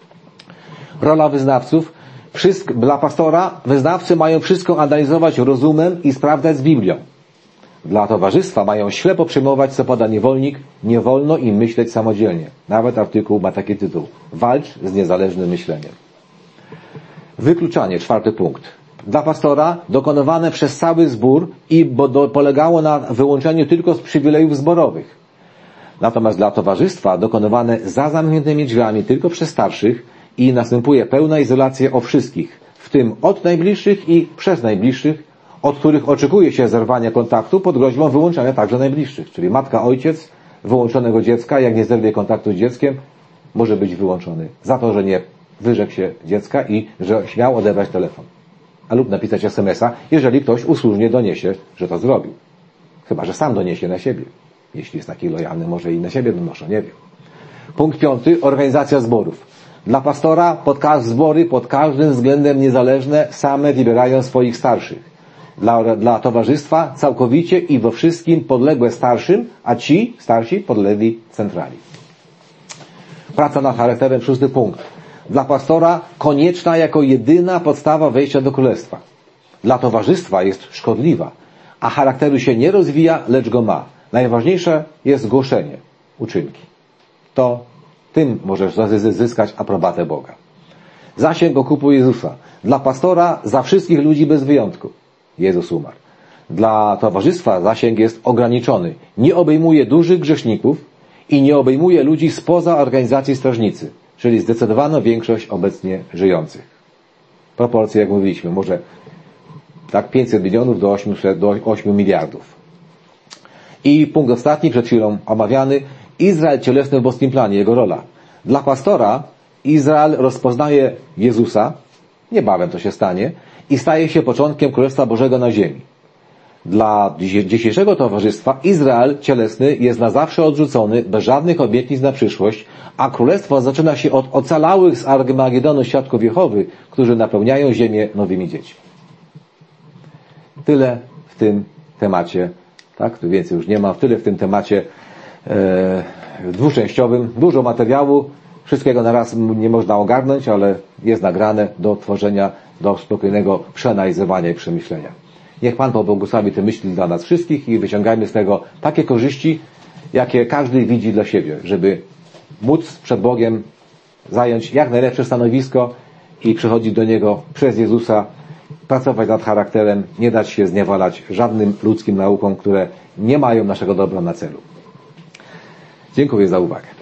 Rola wyznawców. Dla pastora wyznawcy mają wszystko analizować rozumem i sprawdzać z Biblią. Dla towarzystwa mają ślepo przyjmować, co poda niewolnik. Nie wolno im myśleć samodzielnie. Nawet artykuł ma taki tytuł. Walcz z niezależnym myśleniem. Wykluczanie, 4. punkt. Dla pastora dokonywane przez cały zbór i polegało na wyłączeniu tylko z przywilejów zborowych. Natomiast dla towarzystwa dokonywane za zamkniętymi drzwiami tylko przez starszych i następuje pełna izolacja o wszystkich, w tym od najbliższych i przez najbliższych, od których oczekuje się zerwania kontaktu pod groźbą wyłączania także najbliższych. Czyli matka, ojciec wyłączonego dziecka, jak nie zerwie kontaktu z dzieckiem, może być wyłączony za to, że nie wyrzekł się dziecka i że śmiał odebrać telefon. A lub napisać SMS-a, jeżeli ktoś usłużnie doniesie, że to zrobił. Chyba że sam doniesie na siebie. Jeśli jest taki lojalny, może i na siebie donoszą, nie wiem. Punkt 5. Organizacja zborów. Dla pastora zbory pod każdym względem niezależne same wybierają swoich starszych. Dla towarzystwa całkowicie i we wszystkim podległe starszym, a ci starsi podlegli centrali. Praca nad charakterem, 6. punkt. Dla pastora konieczna jako jedyna podstawa wejścia do królestwa. Dla towarzystwa jest szkodliwa, a charakteru się nie rozwija, lecz go ma. Najważniejsze jest głoszenie, uczynki. Tym możesz zyskać aprobatę Boga. Zasięg okupu Jezusa. Dla pastora za wszystkich ludzi bez wyjątku. Jezus umarł. Dla towarzystwa zasięg jest ograniczony. Nie obejmuje dużych grzeszników i nie obejmuje ludzi spoza organizacji strażnicy, czyli zdecydowaną większość obecnie żyjących. Proporcje, jak mówiliśmy, może tak 500 milionów do 8 miliardów. I punkt ostatni, przed chwilą omawiany, Izrael cielesny w boskim planie, jego rola. Dla pastora Izrael rozpoznaje Jezusa, niebawem to się stanie, i staje się początkiem Królestwa Bożego na ziemi. Dla dzisiejszego towarzystwa Izrael cielesny jest na zawsze odrzucony, bez żadnych obietnic na przyszłość, a królestwo zaczyna się od ocalałych z Armagedonu świadków Jehowy, którzy napełniają ziemię nowymi dziećmi. Tyle w tym temacie, tak? Tu więcej już nie ma. Tyle w tym temacie dwuczęściowym. Dużo materiału, wszystkiego na raz nie można ogarnąć, ale jest nagrane do tworzenia, do spokojnego przeanalizowania i przemyślenia. Niech Pan pobłogosławi te myśli dla nas wszystkich i wyciągajmy z tego takie korzyści, jakie każdy widzi dla siebie, żeby móc przed Bogiem zająć jak najlepsze stanowisko i przychodzić do Niego przez Jezusa, pracować nad charakterem, nie dać się zniewalać żadnym ludzkim naukom, które nie mają naszego dobra na celu. Dziękuję za uwagę.